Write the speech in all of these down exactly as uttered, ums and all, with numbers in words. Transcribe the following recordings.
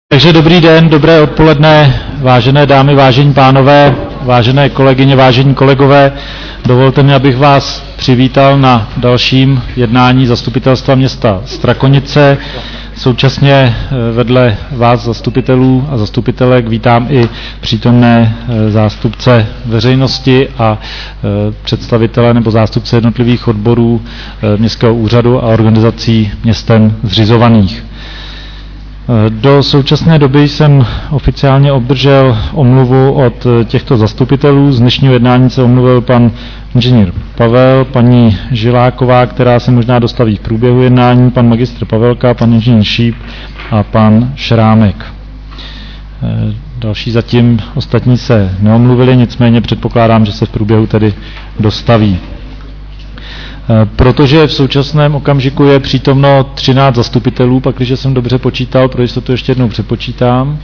Takže dobrý den, dobré odpoledne, vážené dámy, vážení pánové, vážené kolegyně, vážení kolegové. Dovolte mi, abych vás přivítal na dalším jednání Zastupitelstva města Strakonice. Současně vedle vás zastupitelů a zastupitelek vítám i přítomné zástupce veřejnosti a představitele nebo zástupce jednotlivých odborů Městského úřadu a organizací městem zřizovaných. Do současné doby jsem oficiálně obdržel omluvu od těchto zastupitelů. Z dnešního jednání se omluvil pan inženýr Pavel, paní Žiláková, která se možná dostaví v průběhu jednání, pan magistr Pavelka, pan inženýr Šíp a pan Šrámek. Další zatím ostatní se neomluvili, nicméně předpokládám, že se v průběhu tedy dostaví. Protože v současném okamžiku je přítomno třináct zastupitelů, pak když jsem dobře počítal, pro jistotu ještě jednou přepočítám.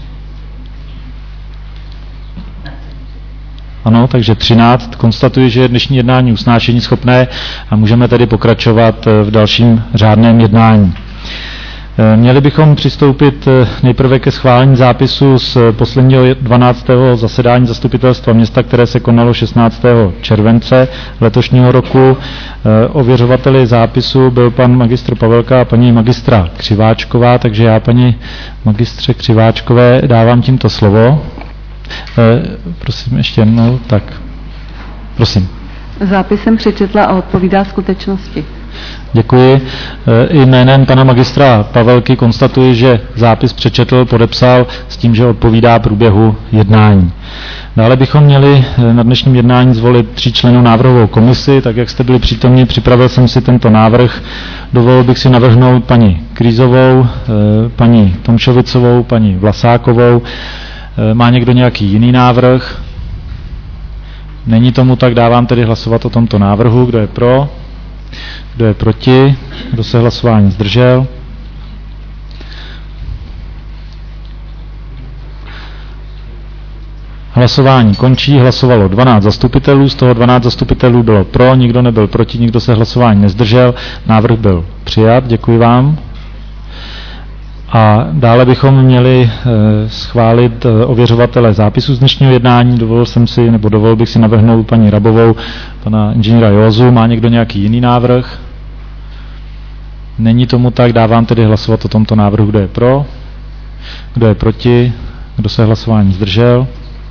Ano, takže třináct. Konstatuji, že je dnešní jednání usnášení schopné a můžeme tedy pokračovat v dalším řádném jednání. Měli bychom přistoupit nejprve ke schválení zápisu z posledního dvanáctého zasedání zastupitelstva města, které se konalo šestnáctého července letošního roku. Ověřovateli zápisu byl pan magistr Pavelka a paní magistra Křiváčková, takže já paní magistře Křiváčkové dávám tímto slovo. Prosím ještě jednou, tak prosím. Zápis jsem přečetla a odpovídá skutečnosti. Děkuji. I jménem pana magistra Pavelky konstatuji, že zápis přečetl, podepsal s tím, že odpovídá průběhu jednání. Dále bychom měli na dnešním jednání zvolit tří členů návrhovou komisi, tak jak jste byli přítomni, připravil jsem si tento návrh. Dovolil bych si navrhnout paní Krýzovou, paní Tomšovicovou, paní Vlasákovou. Má někdo nějaký jiný návrh? Není tomu tak, dávám tedy hlasovat o tomto návrhu. Kdo je pro? Kdo je proti? Kdo se hlasování zdržel? Hlasování končí, hlasovalo dvanáct zastupitelů, z toho dvanáct zastupitelů bylo pro, nikdo nebyl proti, nikdo se hlasování nezdržel, návrh byl přijat, děkuji vám. A dále bychom měli schválit ověřovatele zápisu z dnešního jednání. Dovolil jsem si, nebo dovolil bych si navrhnout paní Rabovou, pana inženýra Józu. Má někdo nějaký jiný návrh? Není tomu tak, dávám tedy hlasovat o tomto návrhu. Kdo je pro? Kdo je proti? Kdo se hlasování zdržel?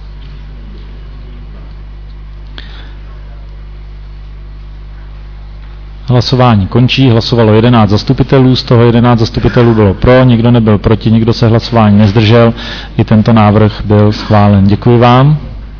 Hlasování končí, hlasovalo jedenáct zastupitelů, z toho jedenáct zastupitelů bylo pro, nikdo nebyl proti, nikdo se hlasování nezdržel, i tento návrh byl schválen. Děkuji vám.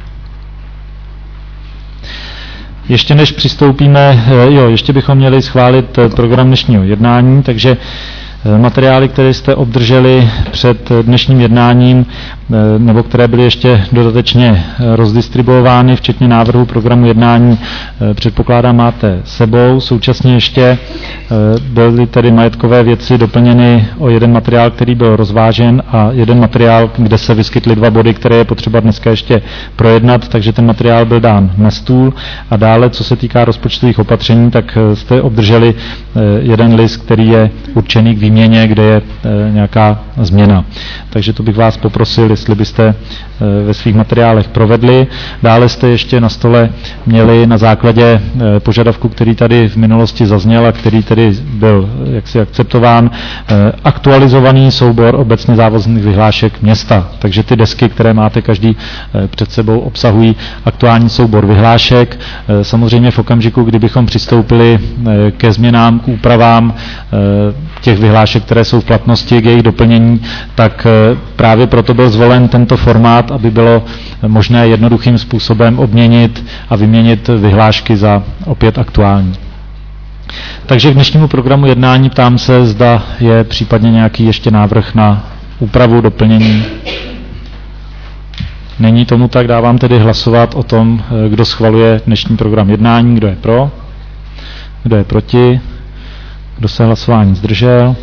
Ještě než přistoupíme, jo, ještě bychom měli schválit program dnešního jednání, takže materiály, které jste obdrželi před dnešním jednáním, nebo které byly ještě dodatečně rozdistribuovány, včetně návrhu programu jednání, předpokládám, máte sebou. Současně ještě byly tedy majetkové věci doplněny o jeden materiál, který byl rozvážen, a jeden materiál, kde se vyskytly dva body, které je potřeba dneska ještě projednat, takže ten materiál byl dán na stůl. A dále, co se týká rozpočtových opatření, tak jste obdrželi jeden list, který je určený k výměně, kde je nějaká změna. Takže to bych vás poprosil, jestli byste ve svých materiálech provedli. Dále jste ještě na stole měli na základě požadavku, který tady v minulosti zazněl a který tedy byl jaksi akceptován, aktualizovaný soubor obecně závazných vyhlášek města. Takže ty desky, které máte každý před sebou, obsahují aktuální soubor vyhlášek. Samozřejmě v okamžiku, kdybychom přistoupili ke změnám, k úpravám těch vyhlášek, které jsou v platnosti, k jejich doplnění, tak právě proto byl zvolen tento formát, aby bylo možné jednoduchým způsobem obměnit a vyměnit vyhlášky za opět aktuální. Takže k dnešnímu programu jednání ptám se, zda je případně nějaký ještě návrh na úpravu, doplnění. Není tomu tak, dávám tedy hlasovat o tom, kdo schvaluje dnešní program jednání, kdo je pro, kdo je proti, kdo se hlasování zdržel.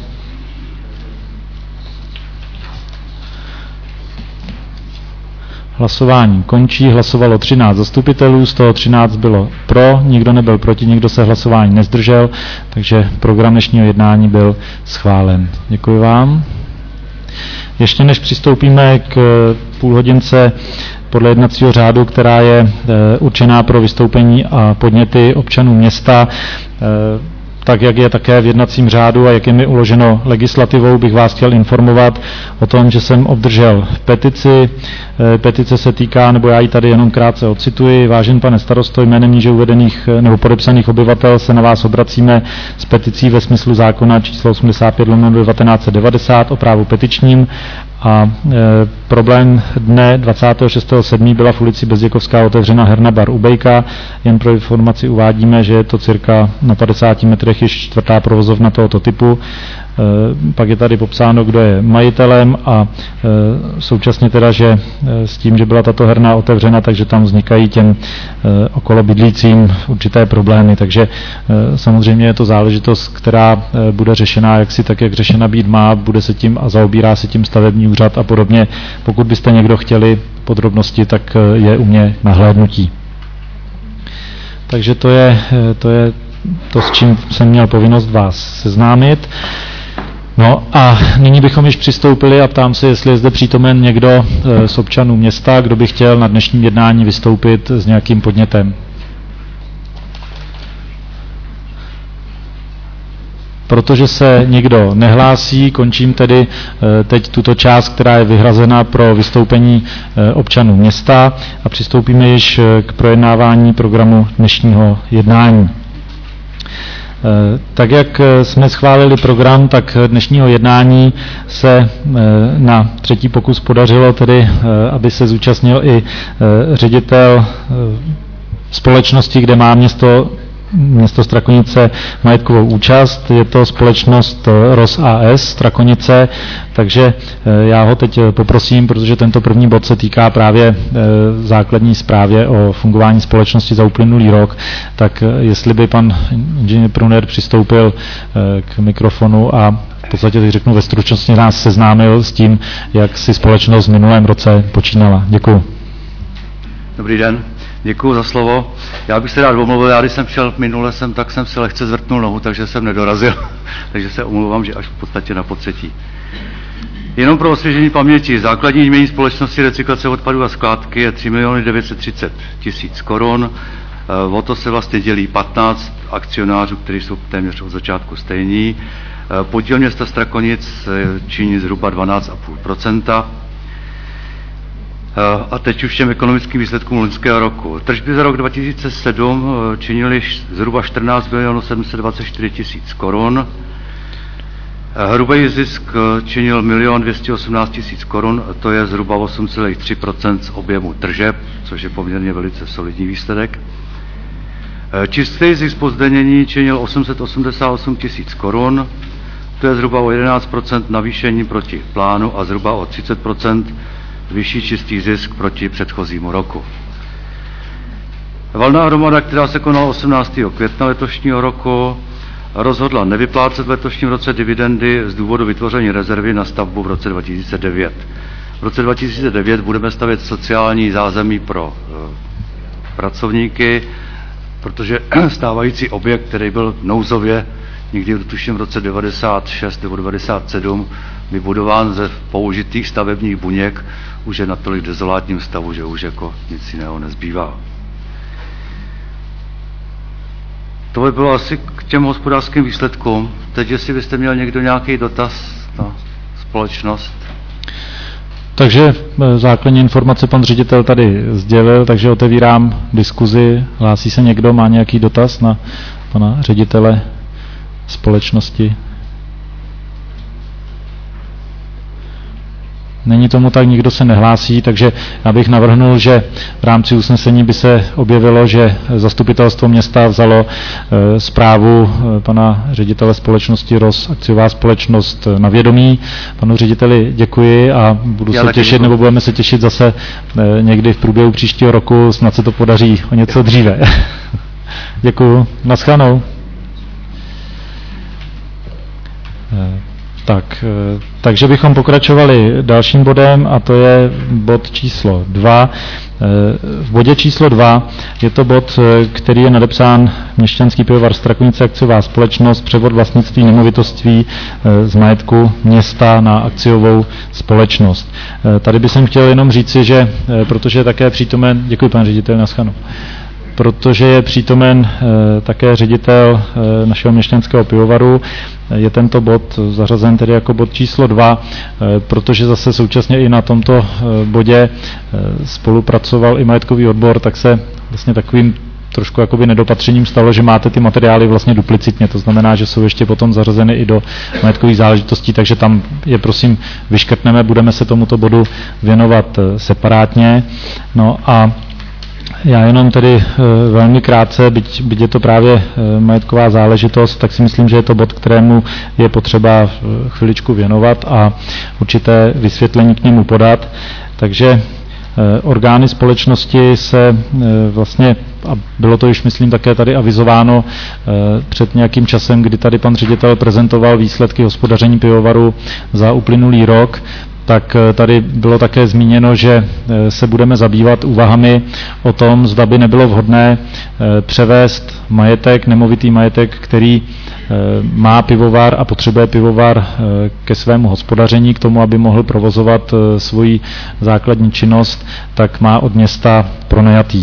Hlasování končí, hlasovalo třináct zastupitelů, z toho třináct bylo pro, nikdo nebyl proti, nikdo se hlasování nezdržel, takže program dnešního jednání byl schválen. Děkuji vám. Ještě než přistoupíme k půlhodince podle jednacího řádu, která je určená pro vystoupení a podněty občanů města, tak jak je také v jednacím řádu a jak je mi uloženo legislativou, bych vás chtěl informovat o tom, že jsem obdržel petici. Petice se týká, nebo já ji tady jenom krátce ocituji. Vážený pane starosto, jménem níže uvedených nebo podepsaných obyvatel se na vás obracíme s peticí ve smyslu zákona číslo osmdesát pět lomeno devatenáct set devadesát o právu petičním. A e, problém dne dvacátého šestého sedmého byla v ulici Bezděkovská otevřena herna bar Ubejka. Jen pro informaci uvádíme, že je to cirka na padesáti metrech již čtvrtá provozovna tohoto typu. E, pak je tady popsáno, kdo je majitelem a e, současně teda, že e, s tím, že byla tato herna otevřena, takže tam vznikají těm e, okolo bydlícím určité problémy. Takže e, samozřejmě je to záležitost, která e, bude řešena jaksi tak, jak řešena být má, bude se tím a zaobírá se tím stavební úřad a podobně. Pokud byste někdo chtěli podrobnosti, tak je u mě nahlédnutí. Takže to je, to je to, s čím jsem měl povinnost vás seznámit. No a nyní bychom již přistoupili a ptám se, jestli je zde přítomen někdo z občanů města, kdo by chtěl na dnešním jednání vystoupit s nějakým podnětem. Protože se nikdo nehlásí, končím tedy teď tuto část, která je vyhrazena pro vystoupení občanů města a přistoupíme již k projednávání programu dnešního jednání. Tak jak jsme schválili program, tak dnešního jednání se na třetí pokus podařilo tedy, aby se zúčastnil i ředitel společnosti, kde má město Město Strakonice majetkovou účast, je to společnost R O S A S Strakonice, takže já ho teď poprosím, protože tento první bod se týká právě základní zprávě o fungování společnosti za uplynulý rok, tak jestli by pan inženýr Pruner přistoupil k mikrofonu a v podstatě, teď řeknu ve stručnosti, nás seznámil s tím, jak si společnost v minulém roce počínala. Děkuju. Dobrý den. Děkuju za slovo. Já bych se rád omluvil, já když jsem přišel minule sem, tak jsem si lehce zvrtnul nohu, takže jsem nedorazil. Takže se omlouvám, že až v podstatě na potřetí. Jenom pro osvěžení paměti, základní jmění společnosti recyklace odpadů a skládky je tři miliony devět set třicet tisíc korun. O to se vlastně dělí patnáct akcionářů, kteří jsou téměř od začátku stejní. Podíl města Strakonic činí zhruba dvanáct celá pět procenta. A teď už těm ekonomickým výsledkům loňského roku. Tržby za rok dva tisíce sedm činily zhruba čtrnáct milionů sedm set dvacet čtyři tisíc korun. Hrubý zisk činil milion dvě stě osmnáct tisíc korun, to je zhruba osm celá tři procenta z objemu tržeb, což je poměrně velice solidní výsledek. Čistý zisk po zdanění činil osm set osmdesát osm tisíc korun, to je zhruba o jedenáct procent navýšení proti plánu a zhruba o třicet procent vyšší čistý zisk proti předchozímu roku. Valná hromada, která se konala osmnáctého května letošního roku, rozhodla nevyplácet v letošním roce dividendy z důvodu vytvoření rezervy na stavbu v roce dva tisíce devět. V roce dva tisíce devět budeme stavět sociální zázemí pro e, pracovníky, protože stávající objekt, který byl nouzově někdy tuším v roce devadesát šest nebo devadesát sedm vybudován ze použitých stavebních buněk, už je natolik dezolátním stavu, že už jako nic jiného nezbývá. To by bylo asi k těm hospodářským výsledkům. Teď, jestli byste měl někdo nějaký dotaz na společnost. Takže základní informace pan ředitel tady sdělil, takže otevírám diskuzi. Hlásí se někdo, má nějaký dotaz na pana ředitele společnosti? Není tomu tak, nikdo se nehlásí, takže já bych navrhnul, že v rámci usnesení by se objevilo, že zastupitelstvo města vzalo e, zprávu e, pana ředitele společnosti R O S, akciová společnost, na vědomí. Panu řediteli děkuji a budu já se těšit, děkuji. Nebo budeme se těšit zase e, někdy v průběhu příštího roku, snad se to podaří o něco dříve. Děkuji. Naschledanou. E, Tak, takže bychom pokračovali dalším bodem a to je bod číslo dva. V bodě číslo dva je to bod, který je nadepsán Měšťanský pivovar Strakonice akciová společnost, převod vlastnictví nemovitostí z majetku města na akciovou společnost. Tady bych chtěl jenom říci, že protože je také přítomen, děkuji pan ředitel, naschledanou, protože je přítomen e, také ředitel e, našeho měšťanského pivovaru, je tento bod zařazen tedy jako bod číslo dva, e, protože zase současně i na tomto e, bodě e, spolupracoval i majetkový odbor, tak se vlastně takovým trošku jakoby nedopatřením stalo, že máte ty materiály vlastně duplicitně, to znamená, že jsou ještě potom zařazeny i do majetkových záležitostí, takže tam je prosím vyškrtneme, budeme se tomuto bodu věnovat e, separátně. No a já jenom tedy e, velmi krátce, byť, byť je to právě e, majetková záležitost, tak si myslím, že je to bod, kterému je potřeba e, chviličku věnovat a určité vysvětlení k němu podat. Takže e, orgány společnosti se e, vlastně, a bylo to již myslím také tady avizováno e, před nějakým časem, kdy tady pan ředitel prezentoval výsledky hospodaření pivovaru za uplynulý rok, tak tady bylo také zmíněno, že se budeme zabývat úvahami o tom, zda by nebylo vhodné převést majetek, nemovitý majetek, který má pivovar a potřebuje pivovar ke svému hospodaření, k tomu, aby mohl provozovat svoji základní činnost, tak má od města pronajatý.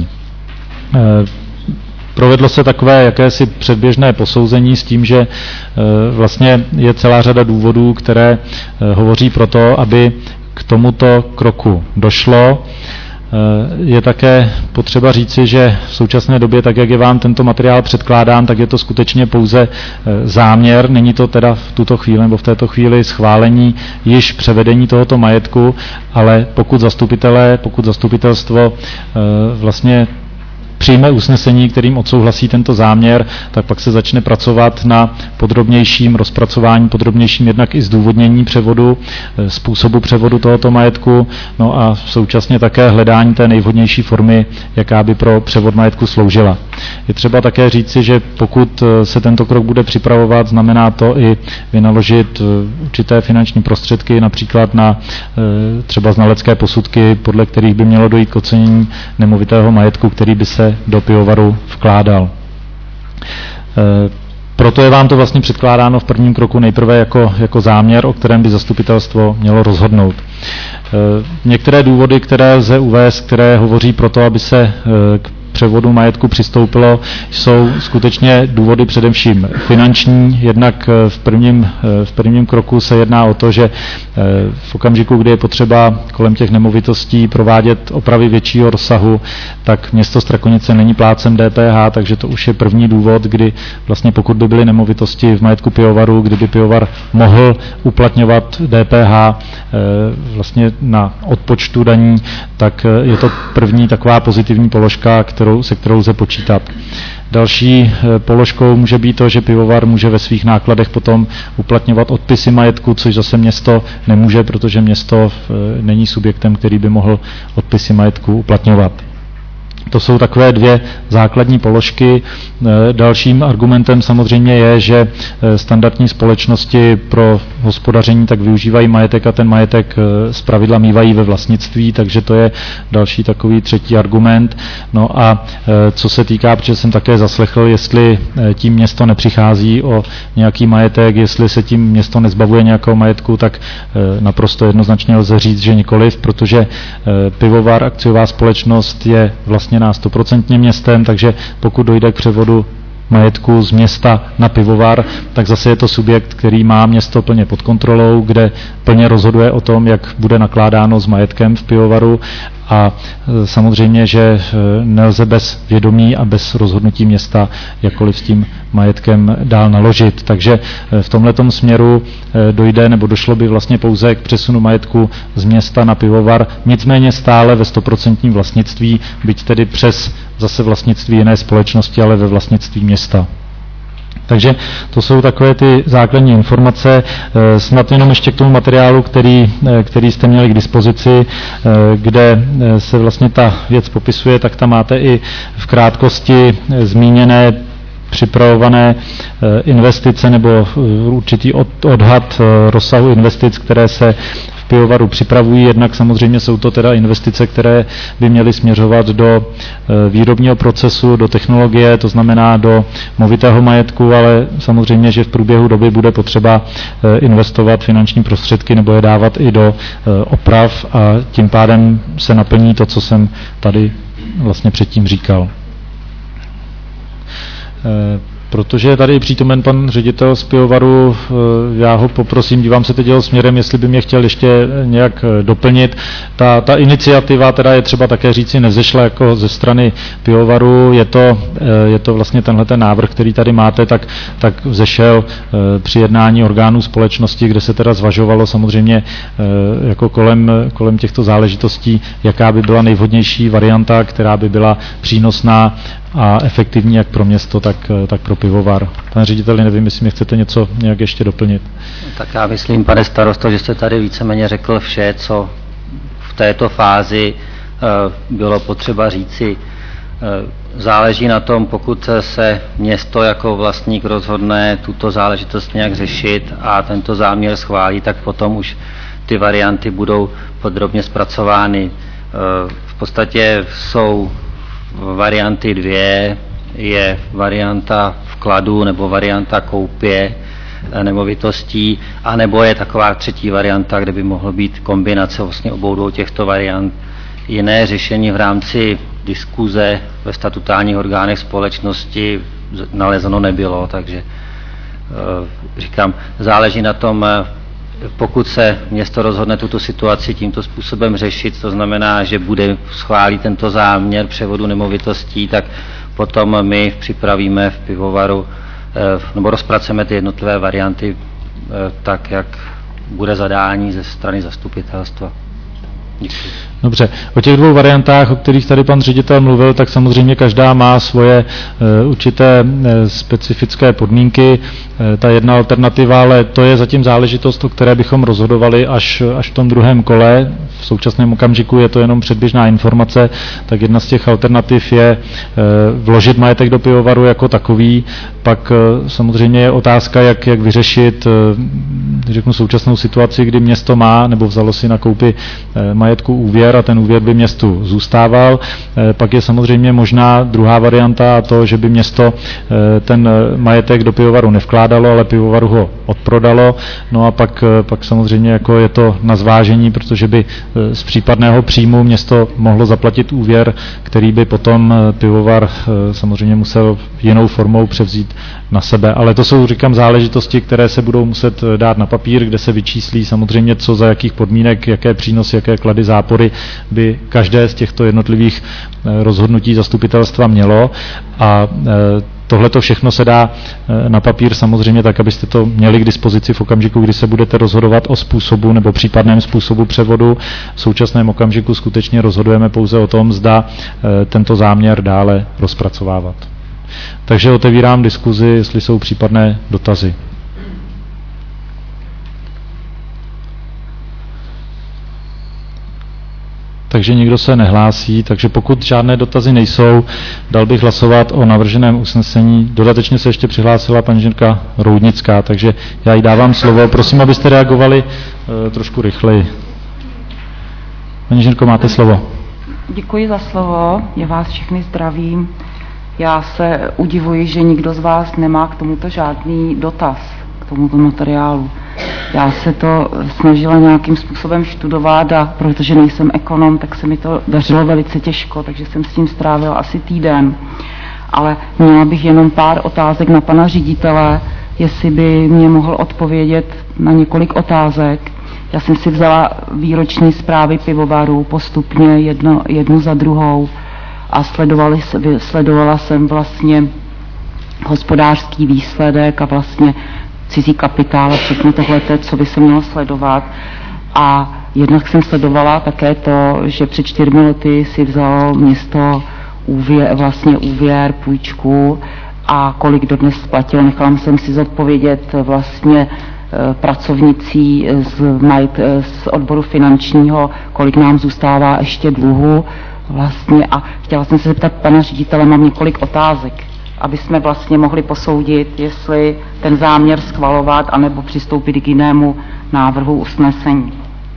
Provedlo se takové jakési předběžné posouzení s tím, že vlastně je celá řada důvodů, které hovoří pro to, aby k tomuto kroku došlo. Je také potřeba říci, že v současné době, tak jak je vám tento materiál předkládán, tak je to skutečně pouze záměr, není to teda v tuto chvíli nebo v této chvíli schválení již převedení tohoto majetku, ale pokud zastupitelé, pokud zastupitelstvo vlastně přijme usnesení, kterým odsouhlasí tento záměr, tak pak se začne pracovat na podrobnějším rozpracování, podrobnějším jednak i zdůvodnění převodu, způsobu převodu tohoto majetku, no a současně také hledání té nejvhodnější formy, jaká by pro převod majetku sloužila. Je třeba také říci, že pokud se tento krok bude připravovat, znamená to i vynaložit určité finanční prostředky, například na třeba znalecké posudky, podle kterých by mělo dojít k ocenění nemovitého majetku, který by se do pivovaru vkládal. E, proto je vám to vlastně předkládáno v prvním kroku nejprve jako, jako záměr, o kterém by zastupitelstvo mělo rozhodnout. E, některé důvody, které lze uvést, které hovoří pro to, aby se e, k převodu majetku přistoupilo, jsou skutečně důvody především finanční. Jednak v prvním, v prvním kroku se jedná o to, že v okamžiku, kdy je potřeba kolem těch nemovitostí provádět opravy většího rozsahu, tak město Strakonice není plátcem D P H, takže to už je první důvod, kdy vlastně pokud by byly nemovitosti v majetku pivovaru, kdyby pivovar mohl uplatňovat D P H vlastně na odpočtu daní, tak je to první taková pozitivní položka, kterou, se kterou lze počítat. Další položkou může být to, že pivovar může ve svých nákladech potom uplatňovat odpisy majetku, což zase město nemůže, protože město není subjektem, který by mohl odpisy majetku uplatňovat. To jsou takové dvě základní položky. Dalším argumentem samozřejmě je, že standardní společnosti pro hospodaření tak využívají majetek a ten majetek zpravidla mívají ve vlastnictví, takže to je další takový třetí argument. No a co se týká, protože jsem také zaslechl, jestli tím město nepřichází o nějaký majetek, jestli se tím město nezbavuje nějakého majetku, tak naprosto jednoznačně lze říct, že nikoliv, protože pivovar, akciová společnost je vlastně na sto procent městem, takže pokud dojde k převodu majetku z města na pivovar, tak zase je to subjekt, který má město plně pod kontrolou, kde plně rozhoduje o tom, jak bude nakládáno s majetkem v pivovaru a samozřejmě, že nelze bez vědomí a bez rozhodnutí města jakkoliv s tím majetkem dál naložit. Takže v tomhletom směru dojde nebo došlo by vlastně pouze k přesunu majetku z města na pivovar, nicméně stále ve stoprocentním vlastnictví, byť tedy přes zase vlastnictví jiné společnosti, ale ve vlastnictví města. Takže to jsou takové ty základní informace. Snad jenom ještě k tomu materiálu, který, který jste měli k dispozici, kde se vlastně ta věc popisuje, tak tam máte i v krátkosti zmíněné připravované investice nebo určitý odhad rozsahu investic, které se v pivovaru připravují. Jednak samozřejmě jsou to teda investice, které by měly směřovat do výrobního procesu, do technologie, to znamená do movitého majetku, ale samozřejmě, že v průběhu doby bude potřeba investovat finanční prostředky nebo je dávat i do oprav a tím pádem se naplní to, co jsem tady vlastně předtím říkal. Protože je tady přítomen pan ředitel z pivovaru, já ho poprosím, dívám se teď jeho směrem, jestli by mě chtěl ještě nějak doplnit. Ta, ta iniciativa, teda je třeba také říci, nevzešla jako ze strany pivovaru, je to, je to vlastně tenhle ten návrh, který tady máte, tak, tak vzešel při jednání orgánů společnosti, kde se teda zvažovalo samozřejmě jako kolem, kolem těchto záležitostí, jaká by byla nejvhodnější varianta, která by byla přínosná a efektivní jak pro město, tak, tak pro pivovar. Pane řediteli, nevím, jestli mi chcete něco nějak ještě doplnit. Tak já myslím, pane starosto, že jste tady víceméně řekl vše, co v této fázi uh, bylo potřeba říci. Uh, záleží na tom, pokud se město jako vlastník rozhodne tuto záležitost nějak řešit a tento záměr schválí, tak potom už ty varianty budou podrobně zpracovány. Uh, v podstatě jsou varianty dvě, je varianta vkladu nebo varianta koupě nemovitostí, anebo je taková třetí varianta, kde by mohlo být kombinace vlastně obou dvou těchto variant. Jiné řešení v rámci diskuze ve statutárních orgánech společnosti nalezeno nebylo, takže říkám, záleží na tom, pokud se město rozhodne tuto situaci tímto způsobem řešit, to znamená, že bude schválit tento záměr převodu nemovitostí, tak potom my připravíme v pivovaru nebo rozpracujeme ty jednotlivé varianty tak, jak bude zadání ze strany zastupitelstva. Děkuji. Dobře, o těch dvou variantách, o kterých tady pan ředitel mluvil, tak samozřejmě každá má svoje uh, určité uh, specifické podmínky. Uh, ta jedna alternativa, ale to je zatím záležitost, o které bychom rozhodovali až, až v tom druhém kole. V současném okamžiku je to jenom předběžná informace, tak jedna z těch alternativ je uh, vložit majetek do pivovaru jako takový. Pak uh, samozřejmě je otázka, jak, jak vyřešit uh, řeknu současnou situaci, kdy město má nebo vzalo si na koupi uh, majetku úvěr a ten úvěr by městu zůstával. Pak je samozřejmě možná druhá varianta a to, že by město ten majetek do pivovaru nevkládalo, ale pivovaru ho odprodalo. No a pak, pak samozřejmě jako je to na zvážení, protože by z případného příjmu město mohlo zaplatit úvěr, který by potom pivovar samozřejmě musel jinou formou převzít na sebe. Ale to jsou, říkám, záležitosti, které se budou muset dát na papír, kde se vyčíslí samozřejmě, co za jakých podmínek, jaké přínosy, jaké klady, zápory by každé z těchto jednotlivých rozhodnutí zastupitelstva mělo. A tohle to všechno se dá na papír samozřejmě tak, abyste to měli k dispozici v okamžiku, kdy se budete rozhodovat o způsobu nebo případném způsobu převodu. V současném okamžiku skutečně rozhodujeme pouze o tom, zda tento záměr dále rozpracovávat. Takže otevírám diskuzi, jestli jsou případné dotazy. Takže nikdo se nehlásí, takže pokud žádné dotazy nejsou, dal bych hlasovat o navrženém usnesení. Dodatečně se ještě přihlásila paní inženýrka Roudnická, takže já jí dávám slovo. Prosím, abyste reagovali uh, trošku rychleji. Paní inženýrko, máte slovo. Děkuji za slovo, já vás všechny zdravím. Já se udivuji, že nikdo z vás nemá k tomuto žádný dotaz, k tomuto materiálu. Já se to snažila nějakým způsobem studovat a protože nejsem ekonom, tak se mi to dařilo velice těžko, takže jsem s tím strávila asi týden. Ale měla bych jenom pár otázek na pana ředitele, jestli by mě mohl odpovědět na několik otázek. Já jsem si vzala výroční zprávy pivovarů postupně jedno, jednu za druhou a sledovali, sledovala jsem vlastně hospodářský výsledek a vlastně cizí kapitál a všechno tohle, co by se mělo sledovat. A jednak jsem sledovala také to, že před čtyřmi lety si vzalo město úvěr, vlastně úvěr, půjčku a kolik dodnes splatilo. Nechala jsem si zodpovědět vlastně pracovnicí z, majit, z odboru finančního, kolik nám zůstává ještě dluhu vlastně a chtěla jsem se zeptat pana ředitele, mám několik otázek. aby jsme vlastně mohli posoudit, jestli ten záměr schvalovat, anebo přistoupit k jinému návrhu usnesení.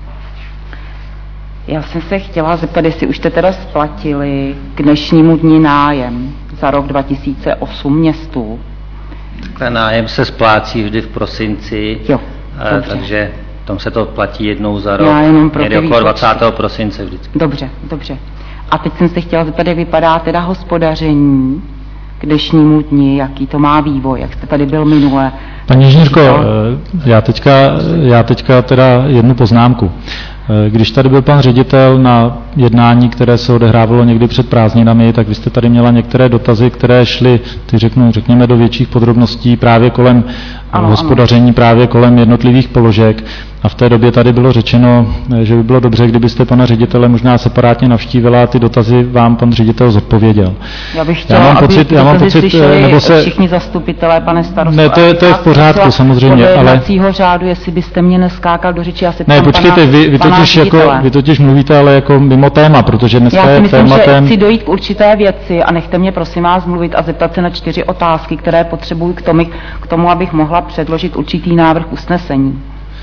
Já jsem se chtěla zeptat, jestli už jste teda splatili k dnešnímu dní nájem za rok dva tisíce osm městu. Takhle nájem se splácí vždy v prosinci, jo, eh, takže tam se to platí jednou za rok, někdy okolo dvacátého prosince vždycky. Dobře, dobře. A teď jsem se chtěla zeptat, jak vypadá teda hospodaření k dnešnímu dni, jaký to má vývoj, jak jste tady byl minule. Paní inženýrko, já teďka, já teďka teda jednu poznámku. Když tady byl pan ředitel na jednání, které se odehrávalo někdy před prázdninami, tak vy jste tady měla některé dotazy, které šly, ty řeknu, řekněme, do větších podrobností právě kolem ano, hospodaření, ano. právě kolem jednotlivých položek. A v té době tady bylo řečeno, že by bylo dobře, kdybyste pana ředitele možná separátně navštívila a ty dotazy vám pan ředitel zodpověděl. Já bych chtěla, já mám aby pocit, já mám pocit, nebo se... všichni zastupitelé, pane starosto. Ne, to je, to je v pořádku, samozřejmě, ale... Podle jednacího řádu, jestli byste mě neskákal do řeči, já se Ne, počkejte, pana, vy, vy, totiž jako, vy totiž mluvíte, ale jako mimo téma, protože dneska já je myslím, tématem... Já si chci dojít k určité věci a nechte mě prosím vás mluvit a zeptat se na čtyři otázky, které potřebuji k tomu, k tomu, abych mohla předložit určitý návrh usnesení.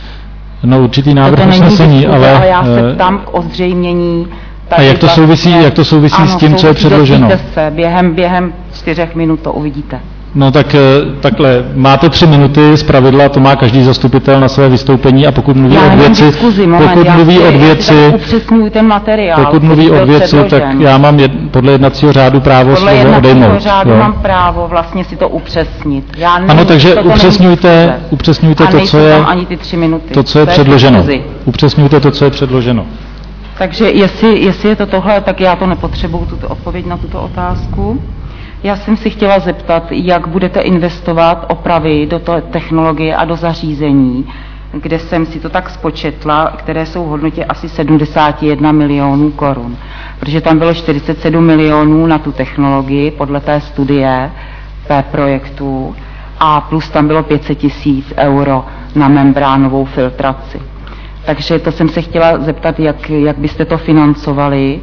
No, určitý návrh usnesení, diskuze, ale... ale já se ptám k ozřejmění... A jak to souvisí, jak to souvisí ano, s tím, co je předloženo? Se, během, během čtyřech minut to uvidíte. No tak takhle, máte tři minuty, z pravidla to má každý zastupitel na své vystoupení a pokud mluví já od věci, diskuzi, moment, pokud mluví od věci, ten materiál, pokud mluví od věci, tak já mám jed, podle jednacího řádu právo podle slovo odejmout. Podle jednacího řádu jo? mám právo vlastně si to upřesnit. Já ano, takže upřesňujte, upřesňujte to, co je, ani ty tři minuty. to, co je to předloženo. Je upřesňujte to, co je předloženo. Takže jestli, jestli je to tohle, tak já to nepotřebuju, tuto odpověď na tuto otázku. Já jsem si chtěla zeptat, jak budete investovat opravy do té technologie a do zařízení, kde jsem si to tak spočetla, které jsou v hodnotě asi sedmdesát jedna milionů korun. Protože tam bylo čtyřicet sedm milionů na tu technologii podle té studie P projektu a plus tam bylo pět set tisíc euro na membránovou filtraci. Takže to jsem se chtěla zeptat, jak, jak byste to financovali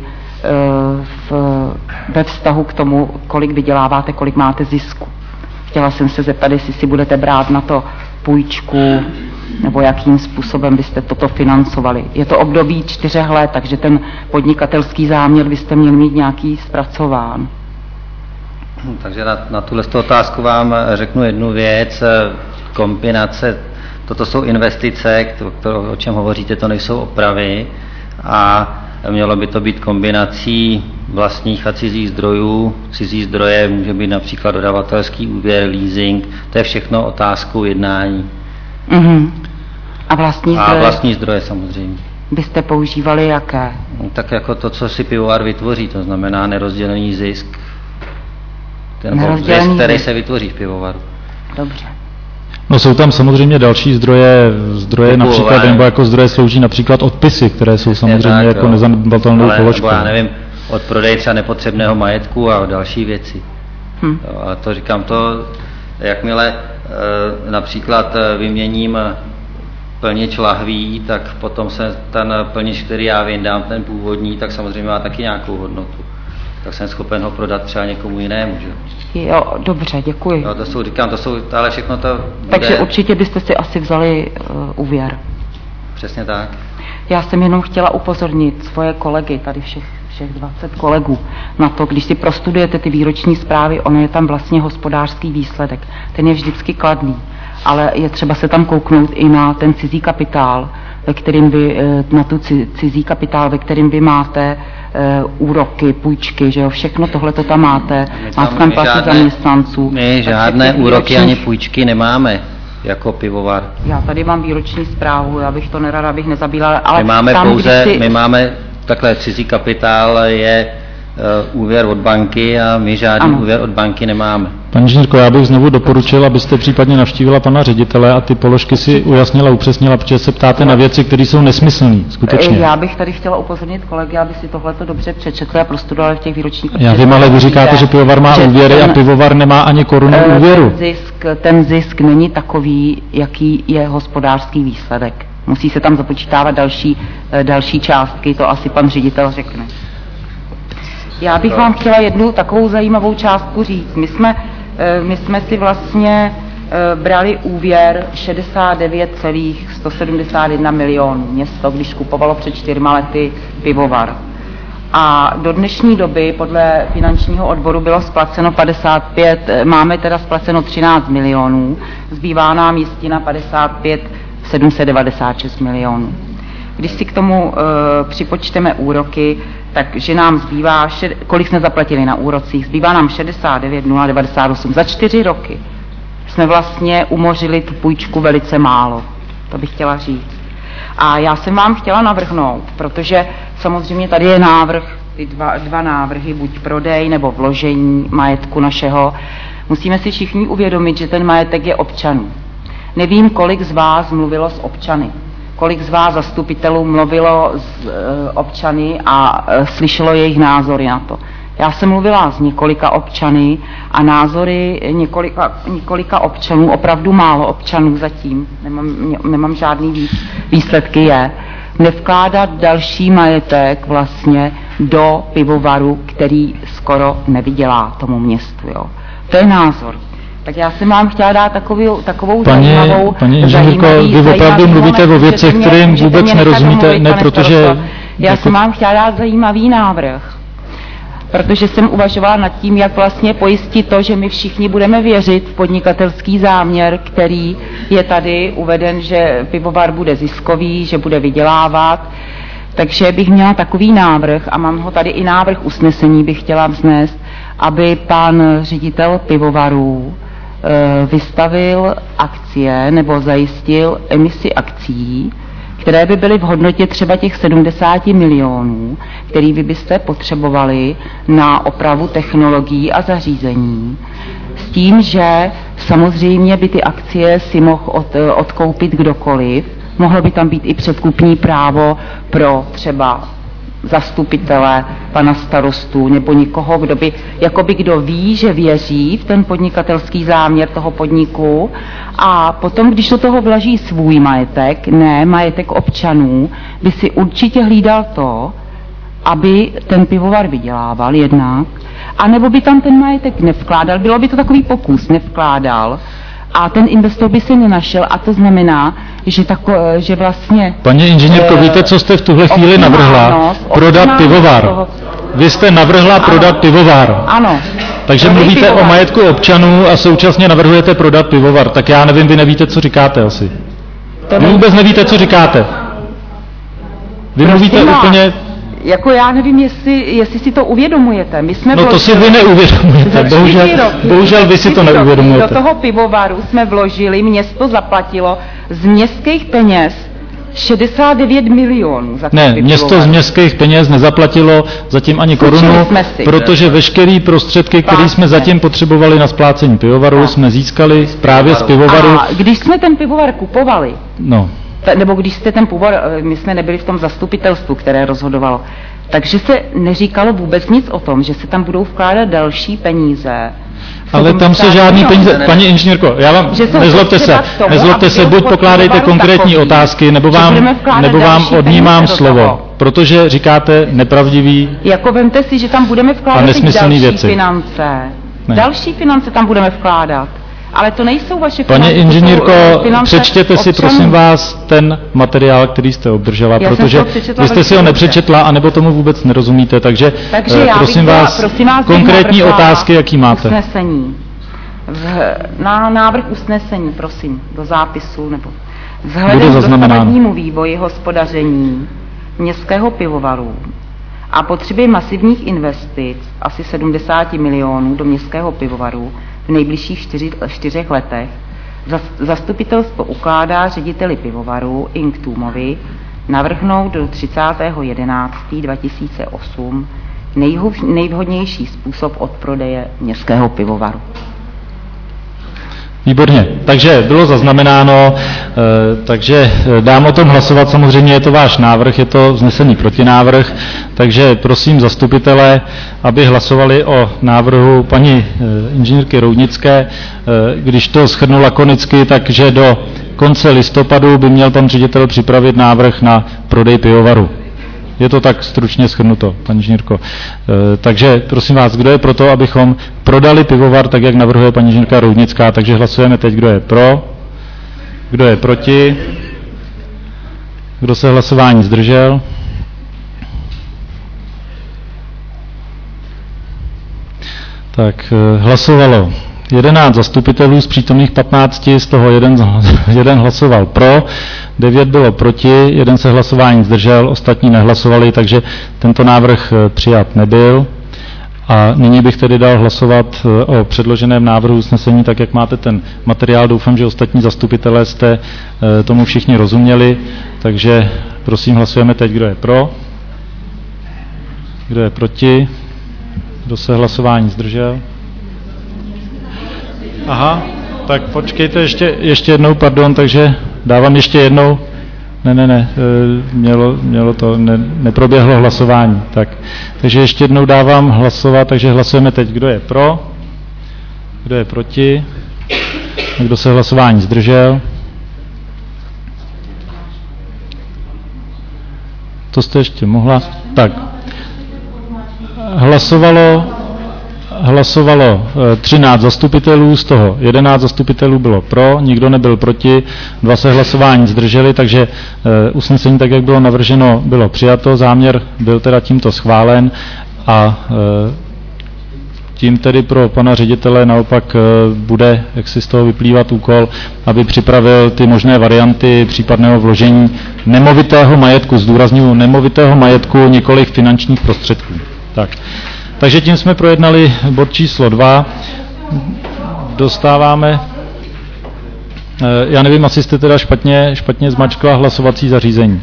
v, ve vztahu k tomu, kolik vyděláváte, kolik máte zisku. Chtěla jsem se zeptat, jestli si budete brát na to půjčku, nebo jakým způsobem byste toto financovali. Je to období čtyřech let, takže ten podnikatelský záměr byste měli mít nějaký zpracován. Takže na, na tuhle otázku vám řeknu jednu věc. Kombinace, toto jsou investice, které, o čem hovoříte, to nejsou opravy a mělo by to být kombinací vlastních a cizích zdrojů. Cizí zdroje může být například dodavatelský úvěr, leasing, to je všechno otázkou jednání. Mm-hmm. A vlastní zdroje? A vlastní zdroje samozřejmě. Byste používali jaké? No, tak jako to, co si pivovar vytvoří, to znamená nerozdělený zisk. Ten nerozdělený zisk, který zisk. se vytvoří v pivovaru. Dobře. No jsou tam samozřejmě další zdroje, zdroje například, nebo jako zdroje slouží například odpisy, které jsou samozřejmě tak, jako nezanedbatelnou položkou. Nebo já nevím, od prodeje třeba nepotřebného majetku a další věci. Hm. A to říkám to, jakmile e, například vyměním plnič lahví, tak potom se ten plnič, který já vyndám, ten původní, tak samozřejmě má taky nějakou hodnotu. Tak jsem schopen ho prodat třeba někomu jinému, že? Jo, dobře, děkuji. Jo, to jsou, říkám, to jsou, ale všechno to bude... Takže určitě byste si asi vzali uh, úvěr. Přesně tak. Já jsem jenom chtěla upozornit svoje kolegy, tady všech, všech dvacet kolegů, na to, když si prostudujete ty výroční zprávy, ono je tam vlastně hospodářský výsledek. Ten je vždycky kladný, ale je třeba se tam kouknout i na ten cizí kapitál, ve kterým vy, na tu cizí kapitál, ve kterým vy máte uh, úroky, půjčky, že jo, všechno tohle to tam máte, máte tam platy zaměstnanců. My žádné úroky ani půjčky nemáme jako pivovar. Já tady mám výroční zprávu, já bych to nerada, abych nezabílala, ale my máme tam, pouze, si... my máme takhle cizí kapitál je uh, úvěr od banky a my žádný ano. úvěr od banky nemáme. Paní inženýrko, já bych znovu doporučil, abyste případně navštívila pana ředitele a ty položky si ujasnila, upřesnila, protože se ptáte na věci, které jsou nesmyslné, skutečně. Já bych tady chtěla upozornit kolegy, aby si tohleto dobře přečetli a prostudovali v těch výročních. Já vím, ale vy říkáte, že pivovar má úvěry a pivovar nemá ani korunu uh, úvěru. Ten zisk, ten zisk není takový, jaký je hospodářský výsledek. Musí se tam započítávat další, další částky, to asi pan ředitel řekne. Já bych vám chtěla jednu takovou zajímavou částku říct. My jsme my jsme si vlastně brali úvěr šedesát devět celá sto sedmdesát jedna milionů město, když kupovalo před čtyřma lety pivovar. A do dnešní doby podle finančního odboru bylo splaceno padesát pět, máme teda splaceno třináct milionů, zbývá nám jistina padesát pět, sedm set devadesát šest milionů. Když si k tomu uh, připočteme úroky, takže nám zbývá, šed, kolik jsme zaplatili na úrocích, zbývá nám šedesát devět nula devadesát osm. Za čtyři roky jsme vlastně umořili tu půjčku velice málo, to bych chtěla říct. A já jsem vám chtěla navrhnout, protože samozřejmě tady je návrh, ty dva, dva návrhy, buď prodej nebo vložení majetku našeho. Musíme si všichni uvědomit, že ten majetek je občanů. Nevím, kolik z vás mluvilo s občany, kolik z vás zastupitelů mluvilo s e, občany a e, slyšelo jejich názory na to. Já jsem mluvila s několika občany a názory několika, několika občanů, opravdu málo občanů zatím, nemám, nemám žádný výsledky, je nevkládat další majetek vlastně do pivovaru, který skoro nevydělá tomu městu. Jo. To je názor. Tak já jsem vám chtěla dát takovou, takovou paní, zajímavou... Paní inženýrko, vy opravdu mluvíte o věcech, kterým vůbec nerozumíte, mluvit, ne protože... Já jako... jsem vám chtěla dát zajímavý návrh, protože jsem uvažovala nad tím, jak vlastně pojistit to, že my všichni budeme věřit v podnikatelský záměr, který je tady uveden, že pivovar bude ziskový, že bude vydělávat. Takže bych měla takový návrh, a mám ho tady i návrh usnesení, bych chtěla vznést, aby pan ředitel pivovarů e, vystavil akcie nebo zajistil emisi akcií, které by byly v hodnotě třeba těch sedmdesát milionů, který vy byste potřebovali na opravu technologií a zařízení. S tím, že samozřejmě by ty akcie si mohl od, odkoupit kdokoliv, mohlo by tam být i předkupní právo pro třeba zastupitele, pana starostu nebo někoho, kdo by, jakoby kdo ví, že věří v ten podnikatelský záměr toho podniku, a potom, když do toho vloží svůj majetek, ne majetek občanů, by si určitě hlídal to, aby ten pivovar vydělával jednak, anebo by tam ten majetek nevkládal, bylo by to takový pokus, nevkládal, a ten investor by si nenašel, a to znamená, že, tako, že vlastně... Paní inženýrko, víte, co jste v tuhle chvíli navrhla? Prodat pivovar. Toho... Vy jste navrhla ano. prodat pivovar. Ano. Takže Prodej mluvíte pivovar. O majetku občanů a současně navrhujete prodat pivovar. Tak já nevím, vy nevíte, co říkáte asi. To vy vůbec nevíte, co říkáte. Vy mluvíte úplně... Jako já nevím, jestli, jestli si to uvědomujete. My jsme no to si vy neuvědomujete, bohužel, roky, bohužel vy si to neuvědomujete. Do toho pivovaru jsme vložili, město zaplatilo z městských peněz šedesát devět milionů. Za ne, město pivovaru. Z městských peněz nezaplatilo zatím ani korunu, protože veškeré prostředky, které jsme zatím potřebovali na splácení pivovaru, no. jsme získali právě z pivovaru. A když jsme ten pivovar kupovali, no. nebo když jste ten původ, my jsme nebyli v tom zastupitelstvu, které rozhodovalo, takže se neříkalo vůbec nic o tom, že se tam budou vkládat další peníze. Ale tam se žádný peníze, paní inženýrko, já vám, nezlobte se, tomu, nezlobte se, buď pokládejte konkrétní takový, otázky, nebo vám, nebo vám odnímám slovo, protože říkáte nepravdivý jako vemte si, že tam budeme vkládat další věci. finance. Ne. Další finance tam budeme vkládat. Ale to nejsou vaše finance. Paní inženýrko, přečtěte si občanů. Prosím vás ten materiál, který jste obdržela, já protože vy jste si ho nepřečetla, anebo tomu vůbec nerozumíte, takže, takže uh, prosím, vás, prosím vás, konkrétní otázky, jaký máte. Usnesení. V, na návrh usnesení, prosím, do zápisu, nebo vzhledem k dosavadnímu vývoji hospodaření městského pivovaru a potřeby masivních investic, asi sedmdesát milionů do městského pivovaru, v nejbližších čtyři, čtyřech letech zastupitelstvo ukládá řediteli pivovaru Inktůmovi navrhnout do třicátého jedenáctého dva tisíce osm nejvhodnější způsob odprodeje městského pivovaru. Výborně, takže bylo zaznamenáno, takže dám o tom hlasovat, samozřejmě je to váš návrh, je to vznesený protinávrh, takže prosím zastupitele, aby hlasovali o návrhu paní inženýrky Roudnické, když to shrnu lakonicky, takže do konce listopadu by měl pan ředitel připravit návrh na prodej pivovaru. Je to tak stručně shrnuto, paní inženýrko. E, takže prosím vás, kdo je pro to, abychom prodali pivovar, tak jak navrhuje paní inženýrka Roudnická, takže hlasujeme teď, kdo je pro, kdo je proti, kdo se hlasování zdržel. Tak hlasovalo jedenáct zastupitelů z přítomných patnácti, z toho jeden, jeden hlasoval pro, devět bylo proti, jeden se hlasování zdržel, ostatní nehlasovali, takže tento návrh přijat nebyl. A nyní bych tedy dal hlasovat o předloženém návrhu usnesení, tak jak máte ten materiál. Doufám, že ostatní zastupitelé jste tomu všichni rozuměli, takže prosím, hlasujeme teď, kdo je pro, kdo je proti, kdo se hlasování zdržel. Aha, tak počkejte ještě, ještě jednou, pardon, takže dávám ještě jednou. Ne, ne, ne, mělo, mělo to, ne, neproběhlo hlasování. Tak, takže ještě jednou dávám hlasovat, takže hlasujeme teď, kdo je pro, kdo je proti, kdo se hlasování zdržel. To jste ještě mohla. Tak, hlasovalo... Hlasovalo třináct zastupitelů, z toho jedenáct zastupitelů bylo pro, nikdo nebyl proti, dva se hlasování zdrželi, takže usnesení, tak jak bylo navrženo, bylo přijato, záměr byl teda tímto schválen a tím tedy pro pana ředitele naopak bude, jak si z toho vyplývat, úkol, aby připravil ty možné varianty případného vložení nemovitého majetku, zdůrazňuji nemovitého majetku, nikoliv finančních prostředků. Tak. Takže tím jsme projednali bod číslo dva. Dostáváme, já nevím, asi jste teda špatně, špatně zmačkla hlasovací zařízení.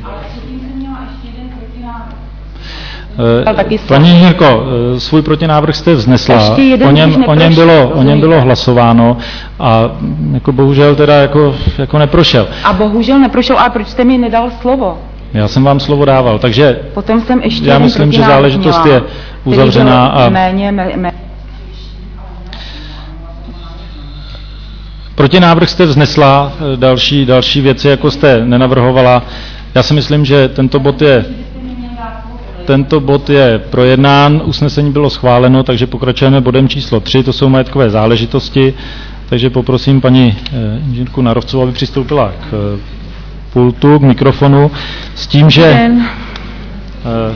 Paní inženýrko, svůj protinávrh jste vznesla, o něm, o něm, bylo, o něm bylo hlasováno a jako bohužel teda jako, jako neprošel. A bohužel neprošel, ale proč jste mi nedal slovo? Já jsem vám slovo dával, takže potom jsem ještě já myslím, že záležitost měla, je uzavřená. A méně, mé... Protinávrh jste vznesla, další, další věci, jako jste nenavrhovala. Já si myslím, že tento bod je tento bod je projednán, usnesení bylo schváleno, takže pokračujeme bodem číslo tři, to jsou majetkové záležitosti, takže poprosím paní inženýrku Narovcovou, aby přistoupila k pultu, k mikrofonu, s tím, že eh,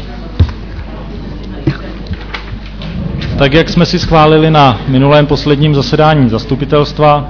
tak, jak jsme si schválili na minulém posledním zasedání zastupitelstva,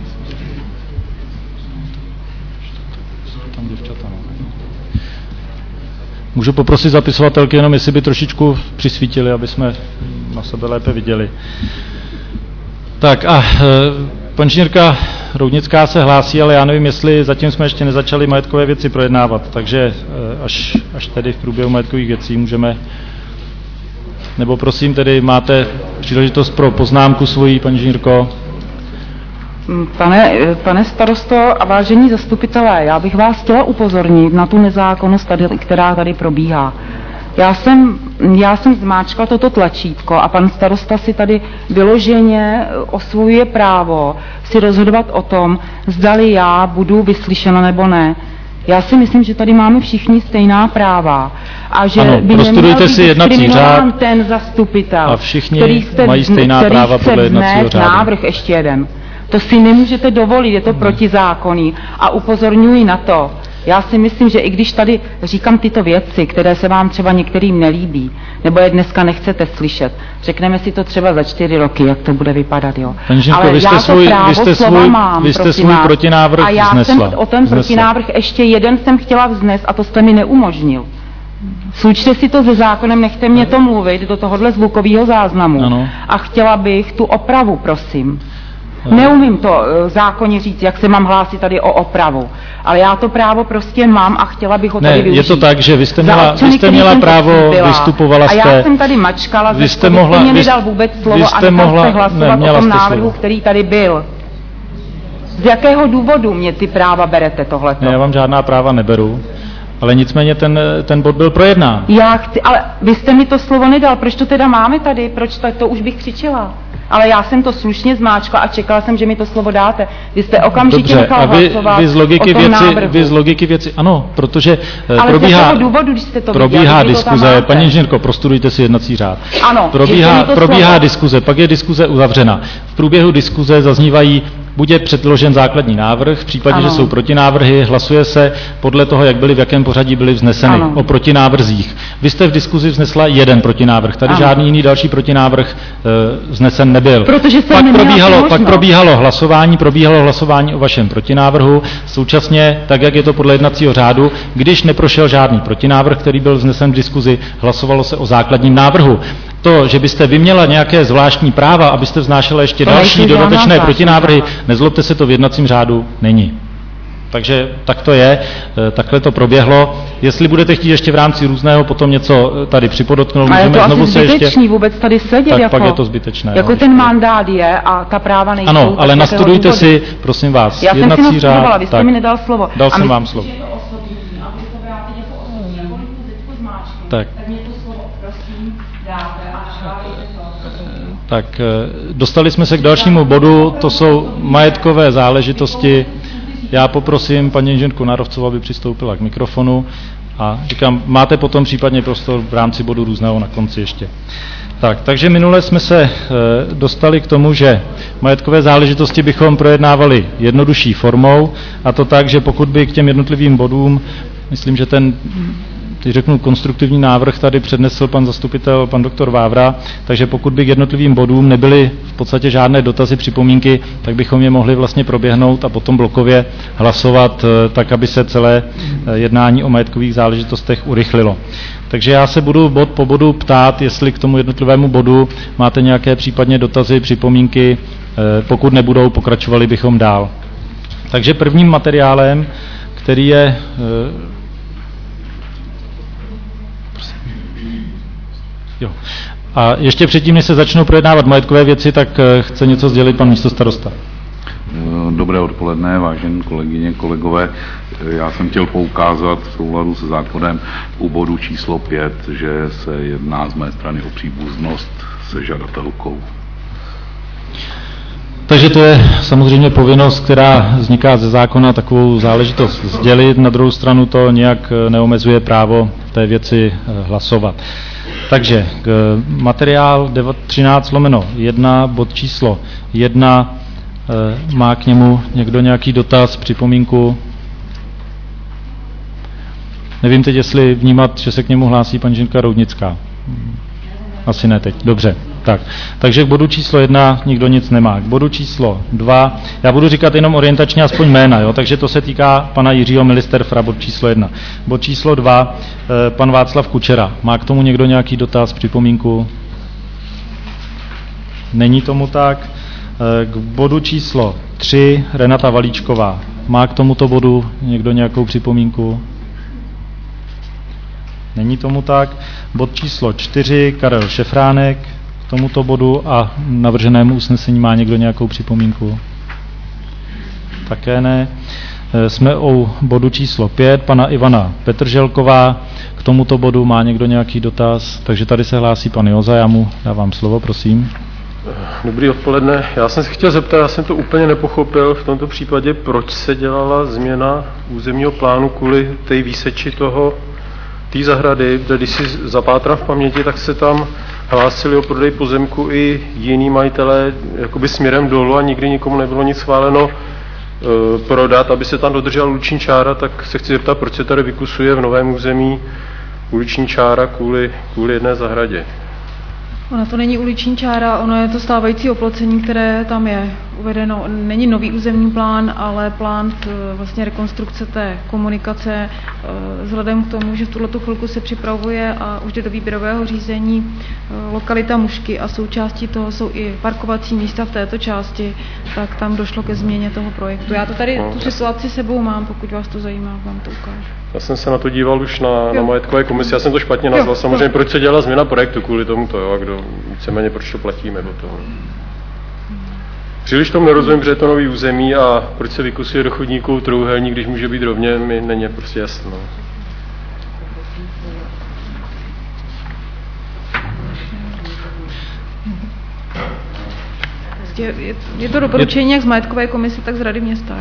můžu poprosit zapisovatelky jenom, jestli by trošičku přisvítili, aby jsme na sebe lépe viděli. Tak a eh, Pan inženýrka Roudnická se hlásí, ale já nevím, jestli zatím jsme ještě nezačali majetkové věci projednávat, takže až, až tedy v průběhu majetkových věcí můžeme, nebo prosím, tedy máte příležitost pro poznámku svojí, paní inženýrko. Pane, pane starosto a vážení zastupitelé, já bych vás chtěla upozornit na tu nezákonnost, tady, která tady probíhá. Já jsem, já jsem zmáčkla toto tlačítko a pan starosta si tady vyloženě osvojuje právo si rozhodovat o tom, zdali já budu vyslyšena nebo ne. Já si myslím, že tady máme všichni stejná práva a že ano, by neměl být si jednací řád ten zastupitel, a všichni který jste, mají stejná který práva podle jednacího řádu. Návrh ještě jeden. To si nemůžete dovolit, je to hmm. protizákonný a upozorňuji na to. Já si myslím, že i když tady říkám tyto věci, které se vám třeba některým nelíbí, nebo je dneska nechcete slyšet, řekneme si to třeba za čtyři roky, jak to bude vypadat, jo. Žinko, ale vy jste já svůj, to právo vy jste slova svůj, mám vy jste proti svůj nás. protinávrh a já vznesla. jsem o ten protinávrh ještě jeden jsem chtěla vznést a to jste mi neumožnil. Slučte si to se zákonem, nechte mě to mluvit do tohohle zvukového záznamu. Ano. A chtěla bych tu opravu, prosím. Neumím to zákonně říct, jak se mám hlásit tady o opravu, ale já to právo prostě mám a chtěla bych ho tady ne, využít. Je to tak, že vy jste měla, občany, vy jste měla právo, vystupovala jste. A já jsem tady mačkala, vy jste, mohla, mohla, mě nedal vůbec slovo a nechal mohla, jste hlasovat ne, o tom návrhu, slovo. který tady byl. Z jakého důvodu mě ty práva berete tohleto? Ne, já vám žádná práva neberu. Ale nicméně ten, ten bod byl projednán. Já chci, ale vy jste mi to slovo nedal, proč to teda máme tady, proč to, to už bych křičela. ale já jsem to slušně zmáčkla a čekala jsem, že mi to slovo dáte. Vy jste okamžitě Dobře, nechal a vy, hlasovat vy z logiky o tom věci, návrhu. vy z logiky věci, ano, protože ale probíhá, z jakého důvodu, když jste to probíhá viděli, diskuze, paní inženýrko, prostudujte si jednací řád. Ano, probíhá, to probíhá slovo. diskuze, pak je diskuze uzavřena. V průběhu diskuze zaznívají, buď je předložen základní návrh, v případě, ano. že jsou protinávrhy, hlasuje se podle toho, jak byly, v jakém pořadí byly vzneseny ano. o protinávrzích. Vy jste v diskuzi vznesla jeden protinávrh, tady ano. žádný jiný další protinávrh e, vznesen nebyl. Protože pak probíhalo, pak probíhalo hlasování, probíhalo hlasování o vašem protinávrhu, současně, tak jak je to podle jednacího řádu, když neprošel žádný protinávrh, který byl vznesen v diskuzi, hlasovalo se o základním návrhu. To, že byste vy měla nějaké zvláštní práva, abyste vznášela ještě to další dodatečné protinávrhy, nezlobte se, to v jednacím řádu není. Takže tak to je, takhle to proběhlo. Jestli budete chtít ještě v rámci různého potom něco tady připodotknout, můžeme znovu se ještě... Ale je to asi zbytečný vůbec tady sedět, tak jako, pak je to zbytečné. Jako no, ten mandát je a ta práva nejsou. Ano, ale nastudujte si, prosím vás, já jednací jsem si řád. Vy jste tak, mi nedal slovo. Dal a jsem vám slovo. Tak. Tak dostali jsme se k dalšímu bodu, to jsou majetkové záležitosti. Já poprosím paní inženýrku Nárovcovou, aby přistoupila k mikrofonu a říkám, máte potom případně prostor v rámci bodu různého na konci ještě. Tak, takže minule jsme se e, dostali k tomu, že majetkové záležitosti bychom projednávali jednodušší formou, a to tak, že pokud by k těm jednotlivým bodům, myslím, že ten teď řeknu konstruktivní návrh tady přednesl pan zastupitel, pan doktor Vávra, takže pokud by k jednotlivým bodům nebyly v podstatě žádné dotazy, připomínky, tak bychom je mohli vlastně proběhnout a potom blokově hlasovat tak, aby se celé jednání o majetkových záležitostech urychlilo. Takže já se budu bod po bodu ptát, jestli k tomu jednotlivému bodu máte nějaké případně dotazy, připomínky, pokud nebudou, pokračovali bychom dál. Takže prvním materiálem, který je Jo. A ještě předtím, než se začnou projednávat majetkové věci, tak chce něco sdělit pan místostarosta. Dobré odpoledne, vážené kolegyně, kolegové. Já jsem chtěl poukázat v souladu se zákonem u bodu číslo pět, že se jedná z mé strany o příbuznost se žadatelkou. Takže to je samozřejmě povinnost, která vzniká ze zákona, takovou záležitost sdělit. Na druhou stranu to nějak neomezuje právo v té věci hlasovat. Takže materiál třináct lomeno jedna, bod číslo jedna, má k němu někdo nějaký dotaz, připomínku? Nevím teď, jestli vnímat, že se k němu hlásí paní inženýrka Roudnická. Asi ne teď, dobře. Tak. Takže k bodu číslo jedna nikdo nic nemá. K bodu číslo dva, já budu říkat jenom orientačně aspoň jména, jo? Takže to se týká pana Jiřího Milisterfra, bod číslo jedna. Bod číslo dva, eh, pan Václav Kučera. Má k tomu někdo nějaký dotaz, připomínku? Není tomu tak. Eh, k bodu číslo tři, Renata Valíčková. Má k tomuto bodu někdo nějakou připomínku? Není tomu tak. Bod číslo čtyři, Karel Šefránek. K tomuto bodu a navrženému usnesení má někdo nějakou připomínku? Také ne. Jsme u bodu číslo pět, pana Ivana Petrželková. K tomuto bodu má někdo nějaký dotaz? Takže tady se hlásí pan Joza, já mu dávám slovo, prosím. Dobrý odpoledne. Já jsem se chtěl zeptat, já jsem to úplně nepochopil v tomto případě, proč se dělala změna územního plánu kvůli té výseči toho té zahrady, kde když si zapátral v paměti, tak se tam hlásili o prodej pozemku i jiní majitelé jakoby směrem dolů a nikdy nikomu nebylo nic schváleno e, prodat, aby se tam dodržela uliční čára, tak se chci zeptat, proč se tady vykusuje v novém území uliční čára kvůli, kvůli jedné zahradě. Ona to není uliční čára, ono je to stávající oplocení, které tam je uvedeno. Není nový územní plán, ale plán vlastně rekonstrukce té komunikace. Vzhledem k tomu, že v tuhletu chvilku se připravuje a už jde do výběrového řízení lokalita Mušky a součástí toho jsou i parkovací místa v této části, tak tam došlo ke změně toho projektu. Já to tady tu situaci sebou mám, pokud vás to zajímá, vám to ukážu. Já jsem se na to díval už na, na majetkové komisi, já jsem to špatně nazval, jo, samozřejmě jo. Proč se dělala změna projektu kvůli tomuto, jo, a kdo víceméně proč to platíme do toho. Příliš tomu nerozumím, protože je to nový území a proč se vykusuje do chodníků trojúhelník, když může být rovně, mi není prostě jasno. Prostě je, je to doporučení jak z majetkové komise, tak z rady města.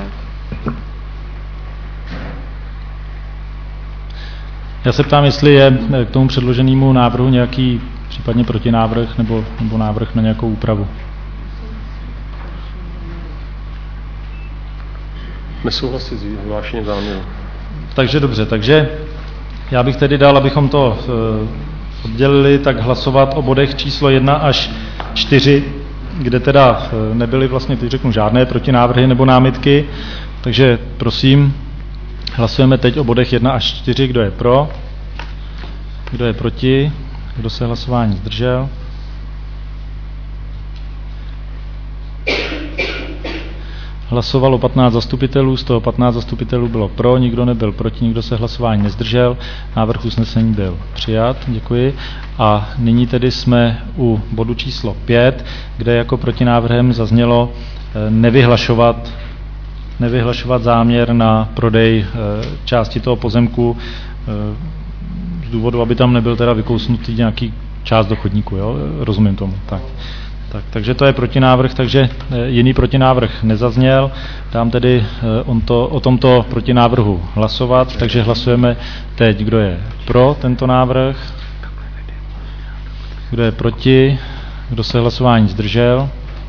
Já se ptám, jestli je k tomu předloženému návrhu nějaký případně protinávrh nebo, nebo návrh na nějakou úpravu. Nesouhlasit s vyhlášením záměru. Takže dobře, takže já bych tedy dal, abychom to e, oddělili, tak hlasovat o bodech číslo jedna až čtyři, kde teda e, nebyly vlastně, teď řeknu, žádné protinávrhy nebo námitky. Takže prosím, hlasujeme teď o bodech jedna až čtyři, kdo je pro, kdo je proti, kdo se hlasování zdržel. Hlasovalo patnáct zastupitelů, z toho patnáct zastupitelů bylo pro, nikdo nebyl proti, nikdo se hlasování nezdržel. Návrh usnesení byl přijat, děkuji. A nyní tedy jsme u bodu číslo pět, kde jako protinávrhem zaznělo nevyhlašovat, nevyhlašovat záměr na prodej části toho pozemku z důvodu, aby tam nebyl teda vykousnutý nějaký část do chodníku, jo? Rozumím tomu. Tak. Tak, takže to je protinávrh, takže jiný protinávrh nezazněl. Dám tedy on to, o tomto protinávrhu hlasovat, takže hlasujeme teď, kdo je pro tento návrh, kdo je proti, kdo se hlasování zdržel.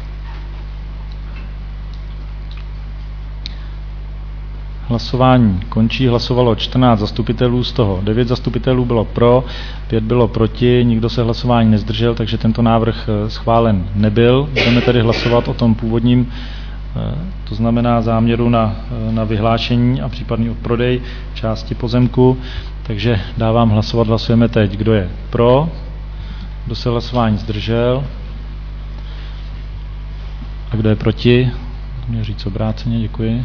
Hlasování končí, hlasovalo čtrnáct zastupitelů, z toho devět zastupitelů bylo pro, pět bylo proti, nikdo se hlasování nezdržel, takže tento návrh schválen nebyl. Budeme tedy hlasovat o tom původním, to znamená záměru na, na vyhlášení a případný odprodej části pozemku. Takže dávám hlasovat, hlasujeme teď, kdo je pro, kdo se hlasování zdržel a kdo je proti. Mě říct obráceně, děkuji.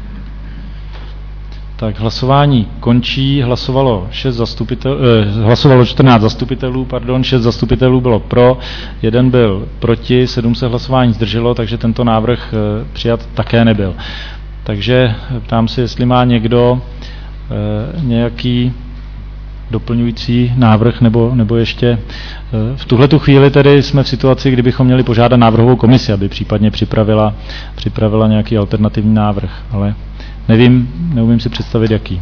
Tak hlasování končí, hlasovalo, šest zastupitel, eh, hlasovalo čtrnáct zastupitelů, pardon, šest zastupitelů bylo pro, jeden byl proti, sedm se hlasování zdrželo, takže tento návrh eh, přijat také nebyl. Takže ptám se, jestli má někdo eh, nějaký doplňující návrh, nebo, nebo ještě eh, v tuhletu chvíli tedy jsme v situaci, kdybychom měli požádat návrhovou komisi, aby případně připravila, připravila nějaký alternativní návrh, ale nevím, neumím si představit, jaký.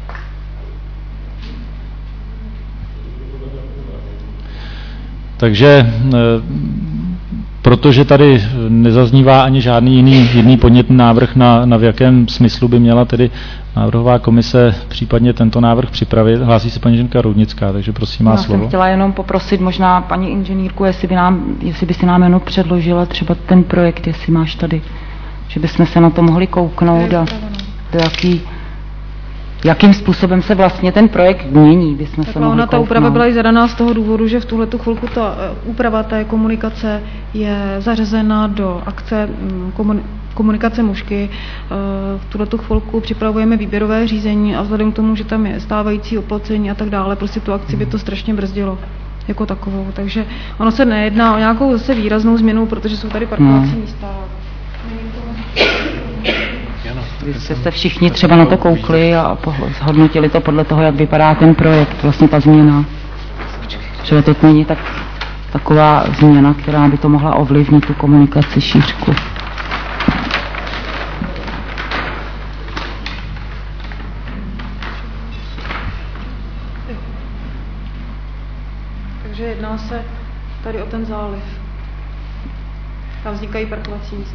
Takže protože tady nezaznívá ani žádný jiný, jiný podnětný návrh, na, na v jakém smyslu by měla tedy návrhová komise případně tento návrh připravit. Hlásí se paní Ženka Roudnická, takže prosím, má Já slovo. Já jsem chtěla jenom poprosit možná paní inženýrku, jestli by, nám, jestli by si nám jenom předložila třeba ten projekt, jestli máš tady, že bychom se na to mohli kouknout a do jaký, jakým způsobem se vlastně ten projekt mění, bychom se mohli ona, ta kouknout. úprava byla i zadaná z toho důvodu, že v tuhletu chvilku ta úprava té komunikace je zařazena do akce komunikace mužky. V tuhletu chvilku připravujeme výběrové řízení a vzhledem k tomu, že tam je stávající oplocení a tak dále, prostě tu akci by to strašně brzdilo jako takovou. Takže ono se nejedná o nějakou zase výraznou změnu, protože jsou tady parkovací no. místa. Vy jste se všichni třeba na to koukli a zhodnotili to podle toho, jak vypadá ten projekt, vlastně ta změna. Že to není tak, taková změna, která by to mohla ovlivnit tu komunikaci, šířku. Takže jedná se tady o ten záliv. Tam vznikají parkovací místa.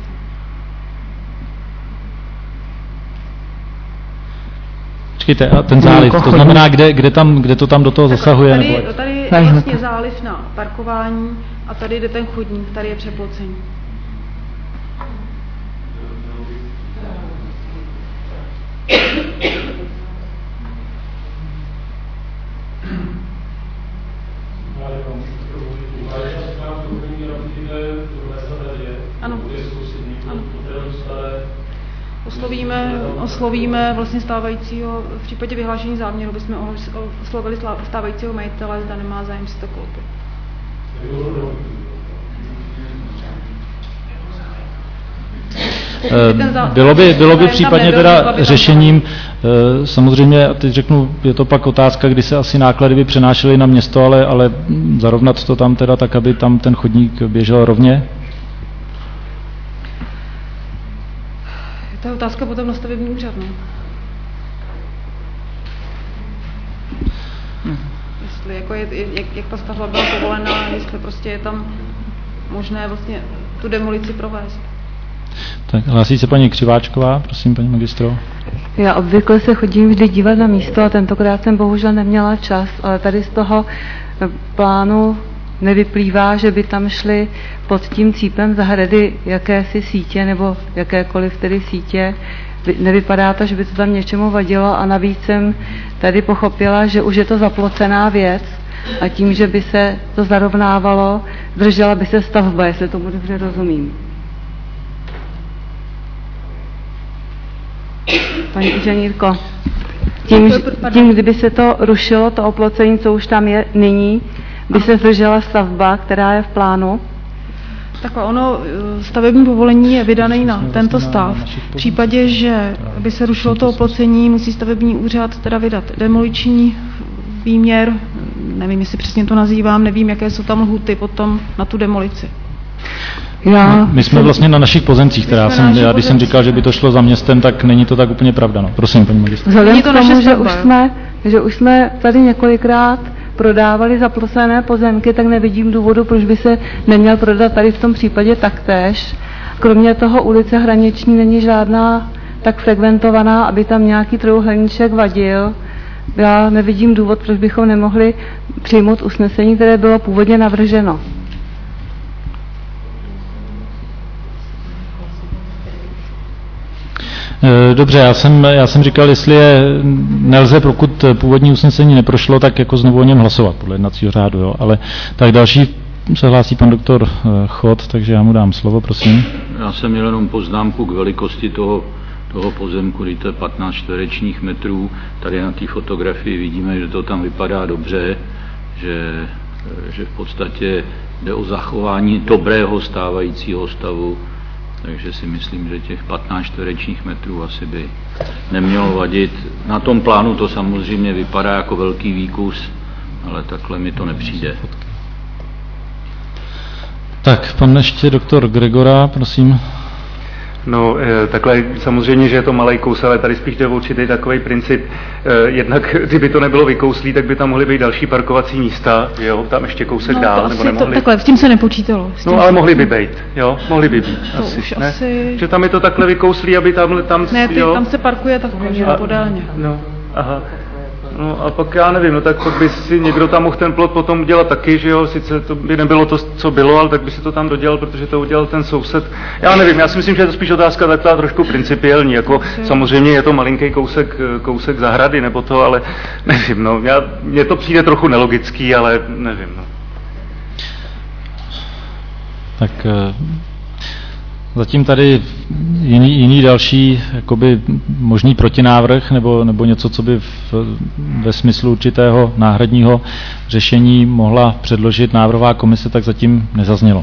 Počkejte, a ten záliv, to znamená, kde, kde, tam, kde to tam do toho zasahuje? Tady, nebo... tady je vlastně záliv na parkování a tady jde ten chodník, tady je přeplocení. Ano. Ano. Oslovíme, oslovíme vlastně stávajícího, v případě vyhlášení záměru bychom oslovili stávajícího majitele, zda nemá zájem si to koupit. Bylo by, bylo by případně teda řešením, samozřejmě, teď řeknu, je to pak otázka, kdy se asi náklady by přenášely na město, ale, ale zarovnat to tam teda tak, aby tam ten chodník běžel rovně? To je otázka potom na stavební úřad, no. Hmm. Jestli jako je, jak, jak ta stavba byla povolená, jestli prostě je tam možné vlastně tu demolici provést. Tak hlásí se paní Křiváčková, prosím, paní magistro. Já obvykle se chodím vždy dívat na místo a tentokrát jsem bohužel neměla čas, ale tady z toho plánu nevyplývá, že by tam šly pod tím cípem zahrady jakési sítě nebo jakékoliv tedy sítě. Nevypadá to, že by to tam něčemu vadilo a navíc jsem tady pochopila, že už je to zaplocená věc a tím, že by se to zarovnávalo, držela by se stavba, jestli tomu dobře rozumím. Paní inženýrko, tím, tím, kdyby se to rušilo, to oplocení, co už tam je nyní, by se zdržela stavba, která je v plánu? Tak ono, stavební povolení je vydané na tento stav. V případě, že by se rušilo to oplocení, musí stavební úřad teda vydat demoliční výměr, nevím, jestli přesně to nazývám, nevím, jaké jsou tam lhuty potom na tu demolici. Já, my jsme vlastně na našich pozemcích, která jsem, já když jsem říkal, že by to šlo za městem, tak není to tak úplně pravda. No. Prosím, paní magistr. Vzhledem k tomu, že už, jsme, že už jsme tady několikrát prodávali zaplocené pozemky, tak nevidím důvodu, proč by se neměl prodat tady v tom případě taktéž. Kromě toho ulice Hraniční není žádná tak frekventovaná, aby tam nějaký trojúhelníček vadil. Já nevidím důvod, proč bychom nemohli přijmout usnesení, které bylo původně navrženo. Dobře, já jsem, já jsem říkal, jestli je nelze, pokud původní usnesení neprošlo, tak jako znovu o něm hlasovat podle jednacího řádu, jo. Ale tak další se hlásí pan doktor Chod, takže já mu dám slovo, prosím. Já jsem měl jenom poznámku k velikosti toho, toho pozemku, kdy to je patnáct čtverečních metrů. Tady na té fotografii vidíme, že to tam vypadá dobře, že, že v podstatě jde o zachování dobrého stávajícího stavu. Takže si myslím, že těch patnáct čtverečních metrů asi by nemělo vadit. Na tom plánu to samozřejmě vypadá jako velký výkus, ale takhle mi to nepřijde. Tak, pan ještě doktor Gregora, prosím. No, takhle samozřejmě, že je to malej kus, ale tady spíš jde o určitý takový princip. Jednak, kdyby to nebylo vykouslý, tak by tam mohly být další parkovací místa, jo, tam ještě kousek no, dál, nebo nemohli. To, takhle, s tím se nepočítalo. No, ale mohli by být, jo, mohli by být. To asi, už ne? asi... Že tam je to takhle vykouslý, aby tam, tam ne, ty, jo. tam se parkuje takhle, že podélně. No, aha. No a pak já nevím, no tak pak by si někdo tam mohl ten plot potom udělat taky, že jo, sice to by nebylo to, co bylo, ale tak by si to tam dodělal, protože to udělal ten soused. Já nevím, já si myslím, že je to spíš otázka taková trošku principiální, jako samozřejmě je to malinký kousek, kousek zahrady nebo to, ale nevím, no, já, mně to přijde trochu nelogický, ale nevím, no. Tak zatím tady jiný, jiný další jakoby možný protinávrh nebo, nebo něco, co by v, ve smyslu určitého náhradního řešení mohla předložit návrhová komise, tak zatím nezaznělo.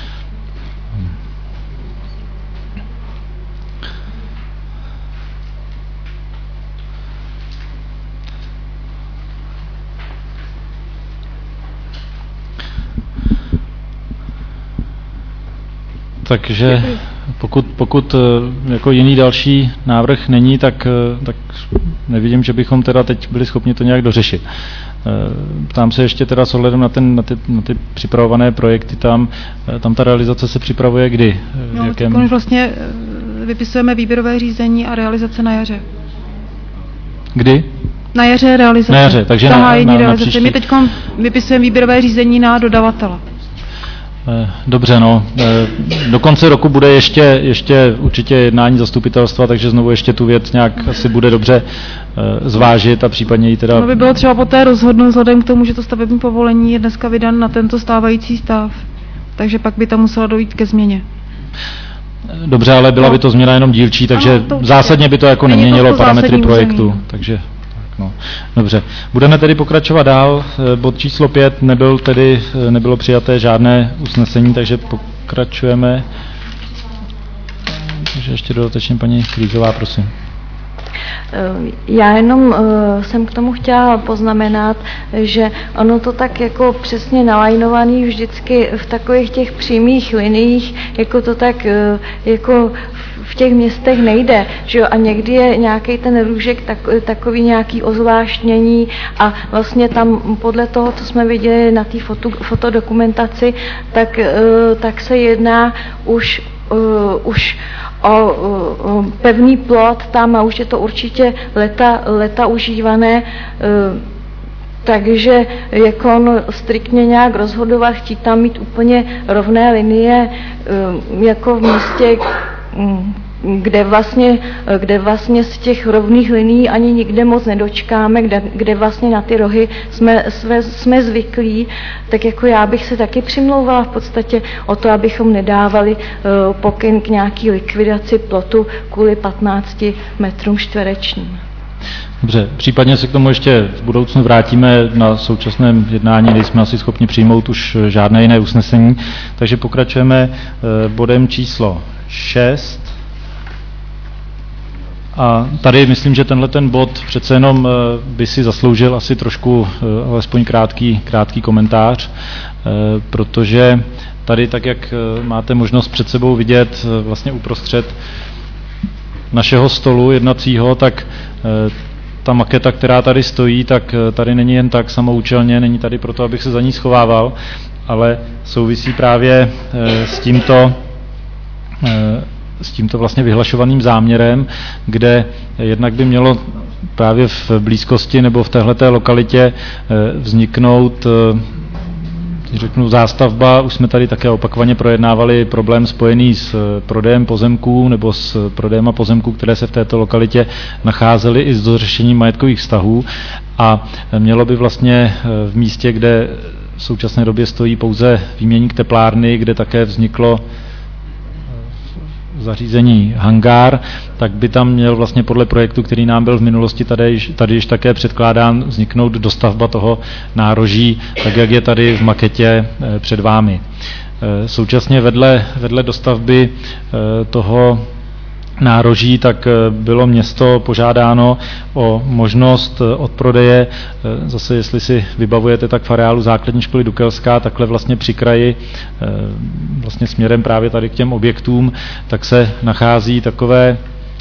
Takže pokud, pokud jako jiný další návrh není, tak, tak nevidím, že bychom teda teď byli schopni to nějak dořešit. Ptám se ještě teda s ohledem na, ten, na, ty, na ty připravované projekty, tam, tam ta realizace se připravuje kdy? No, jakém... vlastně vypisujeme výběrové řízení a realizace na jaře. Kdy? Na jaře realizace. Na jaře, takže na, na, na, na příští... My teď vypisujeme výběrové řízení na dodavatele. Dobře, no. Do konce roku bude ještě, ještě určitě jednání zastupitelstva, takže znovu ještě tu věc nějak asi bude dobře zvážit a případně ji teda... No by bylo třeba poté rozhodnout vzhledem k tomu, že to stavební povolení je dneska vydan na tento stávající stav. Takže pak by tam muselo dojít ke změně. Dobře, ale byla no. by to změna jenom dílčí, takže ano, zásadně by to jako Není neměnilo to parametry projektu. Území. Takže... No, dobře. Budeme tedy pokračovat dál. Bod číslo pět nebyl tedy, nebylo přijaté žádné usnesení, takže pokračujeme. Takže ještě dodatečně paní Klízová, prosím. Já jenom uh, jsem k tomu chtěla poznamenat, že ono to tak jako přesně nalajnovaný vždycky v takových těch přímých liniích, jako to tak uh, jako v těch městech nejde, že jo, a někdy je nějaký ten růžek tak, takový nějaký ozvláštnění a vlastně tam podle toho, co jsme viděli na té foto, fotodokumentaci, tak, tak se jedná už, už o, o pevný plot tam a už je to určitě leta, leta užívané. Takže jako on striktně nějak rozhodovat, chtít tam mít úplně rovné linie, jako v místě, kde vlastně, kde vlastně z těch rovných linií ani nikde moc nedočkáme, kde, kde vlastně na ty rohy jsme, jsme, jsme zvyklí, tak jako já bych se taky přimlouvala v podstatě o to, abychom nedávali pokyn k nějaký likvidaci plotu kvůli patnácti metrům čtverečním. Dobře, případně se k tomu ještě v budoucnu vrátíme. Na současném jednání nejsme asi schopni přijmout už žádné jiné usnesení, takže pokračujeme bodem číslo šest. A tady myslím, že tenhle ten bod přece jenom by si zasloužil asi trošku alespoň krátký, krátký komentář, protože tady, tak jak máte možnost před sebou vidět vlastně uprostřed našeho stolu jednacího, tak ta maketa, která tady stojí, tak tady není jen tak samoučelně, není tady proto, abych se za ní schovával, ale souvisí právě s tímto, s tímto vlastně vyhlašovaným záměrem, kde jednak by mělo právě v blízkosti nebo v téhleté lokalitě vzniknout, řeknu, zástavba. Už jsme tady také opakovaně projednávali problém spojený s prodejem pozemků nebo s prodejem pozemků, které se v této lokalitě nacházely, i s dořešením majetkových vztahů, a mělo by vlastně v místě, kde v současné době stojí pouze výměník teplárny, kde také vzniklo zařízení hangár, tak by tam měl vlastně podle projektu, který nám byl v minulosti tady, tady již také předkládán, vzniknout dostavba toho nároží, tak jak je tady v maketě před vámi. Současně vedle, vedle dostavby toho nároží, tak bylo město požádáno o možnost odprodeje. Zase, jestli si vybavujete, tak v areálu základní školy Dukelská, takhle vlastně při kraji, vlastně směrem právě tady k těm objektům, tak se nachází takové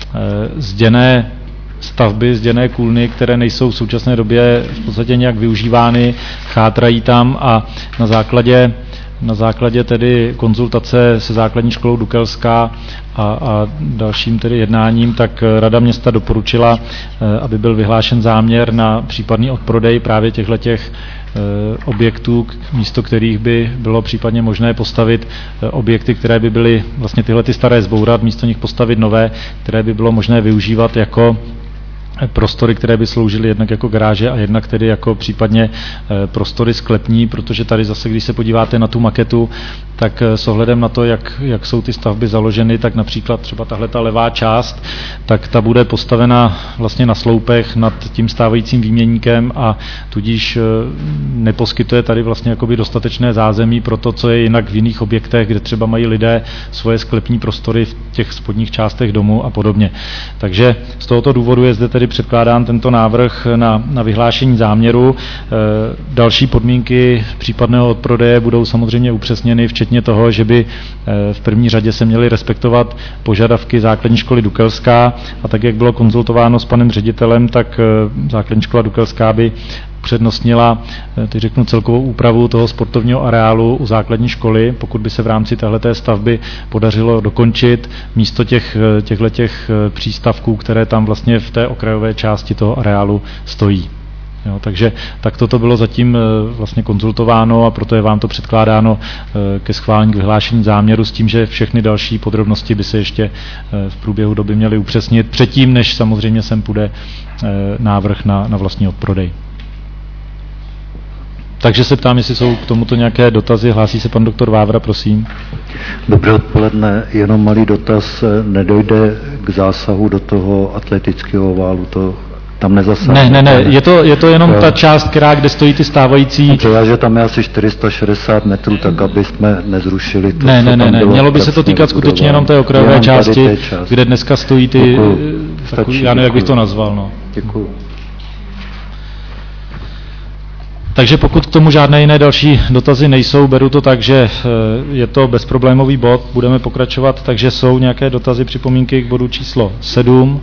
zděné stavby, zděné kůlny, které nejsou v současné době v podstatě nějak využívány, chátrají tam, a na základě Na základě tedy konzultace se základní školou Dukelská a, a dalším tedy jednáním, tak Rada města doporučila, aby byl vyhlášen záměr na případný odprodej právě těchto těch objektů, místo kterých by bylo případně možné postavit objekty, které by byly vlastně tyhle ty staré zbourat, místo nich postavit nové, které by bylo možné využívat jako prostory, které by sloužily jednak jako garáže a jednak tedy jako případně prostory sklepní, protože tady zase, když se podíváte na tu maketu, tak s ohledem na to, jak, jak jsou ty stavby založeny, tak například třeba tahle ta levá část, tak ta bude postavena vlastně na sloupech nad tím stávajícím výměníkem a tudíž neposkytuje tady vlastně jakoby dostatečné zázemí pro to, co je jinak v jiných objektech, kde třeba mají lidé svoje sklepní prostory v těch spodních částech domu a podobně. Takže z tohoto důvodu je zde tedy předkládán tento návrh na, na vyhlášení záměru. E, další podmínky případného odprodeje budou samozřejmě upřesněny, včetně toho, že by e, v první řadě se měly respektovat požadavky základní školy Dukelská, a tak, jak bylo konzultováno s panem ředitelem, tak e, základní škola Dukelská by přednostnila, teď řeknu, celkovou úpravu toho sportovního areálu u základní školy, pokud by se v rámci téhleté stavby podařilo dokončit místo těch, těch přístavků, které tam vlastně v té okrajové části toho areálu stojí. Jo, takže tak toto bylo zatím vlastně konzultováno a proto je vám to předkládáno ke schválení, k vyhlášení záměru, s tím, že všechny další podrobnosti by se ještě v průběhu doby měly upřesnit předtím, než samozřejmě sem půjde návrh na, na vlastní odprodej. Takže se ptám, jestli jsou k tomuto nějaké dotazy. Hlásí se pan doktor Vávra, prosím. Dobré odpoledne, jenom malý dotaz. Nedojde k zásahu do toho atletického válu, to tam nezasáhne? Ne, ne, ne, je to, je to jenom jo. Ta část, která, kde stojí ty stávající... Dobře, že tam je asi čtyři sta šedesát metrů, tak aby jsme nezrušili to, ne, ne, ne, ne. Mělo by se to týkat skutečně jenom té okrajové části, části, kde dneska stojí ty... Takový, já nevím, jak bych to nazval. No. Děkuju. Takže pokud k tomu žádné jiné další dotazy nejsou, beru to tak, že je to bezproblémový bod, budeme pokračovat, takže jsou nějaké dotazy, připomínky k bodu číslo sedm.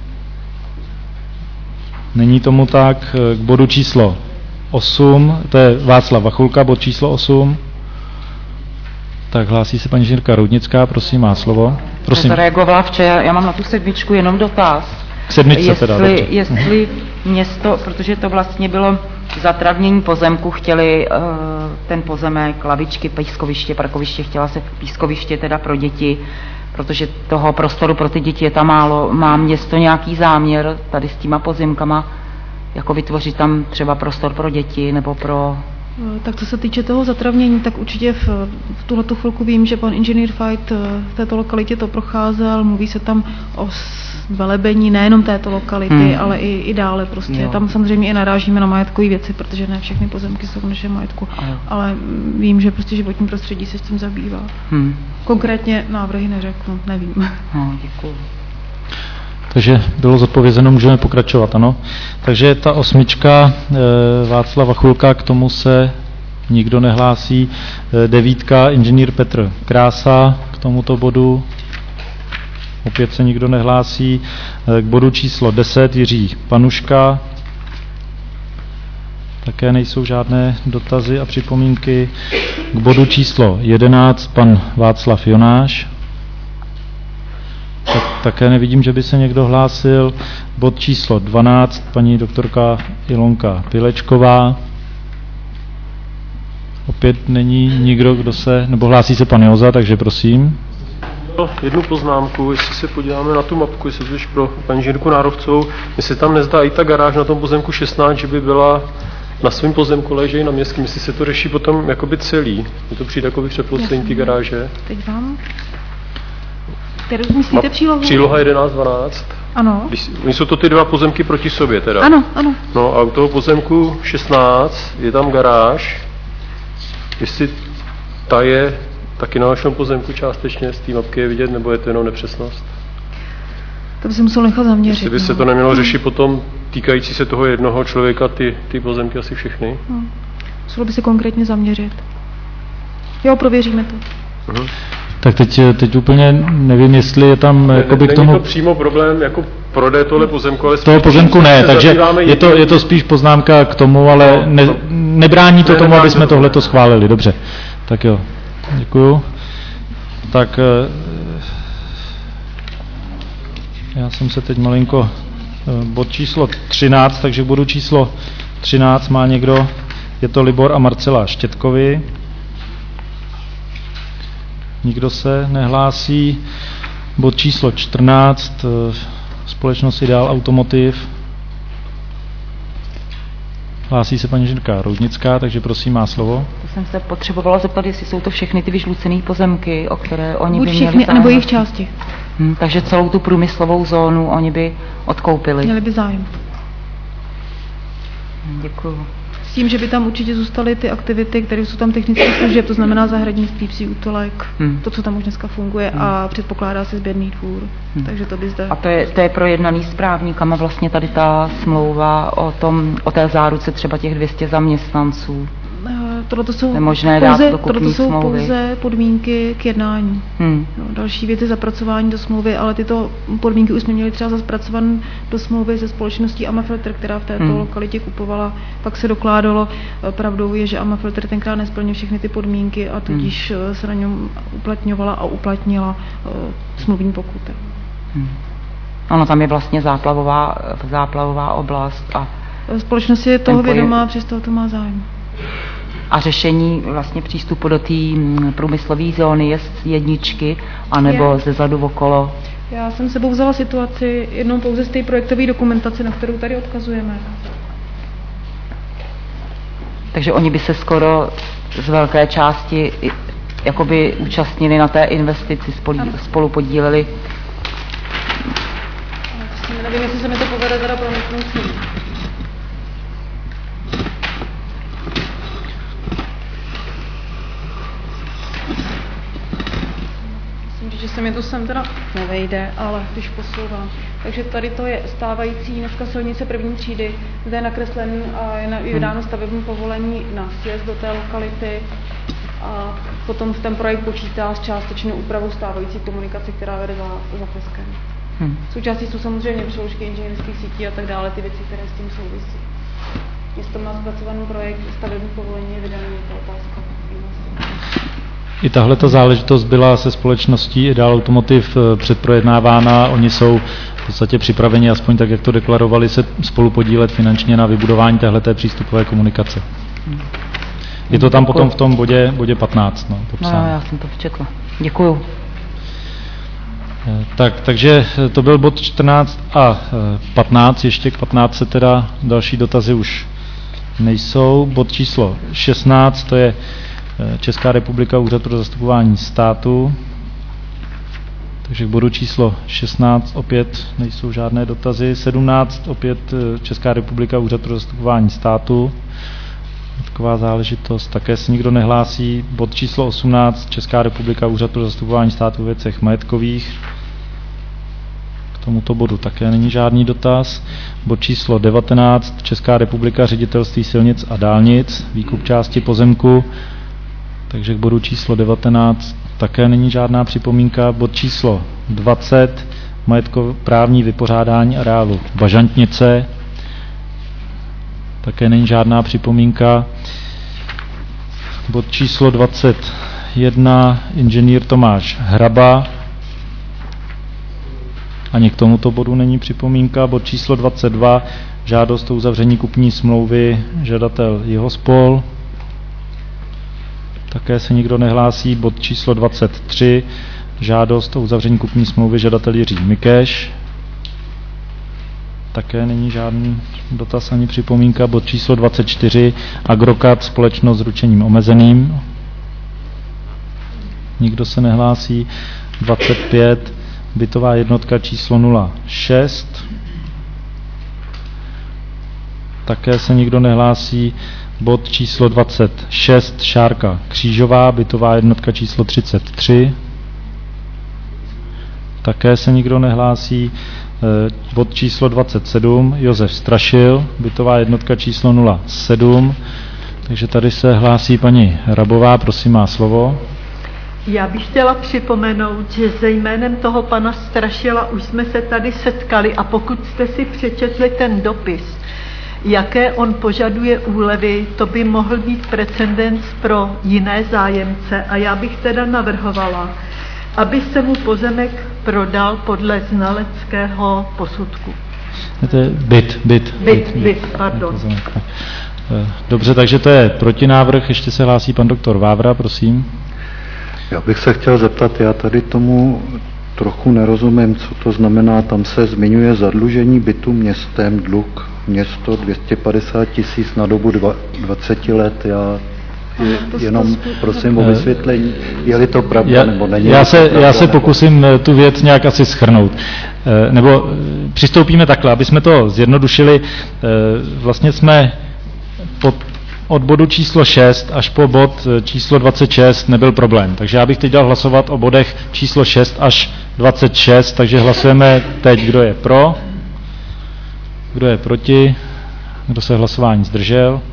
Není tomu tak. K bodu číslo osm, to je Václav Vachulka, bod číslo osm. Tak hlásí se paní inženýrka Roudnická, prosím, má slovo. Prosím. Zareagovala včera, já mám na tu sedmičku jenom dotaz. Sedmičce jestli, teda, dobře. Jestli město, protože to vlastně bylo zatravnění pozemku, chtěli uh, ten pozemek, lavičky, pískoviště, parkoviště, chtěla se pískoviště teda pro děti, protože toho prostoru pro ty děti je tam málo. Má město nějaký záměr tady s těma pozemkama, jako vytvořit tam třeba prostor pro děti nebo pro... Tak co se týče toho zatravnění, tak určitě v, v tuhletu chvilku vím, že pan inženýr Fajt v této lokalitě to procházel, mluví se tam o velebení nejenom této lokality, hmm. ale i, i dále prostě. Jo. Tam samozřejmě i narážíme na majetkové věci, protože ne všechny pozemky jsou v našem majetku, jo. Ale vím, že prostě životní prostředí se s tím zabývá. Hmm. Konkrétně návrhy neřeknu, nevím. No, děkuji. Takže bylo zodpovězeno, můžeme pokračovat, ano. Takže ta osmička e, Václava Chulka, k tomu se nikdo nehlásí. E, devítka inženýr Petr Krása, k tomuto bodu opět se nikdo nehlásí. E, k bodu číslo deset Jiří Panuška, také nejsou žádné dotazy a připomínky. K bodu číslo jedenáct pan Václav Jonáš. Tak, také nevidím, že by se někdo hlásil. Bod číslo dvanáct, paní doktorka Ilonka Pilečková. Opět není nikdo, kdo se, nebo hlásí se pan Joza, takže prosím. Jednu poznámku, jestli se podíváme na tu mapku, jestli to už pro paní inženýrku Nárovcovou, jestli tam nezdá i ta garáž na tom pozemku šestnáct, že by byla na svém pozemku leží na městském, jestli se to řeší potom jakoby celý. Je to přijde jakoby přeplocení té garáže. Teď vám. Kterou myslíte přílohu? Příloha jedenáct dvanáct. Ano. Oni jsou to ty dva pozemky proti sobě teda. Ano, ano. No a u toho pozemku šestnáct je tam garáž. Jestli ta je taky na našem pozemku částečně z té mapky je vidět, nebo je to jenom nepřesnost? To by se musel nechat zaměřit. Jestli by se no. to nemělo řešit potom týkající se toho jednoho člověka, ty, ty pozemky asi všechny? No. Muselo by se konkrétně zaměřit. Jo, prověříme to. Uh-huh. Tak teď, teď úplně nevím, jestli je tam ne, jakoby k tomu... Není to přímo problém jako prodej tohle pozemku, ale... Toho pozemku ne, takže je to, je to spíš poznámka k tomu, ale ne, nebrání to ne, tomu, aby jsme tohleto schválili. Dobře, tak jo, děkuju. Tak já jsem se teď malinko... Bod číslo třináct, takže bodu číslo třináct má někdo, je to Libor a Marcela Štětkovi. Nikdo se nehlásí. Bod číslo čtrnáct, společnost Ideal Automotive. Hlásí se paní inženýrka Roudnická, takže prosím, má slovo. To jsem se potřebovala zeptat, jestli jsou to všechny ty vyžlucené pozemky, o které oni Buď by měli všechny, anebo jejich části. Hmm, takže celou tu průmyslovou zónu oni by odkoupili. Měli by zájem. Děkuju. S tím, že by tam určitě zůstaly ty aktivity, které jsou tam technické služeb, to znamená zahradnictví, psí útolek, hmm. to, co tam už dneska funguje hmm. a předpokládá se sběrný dvůr. Hmm. Takže to by zde... A to je, to je projednaný s právníkama vlastně tady ta smlouva o, tom, o té záruce třeba těch dvě stě zaměstnanců. Tohle jsou, Nemožné pouze, dát tohle jsou smlouvy. pouze podmínky k jednání. Hmm. No, další věci zapracování do smlouvy, ale tyto podmínky už jsme měli třeba zapracované do smlouvy se společností Amafilter, která v této hmm. lokalitě kupovala. Pak se dokládalo, pravdou je, že Amafilter tenkrát nesplnil všechny ty podmínky a tudíž hmm. se na něm uplatňovala a uplatnila uh, smluvní pokuty. Hmm. Ano, tam je vlastně záplavová, záplavová oblast. A společnost je toho vědomá, přesto to má zájem. A řešení vlastně přístupu do té průmyslové zóny je z jedničky, anebo je. ze zadu okolo? Já jsem sebou vzala situaci jednou pouze z té projektové dokumentace, na kterou tady odkazujeme. Takže oni by se skoro z velké části jakoby účastnili na té investici, spolu, spolu podíleli. Nevím, jestli se mi to povede teda promítnout. Že se mi to sem teda nevejde, ale když posouvám. Takže tady to je stávající dneska silnice první třídy, zde je nakreslený a je vydáno stavební povolení na sjezd do té lokality a potom ten projekt počítá s částečnou úpravou stávající komunikace, která vede za, za Peskem. Hmm. Součástí jsou samozřejmě přeložky inženýrských sítí a tak dále, ty věci, které s tím souvisí. Město má zpracovaný projekt, stavební povolení je vydaný, je to otázka. I tahle ta záležitost byla se společností Ideal Automotive předprojednávána. Oni jsou v podstatě připraveni, aspoň tak, jak to deklarovali, se spolu podílet finančně na vybudování téhleté přístupové komunikace. Je to tam potom v tom bodě, bodě patnáct. No, no, já jsem to včetla. Děkuju. Tak, takže to byl bod čtrnáct a patnáct. Ještě k patnáct se teda další dotazy už nejsou. Bod číslo šestnáct, to je Česká republika, Úřad pro zastupování státu. Takže k bodu číslo šestnáct opět nejsou žádné dotazy. sedmnáct opět Česká republika, Úřad pro zastupování státu. Taková záležitost, také se nikdo nehlásí. Bod číslo osmnáct Česká republika, Úřad pro zastupování státu v věcech majetkových. K tomuto bodu také není žádný dotaz. Bod číslo devatenáct Česká republika, Ředitelství silnic a dálnic, výkup části pozemku. Takže k bodu číslo devatenáct také není žádná připomínka. Bod číslo dvacet majetkoprávní vypořádání areálu Bažantnice. Také není žádná připomínka. Bod číslo dvacet jedna inženýr Tomáš Hraba. Ani k tomuto bodu není připomínka. Bod číslo dvacet dva žádost o uzavření kupní smlouvy, žadatel Jihospol. Také se nikdo nehlásí. Bod číslo dvacet tři žádost o uzavření kupní smlouvy, žadatel Jiří Mikeš. Také není žádný dotaz ani připomínka. Bod číslo dvacet čtyři Agrokat, společnost s ručením omezeným. Nikdo se nehlásí. dvacet pět bytová jednotka číslo nula šest. Také se nikdo nehlásí. Bod číslo dvacet šest Šárka Křížová, bytová jednotka číslo třicet tři. Také se nikdo nehlásí. Bod číslo dvacet sedm Josef Strašil, bytová jednotka číslo nula sedm. Takže tady se hlásí paní Rabová, prosím, má slovo. Já bych chtěla připomenout, že se jménem toho pana Strašila už jsme se tady setkali a pokud jste si přečetli ten dopis, jaké on požaduje úlevy, to by mohl být precedens pro jiné zájemce a já bych teda navrhovala, aby se mu pozemek prodal podle znaleckého posudku. To je byt, byt. Byt, byt, pardon. Dobře, takže to je protinávrh, ještě se hlásí pan doktor Vávra, prosím. Já bych se chtěl zeptat, já tady tomu trochu nerozumím, co to znamená, tam se zmiňuje zadlužení bytu městem, dluh město dvě stě padesát tisíc na dobu dva, dvacet let, já je, jenom prosím o vysvětlení, je-li to pravda, já, nebo není. Já se, pravda, já se nebo... pokusím tu věc nějak asi shrnout. Nebo přistoupíme takhle, aby jsme to zjednodušili. Vlastně jsme pod, od bodu číslo šest až po bod číslo dvacet šest nebyl problém. Takže já bych teď dal hlasovat o bodech číslo šest až dvacet šest, takže hlasujeme teď, kdo je pro, kdo je proti, kdo se hlasování zdržel.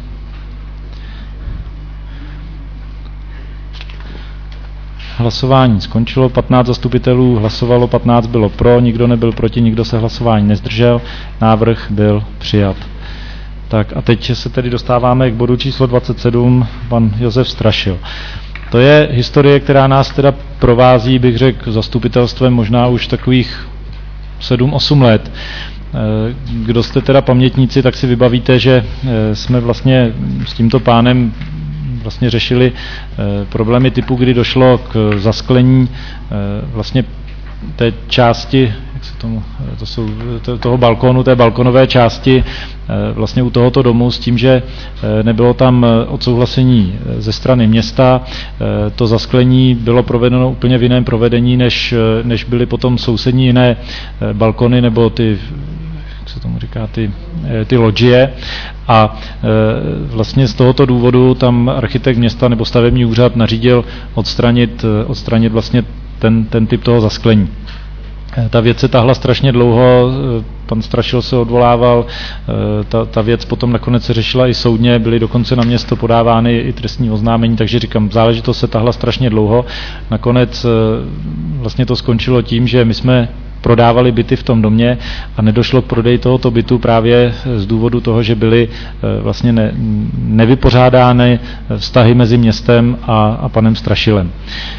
Hlasování skončilo, patnáct zastupitelů hlasovalo, patnáct bylo pro, nikdo nebyl proti, nikdo se hlasování nezdržel, návrh byl přijat. Tak a teď se tedy dostáváme k bodu číslo dvacet sedm, pan Josef Strašil. To je historie, která nás teda provází, bych řekl, zastupitelstvem možná už takových sedm osm let. Kdo jste teda pamětníci, tak si vybavíte, že jsme vlastně s tímto pánem vlastně řešili problémy typu, kdy došlo k zasklení vlastně té části, jak se tomu, to jsou, to, toho balkónu, té balkonové části vlastně u tohoto domu s tím, že nebylo tam odsouhlasení ze strany města. To zasklení bylo provedeno úplně v jiném provedení, než, než byly potom sousední jiné balkony nebo ty, jak se tomu říká, ty, ty lodžie. A vlastně z tohoto důvodu tam architekt města nebo stavební úřad nařídil odstranit, odstranit vlastně ten, ten typ toho zasklení. Ta věc se tahla strašně dlouho, pan Strašil se odvolával, ta, ta věc potom nakonec se řešila i soudně, byly dokonce na město podávány i trestní oznámení, takže říkám, záležitost se tahla strašně dlouho. Nakonec vlastně to skončilo tím, že my jsme prodávali byty v tom domě a nedošlo k prodeji tohoto bytu právě z důvodu toho, že byly vlastně ne, nevypořádány vztahy mezi městem a, a panem Strašilem.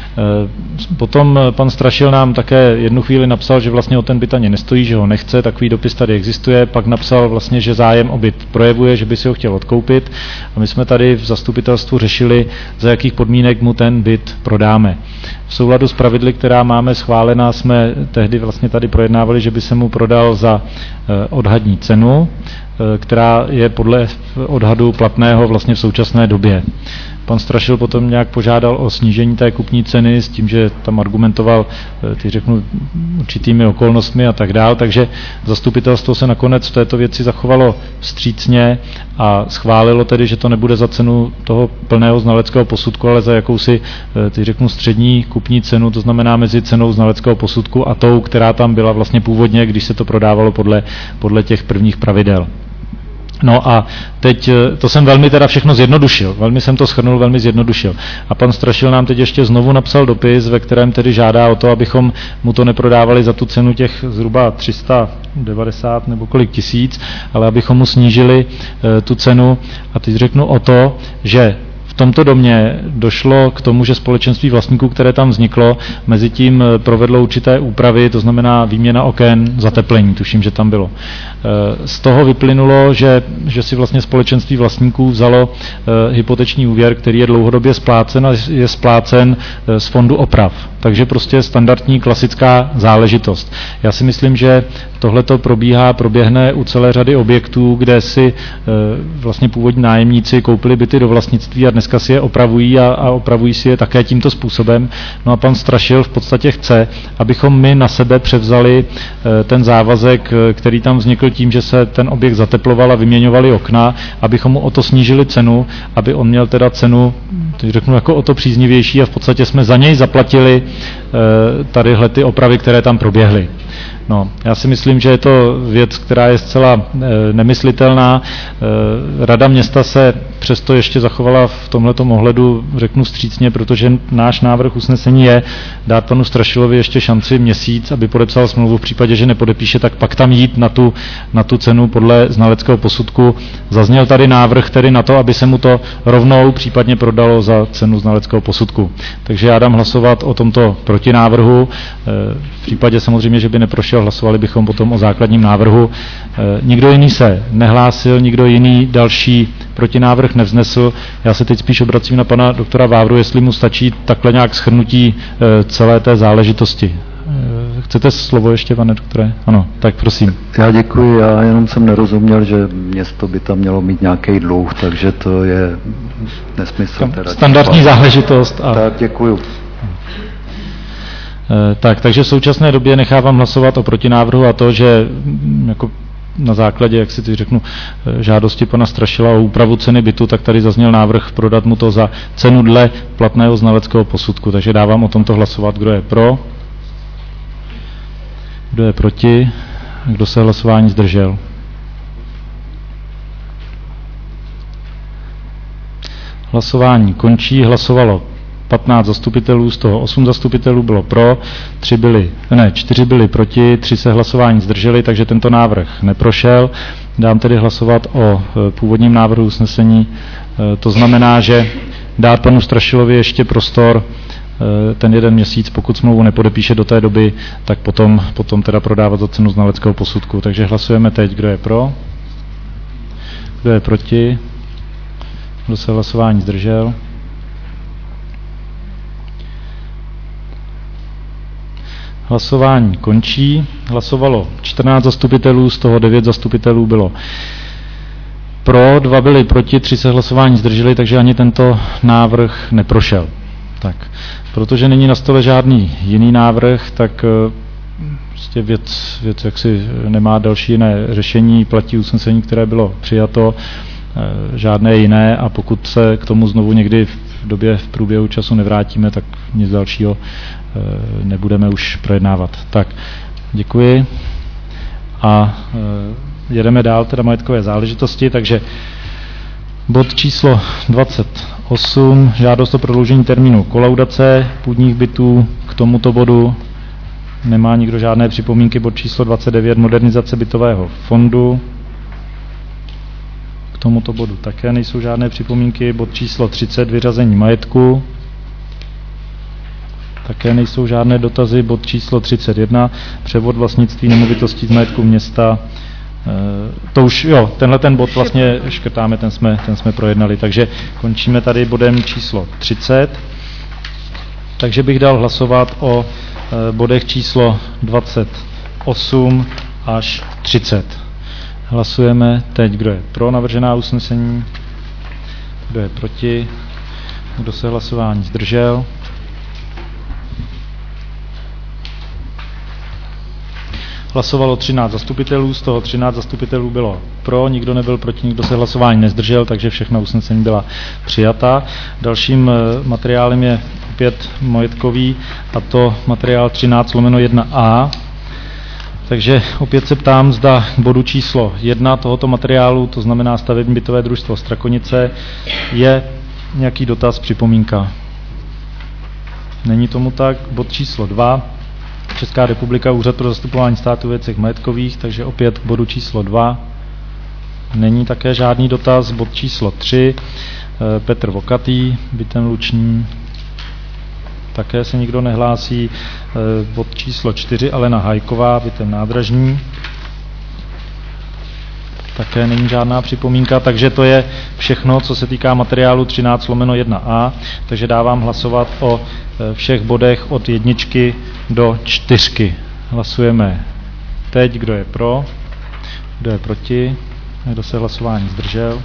Potom pan Strašil nám také jednu chvíli napsal, že vlastně o ten byt ani nestojí, že ho nechce, takový dopis tady existuje, pak napsal vlastně, že zájem o byt projevuje, že by si ho chtěl odkoupit a my jsme tady v zastupitelstvu řešili, za jakých podmínek mu ten byt prodáme. V souladu s pravidly, která máme schválená, jsme tehdy vlastně tady projednávali, že by se mu prodal za odhadní cenu, která je podle odhadu platného vlastně v současné době. Pan Strašil potom nějak požádal o snížení té kupní ceny s tím, že tam argumentoval, ty řeknu, určitými okolnostmi a tak dál, takže zastupitelstvo se nakonec v této věci zachovalo vstřícně a schválilo tedy, že to nebude za cenu toho plného znaleckého posudku, ale za jakousi, ty řeknu, střední kupní cenu, to znamená mezi cenou znaleckého posudku a tou, která tam byla vlastně původně, když se to prodávalo podle, podle těch prvních pravidel. No a teď, to jsem velmi teda všechno zjednodušil, velmi jsem to shrnul, velmi zjednodušil. A pan Strašil nám teď ještě znovu napsal dopis, ve kterém tedy žádá o to, abychom mu to neprodávali za tu cenu těch zhruba tři sta devadesát nebo kolik tisíc, ale abychom mu snížili e, tu cenu. A teď řeknu o to, že v tomto domě došlo k tomu, že společenství vlastníků, které tam vzniklo, mezi tím provedlo určité úpravy, to znamená výměna oken, zateplení, tuším, že tam bylo. Z toho vyplynulo, že, že si vlastně společenství vlastníků vzalo hypoteční úvěr, který je dlouhodobě splácen a je splácen z fondu oprav. Takže prostě standardní klasická záležitost. Já si myslím, že tohleto probíhá, proběhne u celé řady objektů, kde si vlastně původní nájemníci koupili byty do vlastnictví a dneska si je opravují a, a opravují si je také tímto způsobem. No a pan Strašil v podstatě chce, abychom my na sebe převzali ten závazek, který tam vznikl tím, že se ten objekt zateploval a vyměňovali okna, abychom mu o to snížili cenu, aby on měl teda cenu, teď řeknu, jako o to příznivější a v podstatě jsme za něj zaplatili tadyhle ty opravy, které tam proběhly. No, já si myslím, že je to věc, která je zcela e, nemyslitelná. E, Rada města se přesto ještě zachovala v tomhletom ohledu, řeknu vstřícně, protože náš návrh usnesení je dát panu Strašilovi ještě šanci měsíc, aby podepsal smlouvu. V případě, že nepodepíše, tak pak tam jít na tu, na tu cenu podle znaleckého posudku. Zazněl tady návrh tedy na to, aby se mu to rovnou případně prodalo za cenu znaleckého posudku. Takže já dám hlasovat o tomto protinávrhu. E, v případě samozřejmě, že by neprošel, hlasovali bychom potom o základním návrhu. E, nikdo jiný se nehlásil, nikdo jiný další protinávrh nevznesl. Já se teď spíš obracím na pana doktora Vávru, jestli mu stačí takhle nějak shrnutí e, celé té záležitosti. E, chcete slovo ještě, pane doktore? Ano, tak prosím. Já děkuji, já jenom jsem nerozuměl, že město by tam mělo mít nějaký dluh, takže to je nesmysl. Teda standardní záležitost. A... Tak děkuju. Tak, takže v současné době nechávám hlasovat o protinávrhu a to, že jako na základě, jak si teď řeknu, žádosti pana Strašila o úpravu ceny bytu, tak tady zazněl návrh prodat mu to za cenu dle platného znaleckého posudku. Takže dávám o tomto hlasovat, kdo je pro, kdo je proti, kdo se hlasování zdržel. Hlasování končí, hlasovalo patnáct zastupitelů, z toho osm zastupitelů bylo pro, tři byli, ne, čtyři byli proti, tři se hlasování zdrželi, takže tento návrh neprošel. Dám tedy hlasovat o původním návrhu usnesení. To znamená, že dát panu Strašilovi ještě prostor ten jeden měsíc, pokud smlouvu nepodepíše do té doby, tak potom, potom teda prodávat za cenu znaleckého posudku. Takže hlasujeme teď, kdo je pro, kdo je proti, kdo se hlasování zdržel. Hlasování končí. Hlasovalo čtrnáct zastupitelů, z toho devět zastupitelů bylo pro, dva byli proti, tři se hlasování zdrželi, takže ani tento návrh neprošel. Tak, protože není na stole žádný jiný návrh, tak prostě věc, věc jaksi nemá další jiné řešení, platí usnesení, které bylo přijato, žádné jiné, a pokud se k tomu znovu někdy v době v průběhu času nevrátíme, tak nic dalšího nebudeme už projednávat. Tak, Děkuji. A e, jedeme dál, teda majetkové záležitosti, takže bod číslo dvacet osm, žádost o prodloužení termínu kolaudace půdních bytů. K tomuto bodu nemá nikdo žádné připomínky. Bod číslo dvacet devět, modernizace bytového fondu. K tomuto bodu také nejsou žádné připomínky. Bod číslo třicet, vyřazení majetku. Také nejsou žádné dotazy. Bod číslo třicet jedna, převod vlastnictví nemovitostí z majetku města. E, to už, jo, tenhle ten bod vlastně škrtáme, ten jsme, ten jsme projednali, takže končíme tady bodem číslo třicet. Takže bych dal hlasovat o e, bodech číslo dvacet osm až třicet. Hlasujeme teď, kdo je pro navržená usnesení, kdo je proti, kdo se hlasování zdržel. Hlasovalo třináct zastupitelů, z toho třináct zastupitelů bylo pro, nikdo nebyl proti, nikdo se hlasování nezdržel, takže všechna usnesení byla přijata. Dalším materiálem je opět majetkový, a to materiál třináct lomeno jedna a. Takže opět se ptám, zda k bodu číslo jedna tohoto materiálu, to znamená stavební bytové družstvo Strakonice, je nějaký dotaz, připomínka. Není tomu tak. Bod číslo dva. Česká republika, Úřad pro zastupování státu v věcech majetkových, takže opět k bodu číslo dva. Není také žádný dotaz. Bod číslo tři. Petr Vokatý, bytem Luční. Také se nikdo nehlásí. Bod číslo čtyři. Alena Hajková, bytem Nádražní. Také není žádná připomínka, takže to je všechno, co se týká materiálu třináct lomeno jedna a. Takže dávám hlasovat o všech bodech od jedničky do čtyřky. Hlasujeme teď, kdo je pro, kdo je proti, kdo se hlasování zdržel.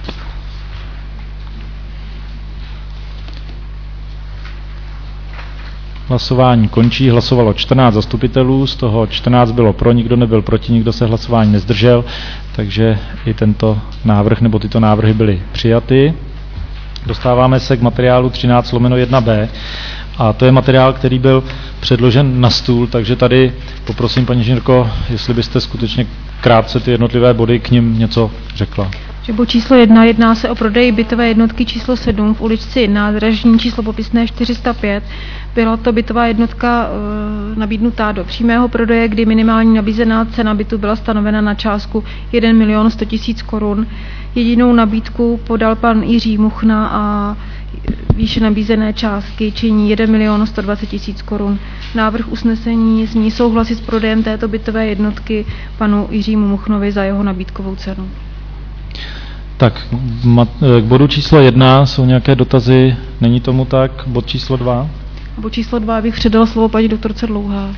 Hlasování končí, hlasovalo čtrnáct zastupitelů, z toho čtrnáct bylo pro, nikdo nebyl proti, nikdo se hlasování nezdržel, takže i tento návrh nebo tyto návrhy byly přijaty. Dostáváme se k materiálu třináct lomeno jedna b a to je materiál, který byl předložen na stůl, takže tady poprosím, paní inženýrko, jestli byste skutečně krátce ty jednotlivé body k nim něco řekla. Bod číslo jedna, jedná se o prodej bytové jednotky číslo sedm v ulici Nádražní, číslo popisné čtyři sta pět. Byla to bytová jednotka e, nabídnutá do přímého prodeje, kdy minimální nabízená cena bytu byla stanovena na částku jeden milion sto tisíc korun. Jedinou nabídku podal pan Jiří Muchna a výše nabízené částky činí jeden milion sto dvacet tisíc korun. Návrh usnesení zní souhlasit s prodejem této bytové jednotky panu Jiřímu Muchnovi za jeho nabídkovou cenu. Tak, k bodu číslo jedna jsou nějaké dotazy, není tomu tak. Bod číslo dva. Bod číslo dva bych předala slovo paní doktorce Dlouhá.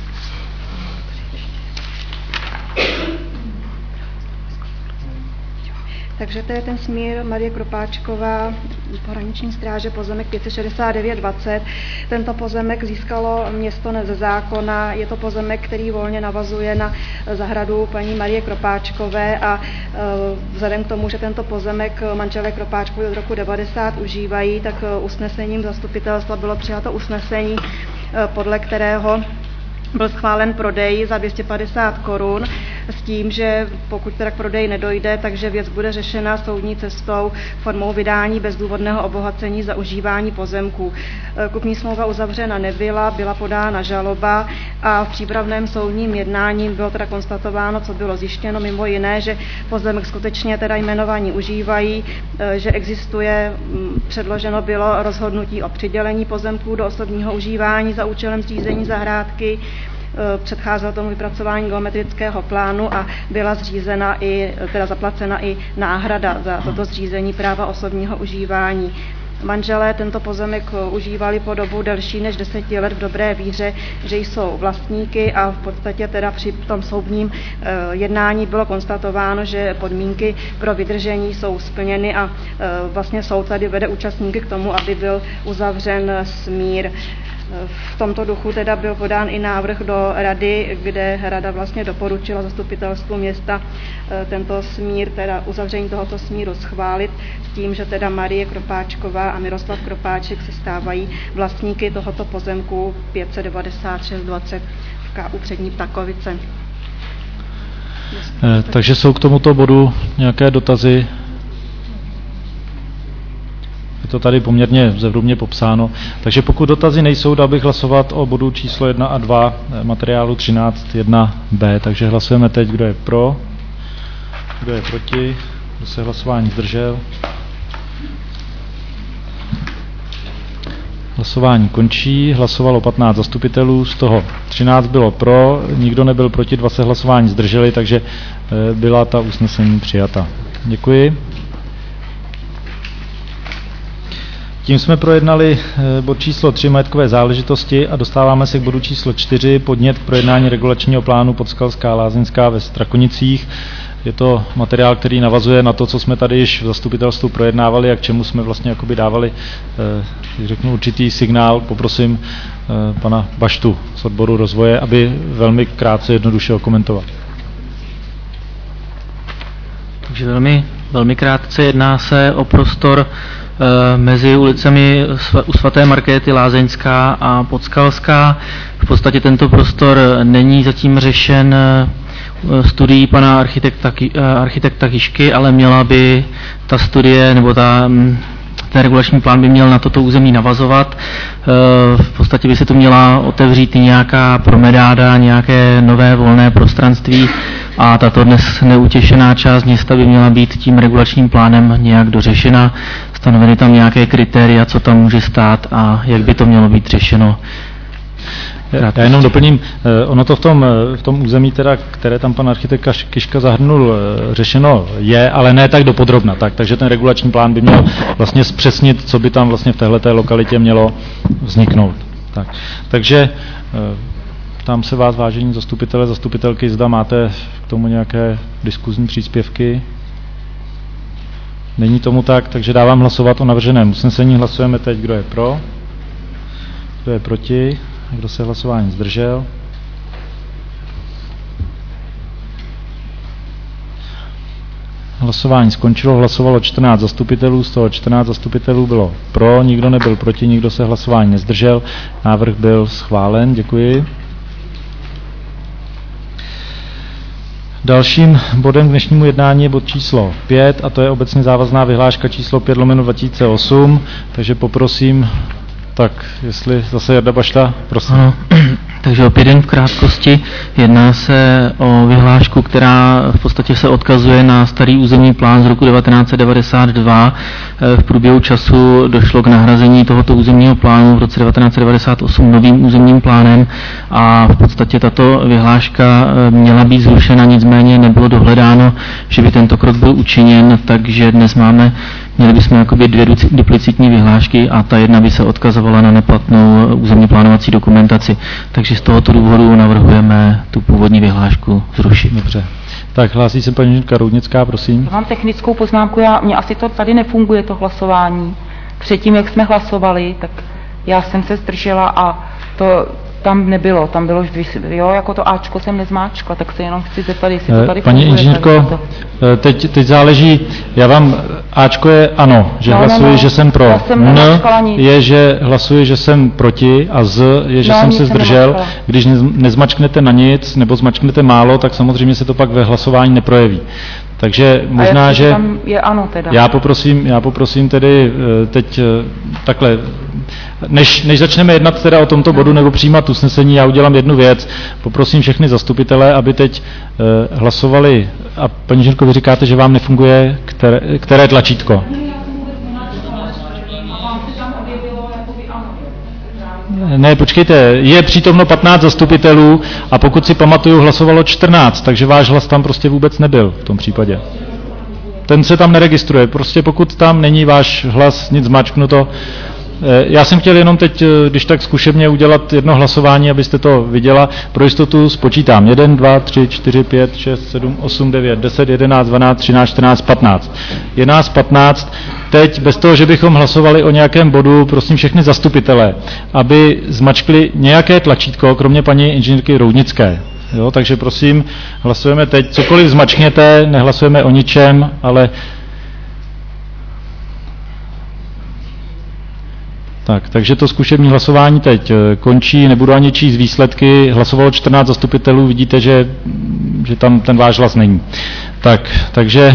Takže to je ten smír Marie Kropáčková, pohraniční stráže, pozemek pět set šedesát devět dvacet. Tento pozemek získalo město ze zákona. Je to pozemek, který volně navazuje na zahradu paní Marie Kropáčkové a vzhledem k tomu, že tento pozemek manželé Kropáčkovi od roku devadesát užívají, tak usnesením zastupitelstva bylo přijato usnesení, podle kterého byl schválen prodej za dvě stě padesát korun s tím, že pokud teda k prodeji nedojde, takže věc bude řešena soudní cestou formou vydání bezdůvodného obohacení za užívání pozemků. Kupní smlouva uzavřena nebyla, byla podána žaloba a v přípravném soudním jednání bylo teda konstatováno, co bylo zjištěno, mimo jiné, že pozemek skutečně teda jmenovaní užívají, že existuje, předloženo bylo rozhodnutí o přidělení pozemků do osobního užívání za účelem zřízení zahrádky, předcházelo tomu vypracování geometrického plánu a byla zřízena i, teda zaplacena i náhrada za toto zřízení práva osobního užívání. Manželé tento pozemek užívali po dobu delší než deseti let v dobré víře, že jsou vlastníky a v podstatě teda při tom soudním jednání bylo konstatováno, že podmínky pro vydržení jsou splněny a vlastně soud tady vede účastníky k tomu, aby byl uzavřen smír. V tomto duchu teda byl podán i návrh do rady, kde rada vlastně doporučila zastupitelstvu města tento smír, teda uzavření tohoto smíru schválit s tím, že teda Marie Kropáčková a Miroslav Kropáček se stávají vlastníky tohoto pozemku pět set devadesát šest dvacet v K U Přední Ptakovice. Eh, takže jsou k tomuto bodu nějaké dotazy? Je to tady poměrně zevrubně popsáno. Takže pokud dotazy nejsou, dal bych hlasovat o bodu číslo jedna a dva materiálu třináct jedna B. Takže hlasujeme teď, kdo je pro, kdo je proti, kdo se hlasování zdržel. Hlasování končí, hlasovalo patnáct zastupitelů, z toho třináct bylo pro, nikdo nebyl proti, dva se hlasování zdrželi, takže byla ta usnesení přijata. Děkuji. Tím jsme projednali bod číslo tři, majetkové záležitosti, a dostáváme se k bodu číslo čtyři, podnět k projednání regulačního plánu Podskalská Lázeňská ve Strakonicích. Je to materiál, který navazuje na to, co jsme tady již v zastupitelstvu projednávali a k čemu jsme vlastně jakoby dávali, řeknu, určitý signál. Poprosím pana Baštu z odboru rozvoje, aby velmi krátce jednoduše okomentoval. Takže velmi, velmi krátce jedná se o prostor mezi ulicemi u svaté Markéty Lázeňská a Podskalská. V podstatě tento prostor není zatím řešen studií pana architekta, architekta Kišky, ale měla by ta studie nebo ta, ten regulační plán by měl na toto území navazovat. V podstatě by se tu měla otevřít nějaká promenáda, nějaké nové volné prostranství a tato dnes neutěšená část města by měla být tím regulačním plánem nějak dořešena. Stanoveny tam nějaké kritéria, co tam může stát a jak by to mělo být řešeno. Já jenom doplním, ono to v tom, v tom území, teda, které tam pan architekt Kiška zahrnul, řešeno je, ale ne tak dopodrobna. Tak, takže ten regulační plán by měl vlastně zpřesnit, co by tam vlastně v téhleté lokalitě mělo vzniknout. Tak, takže tam se vás, vážení zastupitele, zastupitelky, zda máte k tomu nějaké diskuzní příspěvky. Není tomu tak, takže dávám hlasovat o navrženém usnesení. Hlasujeme teď, kdo je pro, kdo je proti, kdo se hlasování zdržel. Hlasování skončilo, hlasovalo čtrnáct zastupitelů, z toho čtrnáct zastupitelů bylo pro, nikdo nebyl proti, nikdo se hlasování nezdržel. Návrh byl schválen, děkuji. Dalším bodem k dnešnímu jednání je bod číslo pět a to je obecně závazná vyhláška číslo pět lomeno dva tisíce osm, takže poprosím, tak jestli zase Jarda Bašta, prosím. Ano, takže opět jen v krátkosti, jedná se o vyhlášku, která v podstatě se odkazuje na starý územní plán z roku devatenáct set devadesát dva. V průběhu času došlo k nahrazení tohoto územního plánu v roce devatenáct set devadesát osm novým územním plánem a v podstatě tato vyhláška měla být zrušena, nicméně nebylo dohledáno, že by tento krok byl učiněn, takže dnes máme Měli bychom jakoby dvě duplicitní vyhlášky a ta jedna by se odkazovala na neplatnou územně plánovací dokumentaci. Takže z tohoto důvodu navrhujeme tu původní vyhlášku zrušit. Dobře. Tak hlásí se paní Roudnická, prosím. Já mám technickou poznámku, já, mně asi to tady nefunguje, to hlasování. Předtím, jak jsme hlasovali, tak já jsem se zdržela a to tam nebylo, tam bylo vždy, jo, jako to Ačko jsem nezmáčkla, tak se jenom chci zeptat, jestli to tady paní funguje. Inženýrko, teď, teď záleží, já vám, Ačko je ano, že no, hlasuji, no, no. že jsem pro, N je, že hlasuji, že jsem proti a Z je, že no, jsem se zdržel. Když nezmačknete na nic nebo zmačknete málo, tak samozřejmě se to pak ve hlasování neprojeví. Takže možná, že tam je ano teda. Já poprosím, já poprosím tedy teď takhle, než, než začneme jednat teda o tomto bodu nebo přijímat usnesení, já udělám jednu věc. Poprosím všechny zastupitele, aby teď uh, hlasovali. A paní Žirko, vy říkáte, že vám nefunguje které, které tlačítko? Ne, počkejte, je přítomno patnáct zastupitelů a pokud si pamatuju, hlasovalo čtrnáct, takže váš hlas tam prostě vůbec nebyl v tom případě. Ten se tam neregistruje, prostě pokud tam není váš hlas, nic zmáčknuto. Já jsem chtěl jenom teď, když tak zkušebně udělat jedno hlasování, abyste to viděla. Pro jistotu spočítám jedna, dva, tři, čtyři, pět, šest, sedm, osm, devět, deset, jedenáct, dvanáct, třináct, čtrnáct, patnáct. Je nás patnáct. Teď bez toho, že bychom hlasovali o nějakém bodu, prosím všechny zastupitele, aby zmačkli nějaké tlačítko, kromě paní inženýrky Roudnické. Jo, takže prosím, hlasujeme teď. Cokoliv zmačkněte, nehlasujeme o ničem, ale Tak, takže to zkušební hlasování teď končí, nebudu ani číst výsledky, hlasovalo čtrnáct zastupitelů, vidíte, že, že tam ten váš hlas není. Tak, takže...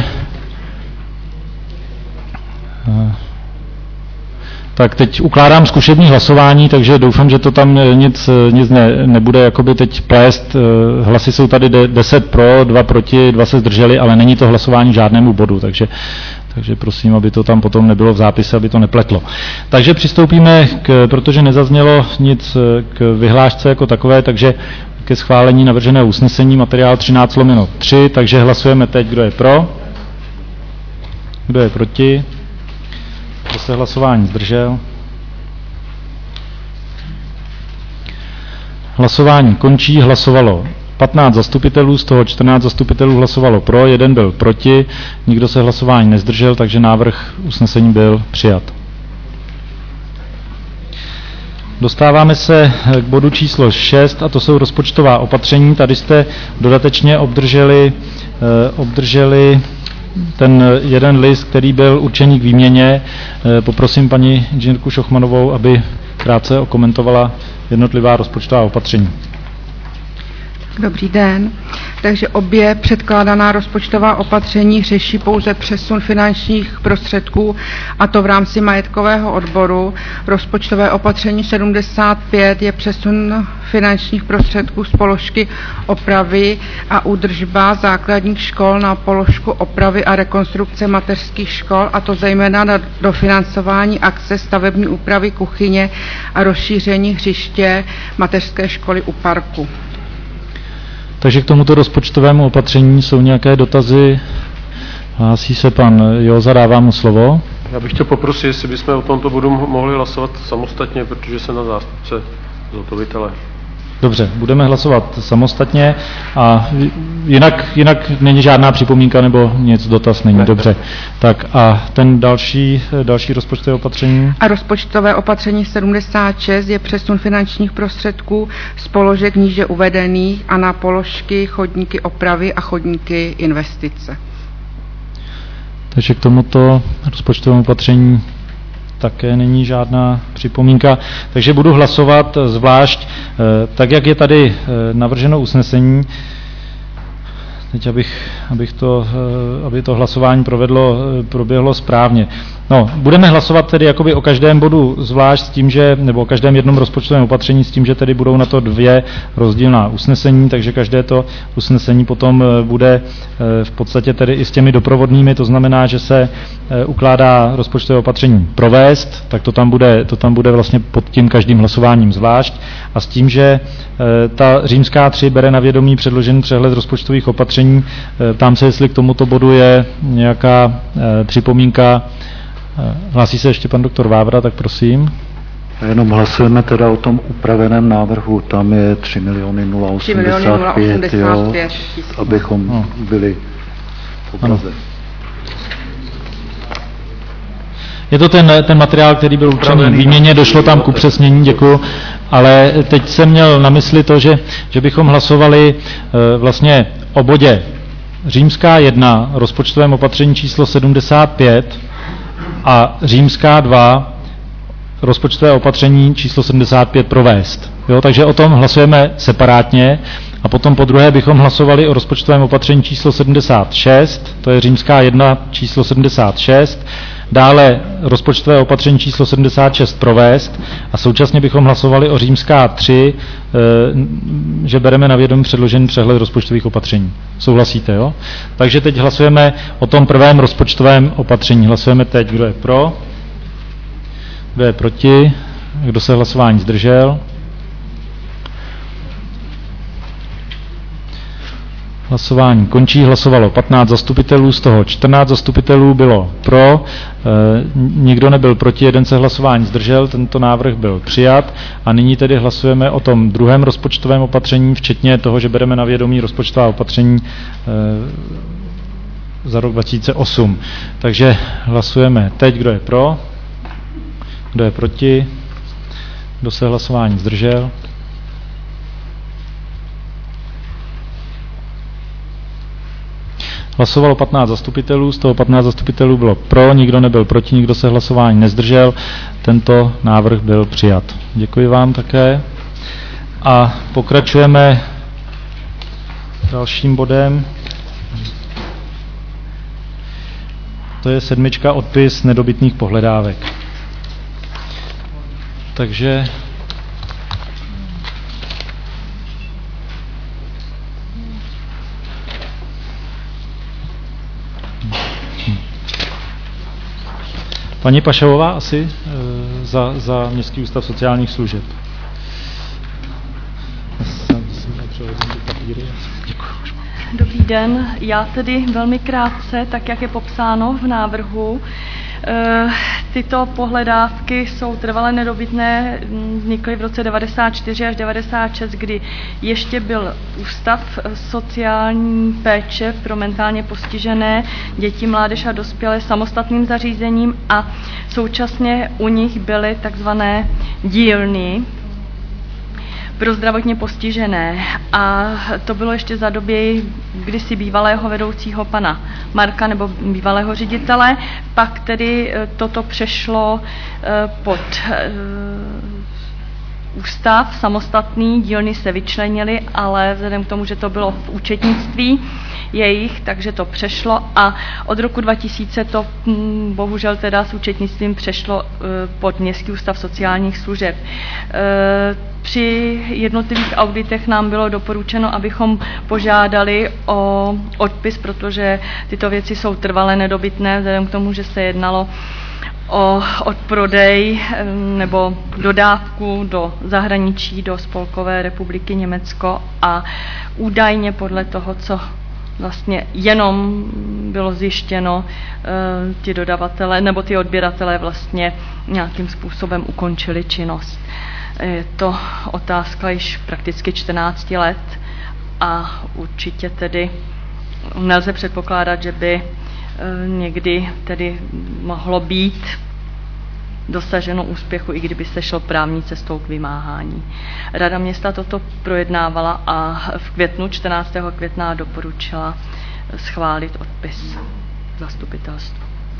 Tak teď ukládám zkušební hlasování, takže doufám, že to tam nic, nic ne, nebude jakoby teď plést. Hlasy jsou tady deset pro, dva proti, dva se zdrželi, ale není to hlasování žádnému bodu, takže, takže prosím, aby to tam potom nebylo v zápise, aby to nepletlo. Takže přistoupíme, k, protože nezaznělo nic k vyhlášce jako takové, takže ke schválení navrženého usnesení materiál třináct lomeno tři, takže hlasujeme teď, kdo je pro, kdo je proti. Kdo se hlasování zdržel? Hlasování končí, hlasovalo patnáct zastupitelů, z toho čtrnáct zastupitelů hlasovalo pro, jeden byl proti, nikdo se hlasování nezdržel, takže návrh usnesení byl přijat. Dostáváme se k bodu číslo šest a to jsou rozpočtová opatření. Tady jste dodatečně obdrželi, eh, obdrželi ten jeden list, který byl určený k výměně. Poprosím paní inženýrku Šochmanovou, aby krátce okomentovala jednotlivá rozpočtová opatření. Dobrý den. Takže obě předkládaná rozpočtová opatření řeší pouze přesun finančních prostředků, a to v rámci majetkového odboru. Rozpočtové opatření sedmdesát pět je přesun finančních prostředků z položky opravy a údržba základních škol na položku opravy a rekonstrukce mateřských škol, a to zejména na dofinancování akce stavební úpravy kuchyně a rozšíření hřiště mateřské školy u parku. Takže k tomuto rozpočtovému opatření jsou nějaké dotazy? Hlásí se pan Joza, dávám mu slovo. Já bych chtěl poprosit, jestli bychom o tomto bodu mohli hlasovat samostatně, protože jsem na zástupce zhotovitele. Dobře, budeme hlasovat samostatně a jinak, jinak není žádná připomínka nebo nic, dotaz není. Ne, dobře. Tak a ten další, další rozpočtové opatření? A rozpočtové opatření sedmdesát šest je přesun finančních prostředků z položek níže uvedených a na položky chodníky opravy a chodníky investice. Takže k tomuto rozpočtovému opatření také není žádná připomínka, takže budu hlasovat zvlášť, tak jak je tady navrženo usnesení. Teď abych, abych to, aby to hlasování provedlo, proběhlo správně. No, budeme hlasovat tedy jakoby o každém bodu zvlášť s tím, že, nebo o každém jednom rozpočtovém opatření s tím, že tedy budou na to dvě rozdílná usnesení, takže každé to usnesení potom bude v podstatě tedy i s těmi doprovodnými, to znamená, že se ukládá rozpočtové opatření provést, tak to tam bude, to tam bude vlastně pod tím každým hlasováním zvlášť, a s tím, že ta římská tři bere na vědomí předložený přehled rozpočtových opatření. Ptám se, jestli k tomuto bodu je nějaká připomínka. Hlásí se ještě pan doktor Vávra, tak prosím. Jenom hlasujeme teda o tom upraveném návrhu, tam je tři miliony nula osmdesát pět, jo, abychom no. byli v obraze. Je to ten, ten materiál, který byl určený k výměně, došlo tam k upřesnění, děkuju, ale teď jsem měl na mysli to, že, že bychom hlasovali e, vlastně o bodě římská jedna, rozpočtovém opatření číslo sedmdesát pět, a římská dva, rozpočtové opatření číslo sedmdesát pět provést. Jo, takže o tom hlasujeme separátně a potom po druhé bychom hlasovali o rozpočtovém opatření číslo sedmdesát šest, to je římská jedna číslo sedmdesát šest, dále rozpočtové opatření číslo sedmdesát šest provést a současně bychom hlasovali o římská tři, že bereme na vědomí předložený přehled rozpočtových opatření. Souhlasíte, jo? Takže teď hlasujeme o tom prvém rozpočtovém opatření. Hlasujeme teď, kdo je pro, kdo je proti, kdo se hlasování zdržel. Hlasování končí, hlasovalo patnáct zastupitelů, z toho čtrnáct zastupitelů bylo pro, e, nikdo nebyl proti, jeden se hlasování zdržel, tento návrh byl přijat a nyní tedy hlasujeme o tom druhém rozpočtovém opatření, včetně toho, že bereme na vědomí rozpočtová opatření e, za rok dva tisíce osm. Takže hlasujeme teď, kdo je pro, kdo je proti, kdo se hlasování zdržel. Hlasovalo patnáct zastupitelů, z toho patnáct zastupitelů bylo pro, nikdo nebyl proti, nikdo se hlasování nezdržel. Tento návrh byl přijat. Děkuji vám také. A pokračujeme dalším bodem. To je sedmička, odpis nedobytných pohledávek. Takže paní Pašová asi e, za, za Městský ústav sociálních služeb. Dobrý den, já tedy velmi krátce, tak jak je popsáno v návrhu. E, tyto pohledávky jsou trvale nedobytné, vznikly v roce devadesát čtyři až devadesát šest, kdy ještě byl ústav sociální péče pro mentálně postižené děti, mládež a dospělé samostatným zařízením a současně u nich byly takzvané dílny pro zdravotně postižené. A to bylo ještě za doby kdysi bývalého vedoucího pana Marka nebo bývalého ředitele. Pak tedy toto přešlo pod ústav samostatný, dílny se vyčlenily, ale vzhledem k tomu, že to bylo v účetnictví jejich, takže to přešlo a od roku dva tisíce to bohužel teda s účetnictvím přešlo pod Městský ústav sociálních služeb. Při jednotlivých auditech nám bylo doporučeno, abychom požádali o odpis, protože tyto věci jsou trvale nedobytné, vzhledem k tomu, že se jednalo o odprodej nebo dodávku do zahraničí, do Spolkové republiky Německo a údajně podle toho, co vlastně jenom bylo zjištěno, ti dodavatelé nebo ty odběratelé vlastně nějakým způsobem ukončili činnost. Je to otázka již prakticky čtrnáct let a určitě tedy nelze předpokládat, že by někdy tedy mohlo být dosaženo úspěchu, i kdyby se šlo právní cestou k vymáhání. Rada města toto projednávala a v květnu, čtrnáctého května doporučila schválit odpis zastupitelstvu.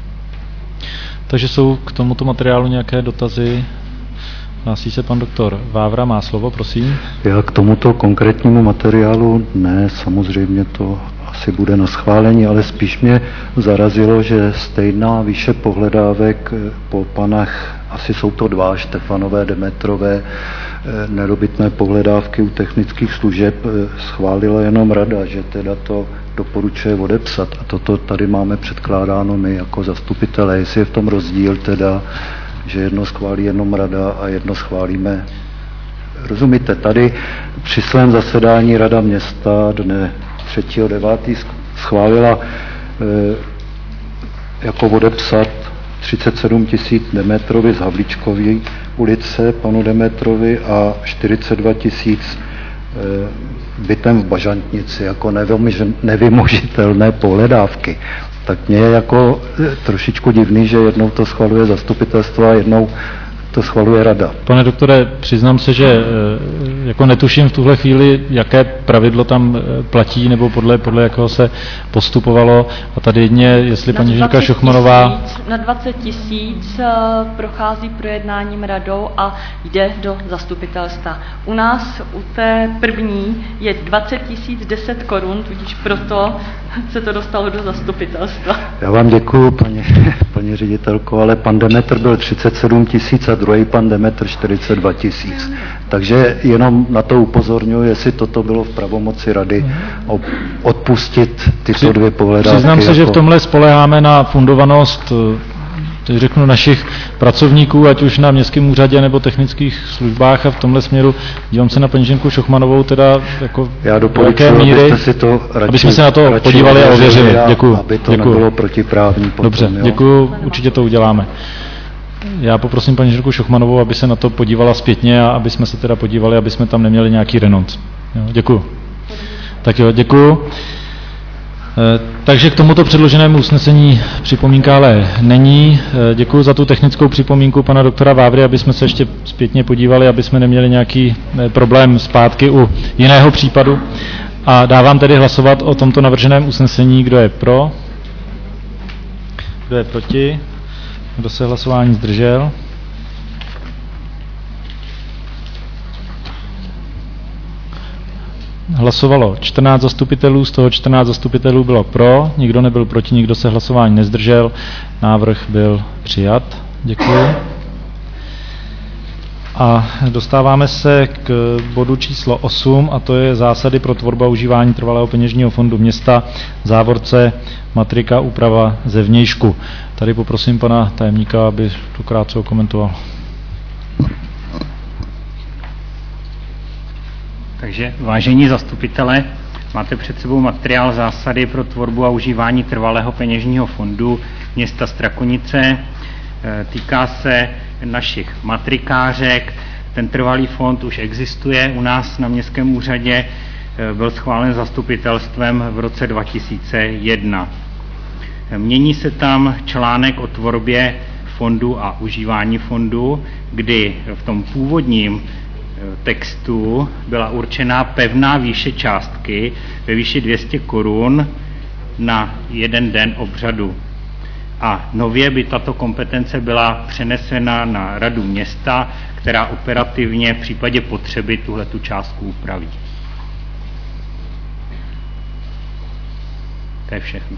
Takže jsou k tomuto materiálu nějaké dotazy? Hlásí se pan doktor Vávra, má slovo, prosím. Já k tomuto konkrétnímu materiálu ne, samozřejmě to asi bude na schválení, ale spíš mě zarazilo, že stejná výše pohledávek po panách, asi jsou to dva, Štefanové, Demetrové, nedobytné pohledávky u technických služeb schválila jenom rada, že teda to doporučuje odepsat. A toto tady máme předkládáno my jako zastupitelé. Jestli je v tom rozdíl teda, že jedno schválí jenom rada a jedno schválíme. Rozumíte, tady při svém zasedání rada města dne třetího devátého schválila e, jako odepsat třicet sedm tisíc Demetrovi z Havlíčkové ulice panu Demetrovi a čtyřicet dva tisíc e, bytem v Bažantnici jako nevymožitelné pohledávky. Tak mě je jako trošičku divný, že jednou to schvaluje zastupitelstvo a jednou to schvaluje rada. Pane doktore, přiznám se, že jako netuším v tuhle chvíli, jaké pravidlo tam platí, nebo podle, podle jakého se postupovalo. A tady jedně, jestli paní inženýrka Šuchmanová... Na dvacet tisíc prochází projednáním radou a jde do zastupitelstva. U nás, u té první, je dvacet tisíc deset korun, tudíž proto se to dostalo do zastupitelstva. Já vám děkuju, paní, paní ředitelko, ale pan Demetr byl třicet sedm tisíc a druhý pan Demetr čtyřicet dva tisíc. Takže jenom na to upozorňuji, jestli toto bylo v pravomoci rady odpustit tyto dvě pohledávky. Přiznám se, jako... že v tomhle spoléháme na fundovanost, teď řeknu, našich pracovníků, ať už na městském úřadě nebo technických službách, a v tomhle směru dívám se na paní inženýrku Šuchmanovou, teda jako já doporučuji, míry, abyste si to radši, aby jsme se na to podívali a ověřili. Děkuju. Aby to Děkuju. nebylo protiprávní. Potom, dobře, jo? děkuju, určitě to uděláme. Já poprosím paní inženýrku Šuchmanovou, aby se na to podívala zpětně a aby jsme se teda podívali, aby jsme tam neměli nějaký renonc. Jo, děkuju. Tak jo, děkuju. E, takže k tomuto předloženému usnesení připomínka ale není. E, děkuju za tu technickou připomínku pana doktora Vávry, aby jsme se ještě zpětně podívali, aby jsme neměli nějaký e, problém zpátky u jiného případu. A dávám tedy hlasovat o tomto navrženém usnesení. Kdo je pro? Kdo je proti? Kdo se hlasování zdržel? Hlasovalo čtrnáct zastupitelů, z toho čtrnáct zastupitelů bylo pro, nikdo nebyl proti, nikdo se hlasování nezdržel. Návrh byl přijat. Děkuji. A dostáváme se k bodu číslo osm, a to je zásady pro tvorbu a užívání trvalého peněžního fondu města, v závorce matrika úprava zevnějšku. Tady poprosím pana tajemníka, aby to krátce okomentoval. Takže vážení zastupitelé, máte před sebou materiál zásady pro tvorbu a užívání trvalého peněžního fondu města Strakonice. Týká se našich matrikářek. Ten trvalý fond už existuje u nás na městském úřadě, byl schválen zastupitelstvem v roce dva tisíce jedna. Mění se tam článek o tvorbě fondu a užívání fondu, kdy v tom původním textu byla určená pevná výše částky ve výši dvě stě korun na jeden den obřadu. A nově by tato kompetence byla přenesena na radu města, která operativně v případě potřeby tuhletu částku upraví. To je všechno.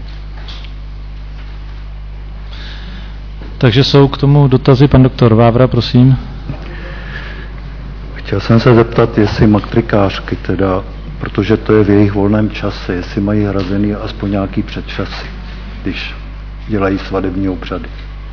Takže jsou k tomu dotazy. Pan doktor Vávra, prosím. Chtěl jsem se zeptat, jestli matrikářky teda, protože to je v jejich volném čase, jestli mají hrazený aspoň nějaký předčasy, když dělají svatební obřady.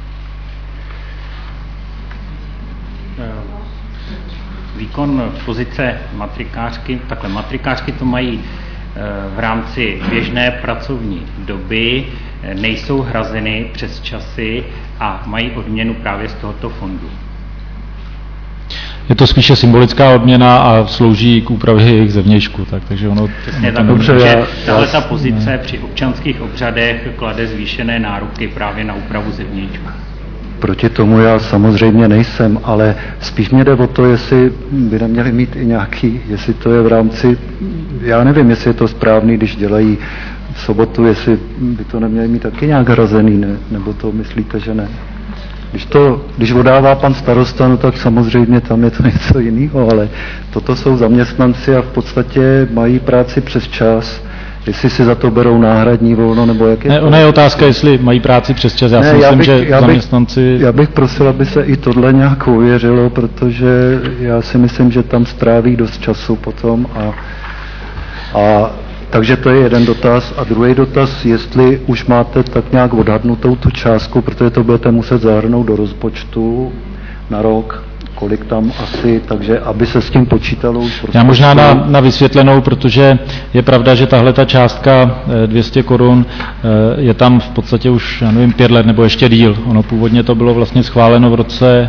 Výkon pozice matrikářky, takhle matrikářky to mají v rámci běžné pracovní doby, nejsou hrazeny přes časy a mají odměnu právě z tohoto fondu. Je to spíše symbolická odměna a slouží k úpravě jejich zevnějšku. Tak, takže ono, Přesně ono tak, dobře, protože já, tahle ta já, pozice ne. při občanských obřadech klade zvýšené nároky právě na úpravu zevnějšku. Proti tomu já samozřejmě nejsem, ale spíš mě jde o to, jestli by neměli mít i nějaký, jestli to je v rámci, já nevím, jestli je to správný, když dělají v sobotu, jestli by to neměli mít taky nějak hrazený, ne? Nebo to myslíte, že ne? Když to, když odává pan starosta, no tak samozřejmě tam je to něco jiného, ale toto jsou zaměstnanci a v podstatě mají práci přes čas. Jestli si za to berou náhradní volno, nebo jak je ne, to? Ona je otázka, jestli mají práci přes čas. Já ne, si myslím, já bych, že já bych, zaměstnanci... Já bych prosil, aby se i tohle nějak ověřilo, protože já si myslím, že tam stráví dost času potom. A, a takže to je jeden dotaz. A druhý dotaz, jestli už máte tak nějak odhadnutou tu částku, protože to budete muset zahrnout do rozpočtu na rok, kolik tam asi, takže aby se s tím počítalo už. Já možná na, na vysvětlenou, protože je pravda, že tahle ta částka dvě stě korun je tam v podstatě už, já nevím, pět let nebo ještě díl. Ono původně to bylo vlastně schváleno v roce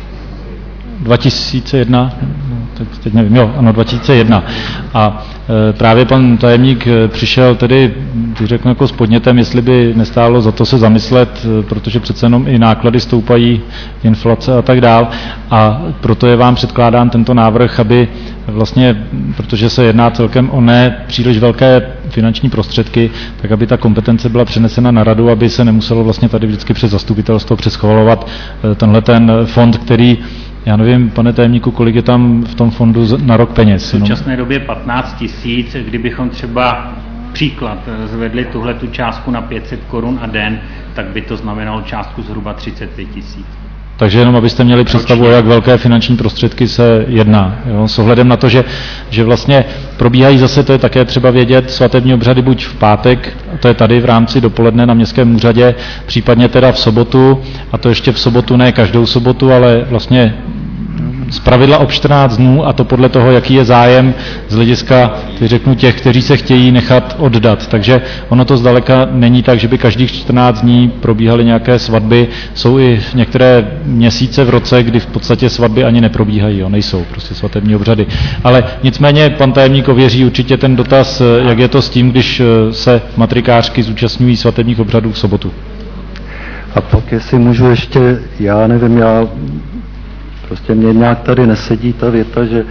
dva tisíce jedna, tak teď nevím, jo, ano, dva tisíce jedna. A e, právě pan tajemník přišel tedy, bych řekl, jako s podnětem, jestli by nestálo za to se zamyslet, protože přece jenom i náklady stoupají, inflace a tak dál. A proto je vám předkládán tento návrh, aby vlastně, protože se jedná celkem o ne příliš velké finanční prostředky, tak aby ta kompetence byla přenesena na radu, aby se nemuselo vlastně tady vždycky přes zastupitelstvo přeschvalovat tenhle ten fond, který, já nevím, pane tajemníku, kolik je tam v tom fondu na rok peněz? V současné době patnáct tisíc, kdybychom třeba příklad zvedli tuhle tu částku na pět set korun a den, tak by to znamenalo částku zhruba třicet pět tisíc. Takže jenom abyste měli představu, o jak velké finanční prostředky se jedná. Jo? S ohledem na to, že, že vlastně probíhají zase, to je také třeba vědět, svatební obřady buď v pátek, to je tady v rámci dopoledne na městském úřadě, případně teda v sobotu, a to ještě v sobotu ne každou sobotu, ale vlastně zpravidla o čtrnáct dnů, a to podle toho, jaký je zájem z hlediska, teď řeknu, těch, kteří se chtějí nechat oddat. Takže ono to zdaleka není tak, že by každých čtrnáct dní probíhaly nějaké svatby. Jsou i některé měsíce v roce, kdy v podstatě svatby ani neprobíhají, jo, nejsou prostě svatební obřady. Ale nicméně pan tajemník ověří určitě ten dotaz, jak je to s tím, když se matrikářky zúčastňují svatebních obřadů v sobotu. A pak, jestli můžu ještě, já nevím, já prostě mě nějak tady nesedí ta věta, že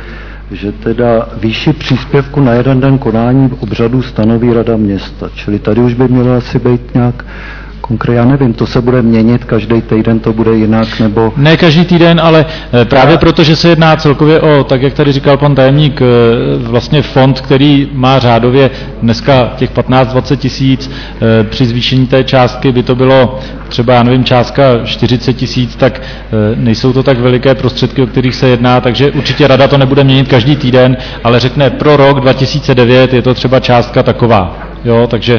že teda výši příspěvku na jeden den konání obřadu stanoví Rada města. Čili tady už by mělo asi být nějak konkrétně, já nevím, to se bude měnit, každý týden to bude jinak, nebo... Ne každý týden, ale právě proto, že se jedná celkově o, tak jak tady říkal pan tajemník, vlastně fond, který má řádově dneska těch patnáct dvacet tisíc, při zvýšení té částky by to bylo třeba, já nevím, částka čtyřicet tisíc, tak nejsou to tak veliké prostředky, o kterých se jedná, takže určitě Rada to nebude měnit každý týden, ale řekne pro rok dva tisíce devět je to třeba částka taková, jo, takže...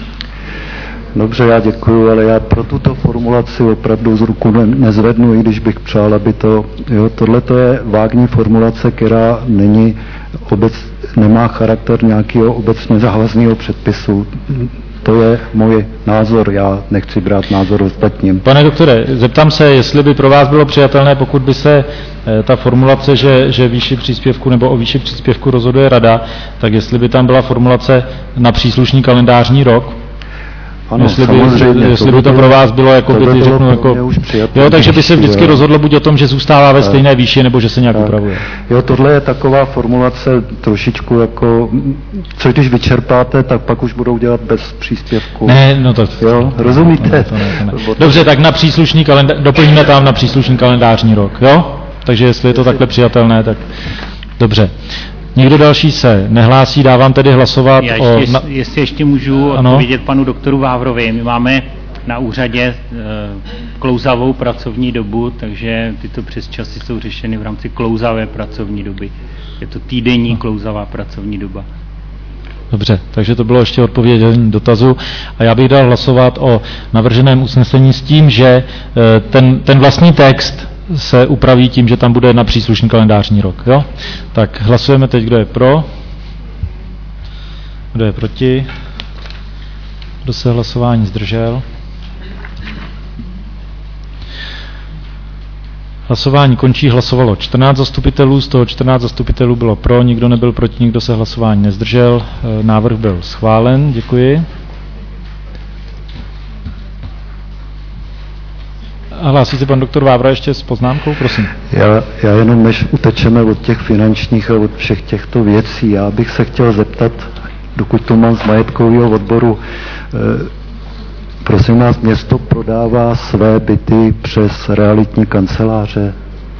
Dobře, já děkuju, ale já pro tuto formulaci opravdu z ruku ne, nezvednu, i když bych přál, aby to, jo, tohle to je vágní formulace, která není obec, nemá charakter nějakého obecně závazného předpisu. To je můj názor, já nechci brát názor ostatním. Pane doktore, zeptám se, jestli by pro vás bylo přijatelné, pokud by se e, ta formulace, že, že výši příspěvku nebo o výši příspěvku rozhoduje Rada, tak jestli by tam byla formulace na příslušný kalendářní rok. Ano, jestli by, jestli by to pro vás bylo, jako by ty řeknu, jako, jo, takže by se vždycky rozhodlo buď o tom, že zůstává ve stejné výši, nebo že se nějak upravuje. Jo, tohle je taková formulace trošičku jako, co když vyčerpáte, tak pak už budou dělat bez příspěvku. Ne, no to... Jo, rozumíte? To ne, to ne, to ne. Dobře, tak na příslušný kalendář, doplníme tam na příslušný kalendářní rok, jo? Takže jestli je to takhle přijatelné, tak dobře. Někdo další se nehlásí, dávám tedy hlasovat Já o... ještě, jestli ještě můžu ano? odpovědět panu doktoru Vávrovi. My máme na úřadě e, klouzavou pracovní dobu, takže tyto přesčasy jsou řešeny v rámci klouzavé pracovní doby. Je to týdenní klouzavá pracovní doba. Dobře, takže to bylo ještě odpovědění dotazu a já bych dal hlasovat o navrženém usnesení s tím, že e, ten, ten vlastní text se upraví tím, že tam bude na příslušný kalendářní rok. Jo? Tak hlasujeme teď, kdo je pro, kdo je proti, kdo se hlasování zdržel. Hlasování končí, hlasovalo čtrnáct zastupitelů, z toho čtrnáct zastupitelů bylo pro, nikdo nebyl proti, nikdo se hlasování nezdržel. Návrh byl schválen, děkuji. A hlásí se pan doktor Vávra ještě s poznámkou, prosím. Já, já jenom, než utečeme od těch finančních a od všech těchto věcí, já bych se chtěl zeptat, dokud to mám z majetkového odboru, eh, prosím vás, město prodává své byty přes realitní kanceláře.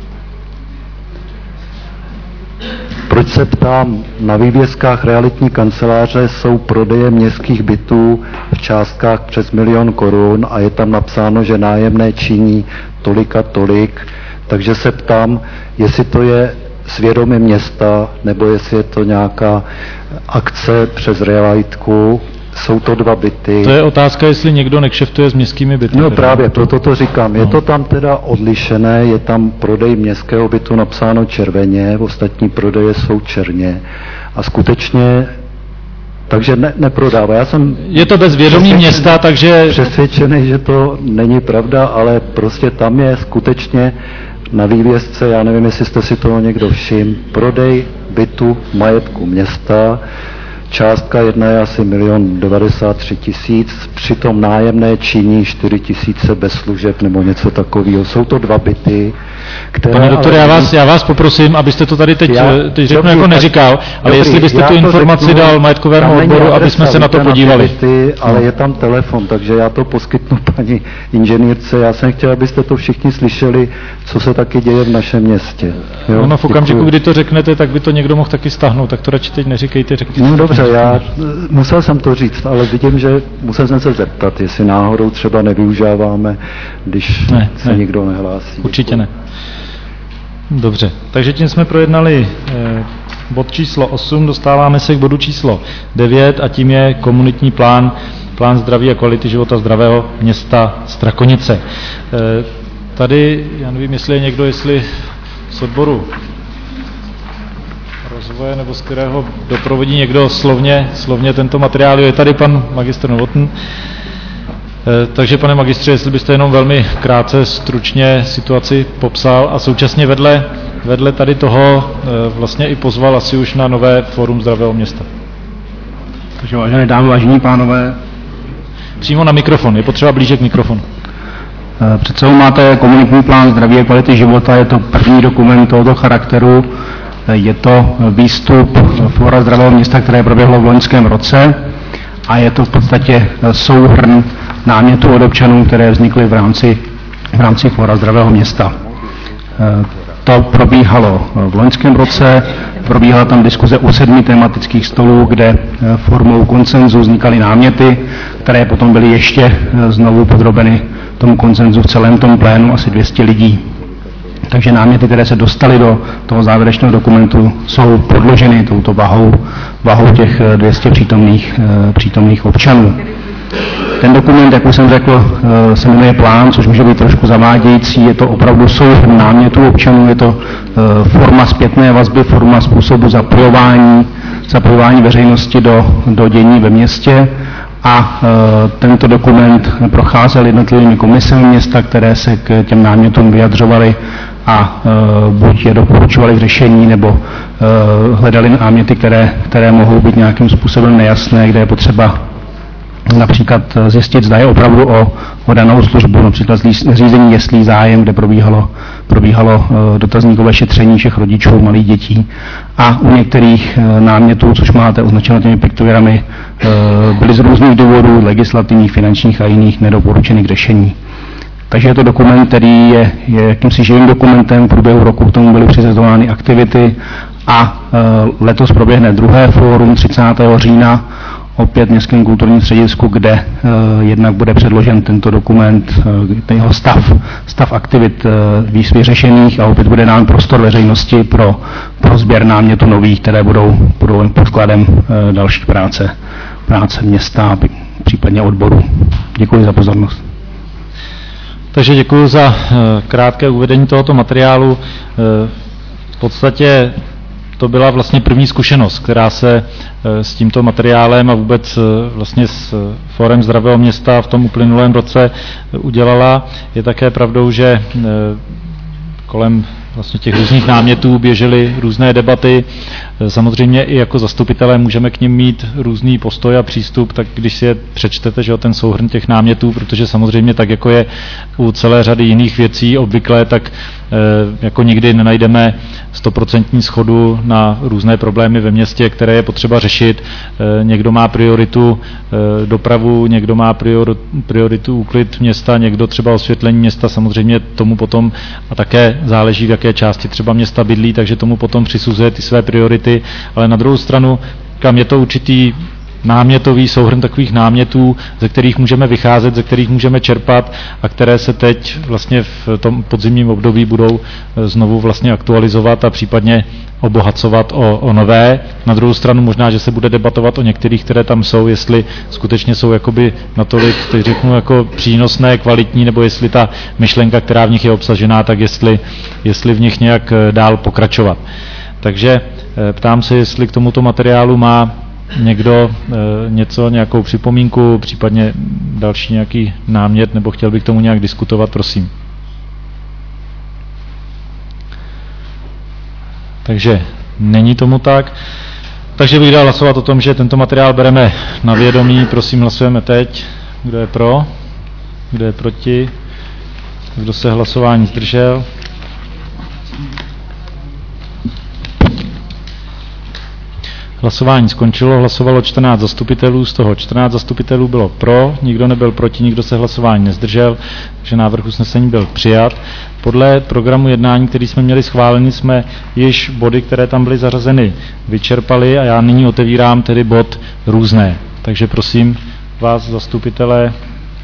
Proč se ptám, na vývězkách realitní kanceláře jsou prodeje městských bytů v částkách přes milion korun a je tam napsáno, že nájemné činí tolik a tolik, takže se ptám, jestli to je svědomí města, nebo jestli je to nějaká akce přes realitku. Jsou to dva byty. To je otázka, jestli někdo nekšeftuje s městskými byty. No právě, proto to říkám. Je to tam teda odlišené, je tam prodej městského bytu napsáno červeně, ostatní prodeje jsou černě. A skutečně, takže ne, neprodává. Já jsem je to bez vědomí města, takže... přesvědčený, že to není pravda, ale prostě tam je skutečně na vývězce, já nevím, jestli jste si toho někdo všiml, prodej bytu majetku města. Částka jedna je asi milion devadesát tři tisíc, přitom nájemné činí čtyři tisíce bez služeb nebo něco takového. Jsou to dva byty, které... Pane doktore, já vás, já vás poprosím, abyste to tady teď, já, teď řeknu jako neříkal, ale dobrý, jestli byste tu informaci řeknu, dal majetkovému odboru, aby jsme se na to podívali. Byty, ale no. Je tam telefon, takže já to poskytnu paní inženýrce. Já jsem chtěl, abyste to všichni slyšeli, co se taky děje v našem městě. Jo? No v okamžiku, kdy to řeknete, tak by to někdo mohl taky stáhnout, tak to radši teď neříkejte, řekněte. No dobře, já musel jsem to říct, ale vidím, že musel jsem se zeptat, jestli náhodou třeba nevyužíváme, když ne, se ne. nikdo nehlásí. Určitě ne. Dobře, takže tím jsme projednali eh, bod číslo osm, dostáváme se k bodu číslo devět a tím je komunitní plán, plán zdraví a kvality života zdravého města Strakonice. Eh, tady, já nevím, jestli je někdo, jestli z odboru rozvoje, nebo z kterého doprovodí někdo slovně, slovně tento materiál. Je tady pan magistr Novotný. Takže, pane magistře, jestli byste jenom velmi krátce, stručně situaci popsal a současně vedle, vedle tady toho vlastně i pozval asi už na nové fórum zdravého města. Takže vážené dámy, vážení pánové. Přímo na mikrofon, je potřeba blíže k mikrofonu. Před sebou máte komunitní plán zdraví a kvality života, je to první dokument tohoto charakteru Je to výstup Fóra zdravého města, které proběhlo v loňském roce a je to v podstatě souhrn námětů od občanů, které vznikly v rámci, v rámci Fóra zdravého města. To probíhalo v loňském roce, probíhala tam diskuze u sedmi tematických stolů, kde formou konsenzu vznikaly náměty, které potom byly ještě znovu podrobeny tomu konsenzu v celém tom plénu, asi dvě stě lidí. Takže náměty, které se dostaly do toho závěrečného dokumentu, jsou podloženy touto vahou, vahou těch dvě stě přítomných, přítomných občanů. Ten dokument, jak už jsem řekl, se jmenuje plán, což může být trošku zavádějící. Je to opravdu souhrn námětů občanů, je to forma zpětné vazby, forma způsobu zapojování, zapojování veřejnosti do, do dění ve městě. A e, tento dokument procházel jednotlivými komisemi města, které se k těm námětům vyjadřovaly a e, buď je doporučovali k řešení, nebo e, hledali náměty, které, které mohou být nějakým způsobem nejasné, kde je potřeba například zjistit, zda je opravdu o, o danou službu, například řízení jeslí zájem, kde probíhalo, probíhalo dotazníkové šetření všech rodičů malých dětí. A u některých námětů, což máte označeno těmi piktogramy, byly z různých důvodů, legislativních, finančních a jiných, nedoporučeny k řešení. Takže je to dokument, který je, je jakýmsi živým dokumentem. V průběhu roku k tomu byly přiřazovány aktivity a e, letos proběhne druhé fórum třicátého října opět v Městském kulturním středisku, kde e, jednak bude předložen tento dokument, e, jeho stav, stav aktivit e, vyřešených a opět bude dán prostor veřejnosti pro, pro sběr námětů nových, které budou, budou podkladem e, další práce, práce města a případně odboru. Děkuji za pozornost. Takže děkuji za uh, krátké uvedení tohoto materiálu. Uh, v podstatě to byla vlastně první zkušenost, která se uh, s tímto materiálem a vůbec uh, vlastně s uh, Fórem zdravého města v tom uplynulém roce uh, udělala. Je také pravdou, že uh, kolem vlastně těch různých námětů běžely různé debaty. Samozřejmě i jako zastupitelé můžeme k nim mít různý postoj a přístup, tak když si je přečtete, že ten souhrn těch námětů, protože samozřejmě tak, jako je u celé řady jiných věcí obvykle, tak jako nikdy nenajdeme stoprocentní shodu na různé problémy ve městě, které je potřeba řešit. Někdo má prioritu dopravu, někdo má prioritu úklid města, někdo třeba osvětlení města, samozřejmě tomu potom a také záleží, v jaké části třeba města bydlí, takže tomu potom přisuzuje ty své priority, ale na druhou stranu, kam je to určitý námětový souhrn takových námětů, ze kterých můžeme vycházet, ze kterých můžeme čerpat a které se teď vlastně v tom podzimním období budou znovu vlastně aktualizovat a případně obohacovat o, o nové. Na druhou stranu možná, že se bude debatovat o některých, které tam jsou, jestli skutečně jsou jakoby natolik, teď řeknu, jako přínosné, kvalitní, nebo jestli ta myšlenka, která v nich je obsažená, tak jestli, jestli v nich nějak dál pokračovat. Takže ptám se, jestli k tomuto materiálu má někdo e, něco, nějakou připomínku, případně další nějaký námět, nebo chtěl by k tomu nějak diskutovat, prosím. Takže není tomu tak. Takže bych dal hlasovat o tom, že tento materiál bereme na vědomí. Prosím, hlasujeme teď. Kdo je pro? Kdo je proti? Kdo se hlasování zdržel? Hlasování skončilo, hlasovalo čtrnáct zastupitelů, z toho čtrnáct zastupitelů bylo pro, nikdo nebyl proti, nikdo se hlasování nezdržel, takže návrh usnesení byl přijat. Podle programu jednání, který jsme měli schválený, jsme již body, které tam byly zařazeny, vyčerpali a já nyní otevírám tedy bod různé. Takže prosím vás, zastupitelé,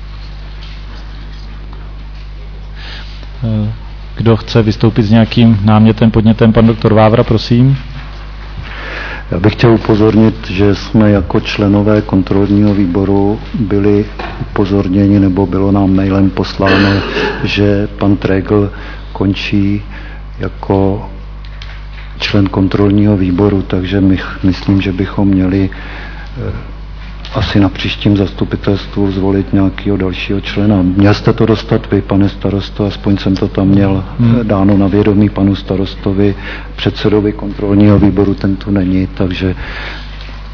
kdo chce vystoupit s nějakým námětem, podnětem, pan doktor Vávra, prosím. Já bych chtěl upozornit, že jsme jako členové kontrolního výboru byli upozorněni, nebo bylo nám mailem posláno, že pan Trégl končí jako člen kontrolního výboru, takže my, myslím, že bychom měli asi na příštím zastupitelstvu zvolit nějakého dalšího člena. Měl jste to dostat vy, pane starosto, aspoň jsem to tam měl hmm. dáno na vědomí panu starostovi, předsedovi kontrolního výboru, ten tu není, takže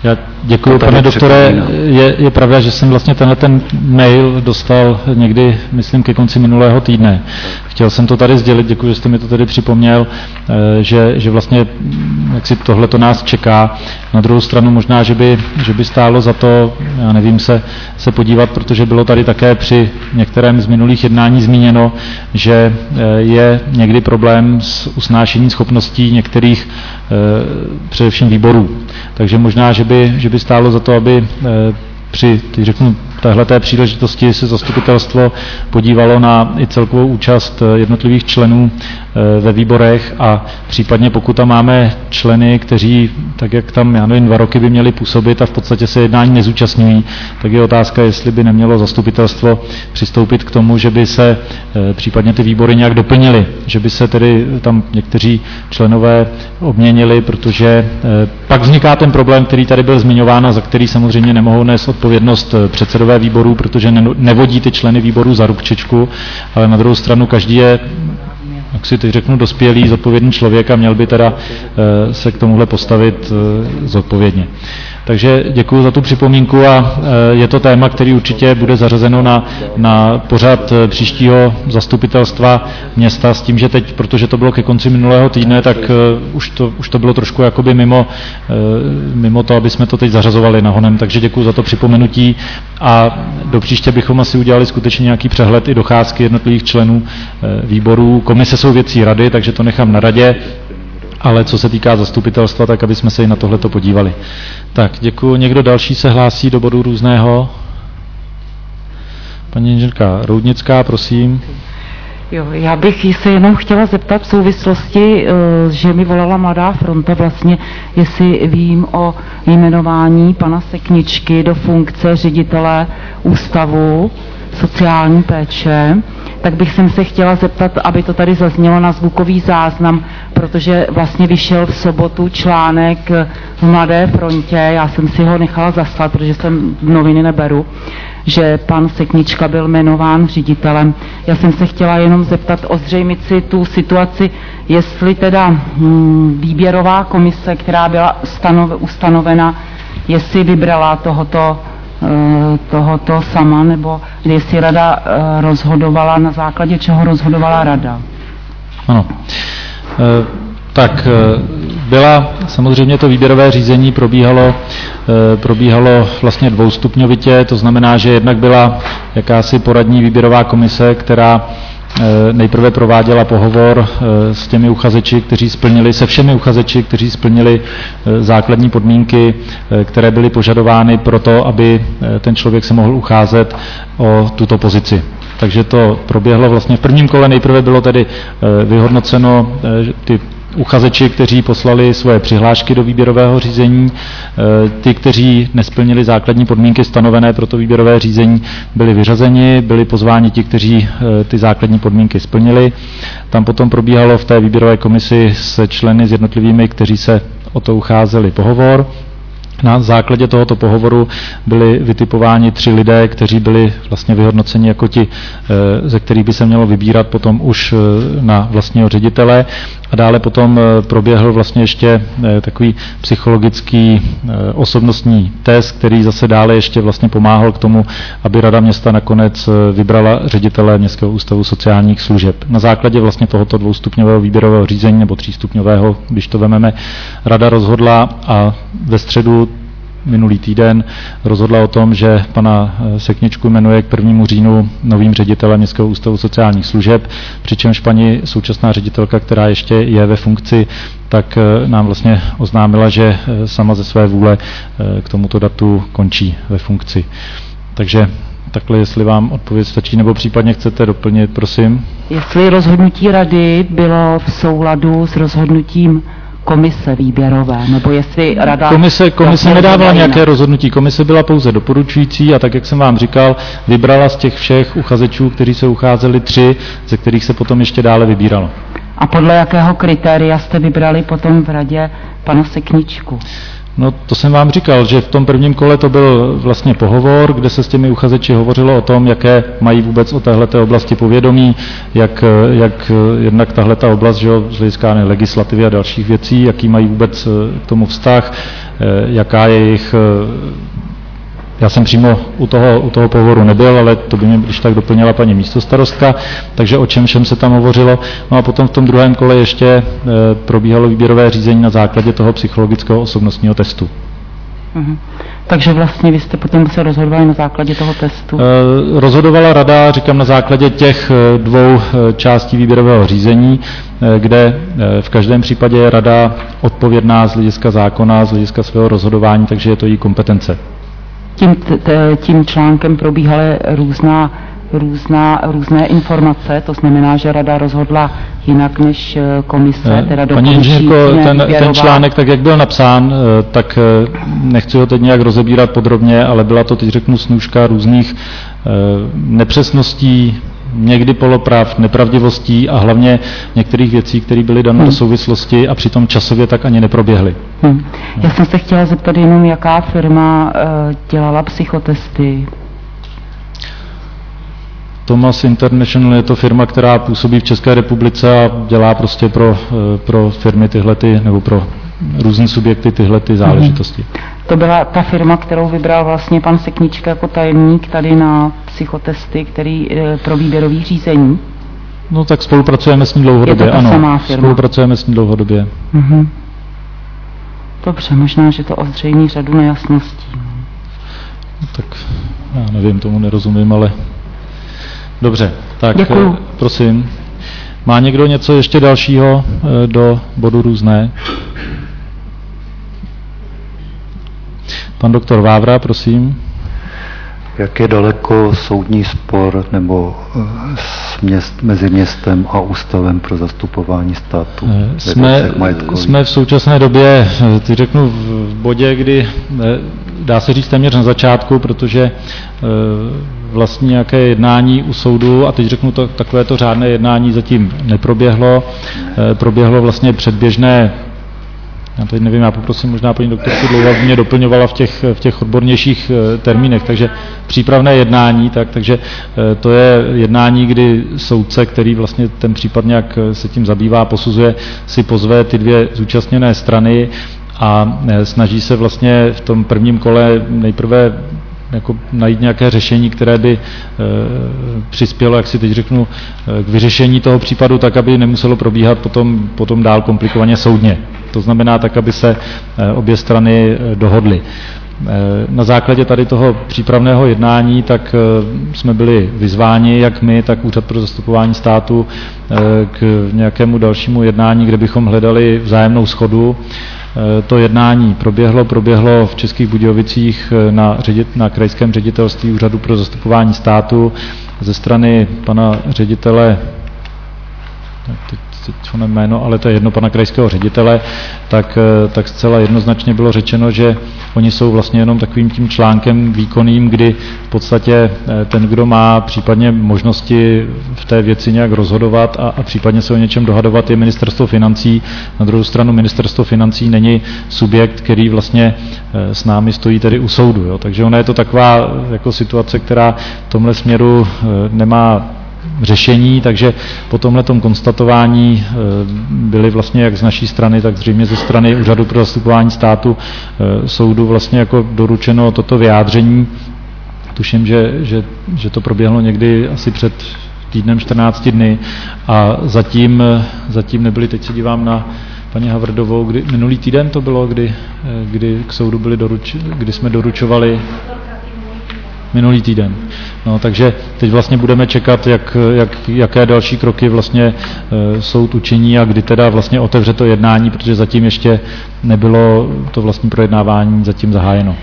Já děkuji, pane doktore. Je, je pravda, že jsem vlastně tenhle ten mail dostal někdy, myslím, ke konci minulého týdne. Chtěl jsem to tady sdělit, děkuji, že jste mi to tady připomněl, že, že vlastně jak si tohle to nás čeká. Na druhou stranu možná, že by, že by stálo za to, já nevím, se, se podívat, protože bylo tady také při některém z minulých jednání zmíněno, že je někdy problém s usnášením schopností některých především výborů. Takže možná, že by, že by stálo za to, aby při, teď řeknu, téhleté příležitosti se zastupitelstvo podívalo na i celkovou účast jednotlivých členů ve výborech a případně pokud tam máme členy, kteří tak jak tam, já nevím, dva roky by měli působit a v podstatě se jednání nezúčastňují, tak je otázka, jestli by nemělo zastupitelstvo přistoupit k tomu, že by se případně ty výbory nějak doplnily, že by se tedy tam někteří členové obměnili, protože pak vzniká ten problém, který tady byl zmiňován a za který samozřejmě nemohou nést odpovědnost předsedové výborů, protože nevodí ty členy výborů za ručičku, ale na druhou stranu každý je, jak si teď řeknu, dospělý, zodpovědný člověk a měl by teda se k tomuhle postavit zodpovědně. Takže děkuji za tu připomínku a je to téma, který určitě bude zařazeno na, na pořad příštího zastupitelstva města s tím, že teď, protože to bylo ke konci minulého týdne, tak už to, už to bylo trošku jakoby mimo, mimo to, aby jsme to teď zařazovali nahonem, takže děkuji za to připomenutí a do příště bychom asi udělali skutečně nějaký přehled i docházky jednotlivých členů výborů. Komise jsou věcí rady, takže to nechám na radě. Ale co se týká zastupitelstva, tak aby jsme se i na tohleto podívali. Tak, děkuji. Někdo další se hlásí do bodu různého? Paní inženýrka Roudnická, prosím. Jo, já bych se jenom chtěla zeptat v souvislosti, že mi volala Mladá fronta vlastně, jestli vím o jmenování pana Sekničky do funkce ředitele ústavu sociální péče, tak bych jsem se chtěla zeptat, aby to tady zaznělo na zvukový záznam, protože vlastně vyšel v sobotu článek v Mladé frontě, já jsem si ho nechala zaslat, protože jsem noviny neberu, že pan Seknička byl jmenován ředitelem. Já jsem se chtěla jenom zeptat, ozřejmit si tu situaci, jestli teda hm, výběrová komise, která byla stanov, ustanovena, jestli vybrala tohoto tohoto sama, nebo jestli rada rozhodovala, na základě čeho rozhodovala rada. Ano. E, tak byla, samozřejmě to výběrové řízení probíhalo, e, probíhalo vlastně dvoustupňovitě, to znamená, že jednak byla jakási poradní výběrová komise, která nejprve prováděla pohovor s těmi uchazeči, kteří splnili, se všemi uchazeči, kteří splnili základní podmínky, které byly požadovány pro to, aby ten člověk se mohl ucházet o tuto pozici. Takže to proběhlo vlastně v prvním kole. Nejprve bylo tedy vyhodnoceno ty uchazeči, kteří poslali svoje přihlášky do výběrového řízení. Ty, kteří nesplnili základní podmínky stanovené pro to výběrové řízení, byli vyřazeni, byli pozváni ti, kteří ty základní podmínky splnili. Tam potom probíhalo v té výběrové komisi se členy s jednotlivými, kteří se o to ucházeli, pohovor. Na základě tohoto pohovoru byli vytipováni tři lidé, kteří byli vlastně vyhodnoceni jako ti, ze kterých by se mělo vybírat potom už na vlastního ředitele. A dále potom proběhl vlastně ještě takový psychologický osobnostní test, který zase dále ještě vlastně pomáhal k tomu, aby Rada města nakonec vybrala ředitele Městského ústavu sociálních služeb. Na základě vlastně tohoto dvoustupňového výběrového řízení nebo třístupňového, když to vememe, Rada rozhodla a ve středu minulý týden rozhodla o tom, že pana Sekničku jmenuje k prvnímu říjnu novým ředitelem Městského ústavu sociálních služeb, přičemž paní současná ředitelka, která ještě je ve funkci, tak nám vlastně oznámila, že sama ze své vůle k tomuto datu končí ve funkci. Takže takhle, jestli vám odpověď stačí, nebo případně chcete doplnit, prosím. Jestli rozhodnutí rady bylo v souladu s rozhodnutím komise výběrové, nebo jestli rada... Komise, komise nedávala nějaké rozhodnutí, komise byla pouze doporučující a tak, jak jsem vám říkal, vybrala z těch všech uchazečů, kteří se ucházeli, tři, ze kterých se potom ještě dále vybíralo. A podle jakého kritéria jste vybrali potom v radě pana Sekničku? No to jsem vám říkal, že v tom prvním kole to byl vlastně pohovor, kde se s těmi uchazeči hovořilo o tom, jaké mají vůbec o téhleté oblasti povědomí, jak, jak jednak tahleta oblast, že jo, z hlediska legislativy a dalších věcí, jaký mají vůbec k tomu vztah, jaká je jejich. Já jsem přímo u toho, u toho pohovoru nebyl, ale to by mě když tak doplnila paní místostarostka, takže o čem všem se tam hovořilo. No a potom v tom druhém kole ještě e, probíhalo výběrové řízení na základě toho psychologického osobnostního testu. Mhm. Takže vlastně vy jste potom se rozhodovali na základě toho testu? E, rozhodovala rada, říkám, na základě těch dvou částí výběrového řízení, e, kde e, v každém případě je rada odpovědná z hlediska zákona, z hlediska svého rozhodování, takže je to její kompetence. Tím, t, tím článkem probíhaly různá, různá, různé informace, to znamená, že rada rozhodla jinak než komise, teda Paní inženýrko, ten, ten článek, tak jak byl napsán, tak nechci ho teď nějak rozebírat podrobně, ale byla to, teď řeknu, snůška různých nepřesností, někdy polopravd, nepravdivostí a hlavně některých věcí, které byly dané hmm. do souvislosti a přitom časově tak ani neproběhly. Hmm. Já jsem se chtěla zeptat jenom, jaká firma uh, dělala psychotesty. Thomas International je to firma, která působí v České republice a dělá prostě pro, pro firmy tyhle, nebo pro různé subjekty tyhle ty záležitosti. Hmm. To byla ta firma, kterou vybral vlastně pan Seknička jako tajemník tady na psychotesty, který e, pro výběrový řízení. No tak spolupracujeme s ní dlouhodobě, je to ta ano. Samá firma. Spolupracujeme s ní dlouhodobě. Mhm. Dobře, možná, že to ozřejmí řadu nejasností. No, tak já nevím, tomu nerozumím, ale dobře, tak děkuju. Prosím. Má někdo něco ještě dalšího do bodu různé? Pan doktor Vávra, prosím. Jak je daleko soudní spor nebo měst, mezi městem a ústavem pro zastupování státu? Jsme, jsme v současné době, ty řeknu, v bodě, kdy dá se říct téměř na začátku, protože vlastně nějaké jednání u soudu, a teď řeknu to, takové to řádné jednání zatím neproběhlo, proběhlo vlastně předběžné. Já teď nevím, já poprosím možná paní doktorku Dlouhou, aby mě doplňovala v těch, v těch odbornějších termínech. Takže přípravné jednání, tak, takže to je jednání, kdy soudce, který vlastně ten případ nějak se tím zabývá, posuzuje, si pozve ty dvě zúčastněné strany a snaží se vlastně v tom prvním kole nejprve jako najít nějaké řešení, které by e, přispělo, jak si teď řeknu, k vyřešení toho případu tak, aby nemuselo probíhat potom, potom dál komplikovaně soudně. To znamená tak, aby se e, obě strany e, dohodly. E, na základě tady toho přípravného jednání tak e, jsme byli vyzváni, jak my, tak Úřad pro zastupování státu e, k nějakému dalšímu jednání, kde bychom hledali vzájemnou shodu. To jednání proběhlo, proběhlo v Českých Budějovicích na, ředit, na krajském ředitelství Úřadu pro zastupování státu ze strany pana ředitele, teď, teď ho jméno, ale to je jedno, pana krajského ředitele, tak, tak zcela jednoznačně bylo řečeno, že oni jsou vlastně jenom takovým tím článkem výkonným, kdy v podstatě ten, kdo má případně možnosti v té věci nějak rozhodovat a, a případně se o něčem dohadovat, je ministerstvo financí. Na druhou stranu ministerstvo financí není subjekt, který vlastně s námi stojí tedy u soudu. Jo. Takže ona je to taková jako situace, která v tomhle směru nemá řešení, takže po tomhletom konstatování byly vlastně jak z naší strany, tak zřejmě ze strany Úřadu pro zastupování státu soudu vlastně jako doručeno toto vyjádření. Tuším, že, že, že to proběhlo někdy asi před týdnem čtrnácti dny a zatím, zatím nebyly, teď se dívám na paní Havrdovou, kdy, minulý týden to bylo, kdy, kdy k soudu byli doruč, kdy jsme doručovali minulý týden. No, takže teď vlastně budeme čekat, jak, jak, jaké další kroky vlastně e, soud učiní a kdy teda vlastně otevře to jednání, protože zatím ještě nebylo to vlastní projednávání zatím zahájeno.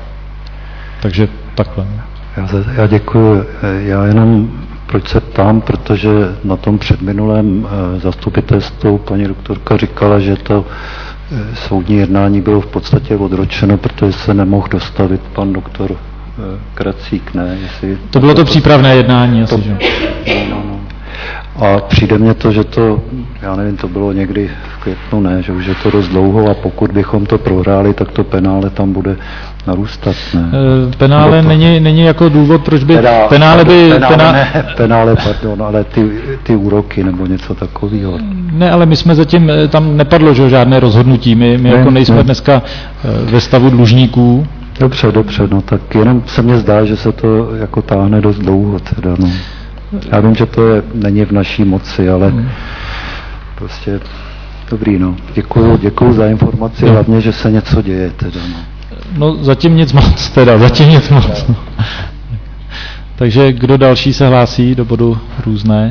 Takže takhle. Já, já děkuji. Já jenom proč se ptám, protože na tom předminulém e, zastupitelstvu paní doktorka říkala, že to e, soudní jednání bylo v podstatě odročeno, protože se nemohl dostavit pan doktor Kracík, ne? Jestli to bylo to přípravné jednání, asi, to, že? No, no, no. A přijde mně to, že to, já nevím, to bylo někdy v květnu, ne, že už je to dost dlouho a pokud bychom to prohráli, tak to penále tam bude narůstat, ne? E, penále to... není, není jako důvod, proč by... Teda, penále by... Penále, penále, ne, penále, pardon, ale ty, ty úroky nebo něco takového. Ne, ale my jsme zatím, tam nepadlo, že žádné rozhodnutí, my, my ne, jako nejsme ne. dneska ve stavu dlužníků. Dobře, dobře, no tak jenom se mně zdá, že se to jako táhne dost dlouho teda, no. Já vím, že to je, není v naší moci, ale hmm. prostě dobrý, no. Děkuju, děkuju za informaci, no. Hlavně, že se něco děje teda, no. No zatím nic moc teda, zatím nic moc. No. Takže kdo další se hlásí do bodu různé?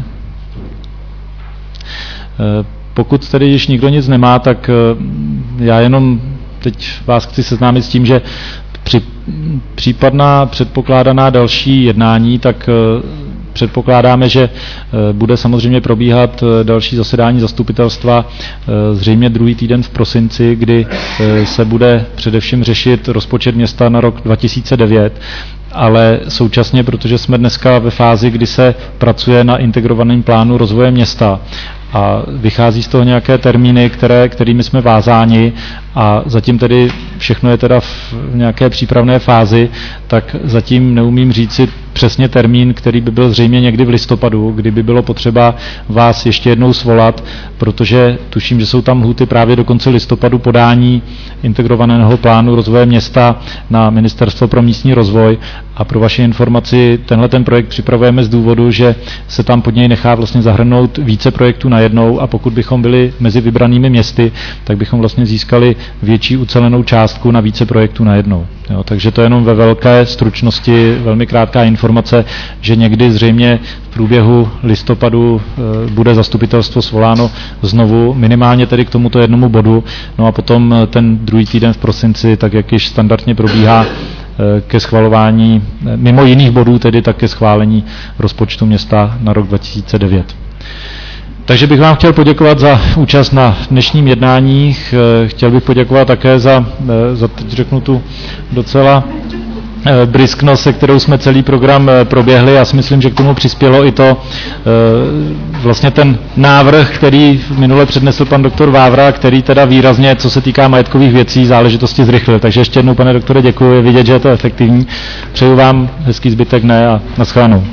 Pokud tedy již nikdo nic nemá, tak já jenom teď vás chci seznámit s tím, že při případná předpokládaná další jednání, tak předpokládáme, že bude samozřejmě probíhat další zasedání zastupitelstva zřejmě druhý týden v prosinci, kdy se bude především řešit rozpočet města na rok dva tisíce devět, ale současně, protože jsme dneska ve fázi, kdy se pracuje na integrovaném plánu rozvoje města a vychází z toho nějaké termíny, které, kterými jsme vázáni a zatím tedy všechno je teda v nějaké přípravné fázi, tak zatím neumím říci přesně termín, který by byl zřejmě někdy v listopadu, kdy by bylo potřeba vás ještě jednou svolat, protože tuším, že jsou tam lhůty právě do konce listopadu podání integrovaného plánu rozvoje města na Ministerstvo pro místní rozvoj a pro vaši informaci tenhle ten projekt připravujeme z důvodu, že se tam pod něj nechá vlastně zahrnout více projektů najednou a pokud bychom byli mezi vybranými městy, tak bychom vlastně získali větší ucelenou částku na více projektů najednou. Jo, takže to je jenom ve velké stručnosti velmi krátká informace, že někdy zřejmě v průběhu listopadu e, bude zastupitelstvo svoláno znovu, minimálně tedy k tomuto jednomu bodu, no a potom ten druhý týden v prosinci, tak jak již standardně probíhá e, ke schvalování, e, mimo jiných bodů tedy, tak ke schválení rozpočtu města na rok dva tisíce devět. Takže bych vám chtěl poděkovat za účast na dnešním jednání. Chtěl bych poděkovat také za, za teď řeknu tu docela brisknost, se kterou jsme celý program proběhli. Já si myslím, že k tomu přispělo i to vlastně ten návrh, který minule přednesl pan doktor Vávra, který teda výrazně, co se týká majetkových věcí, záležitosti zrychlil. Takže ještě jednou, pane doktore, děkuji. Je vidět, že je to efektivní. Přeju vám hezký zbytek dne a nashledanou.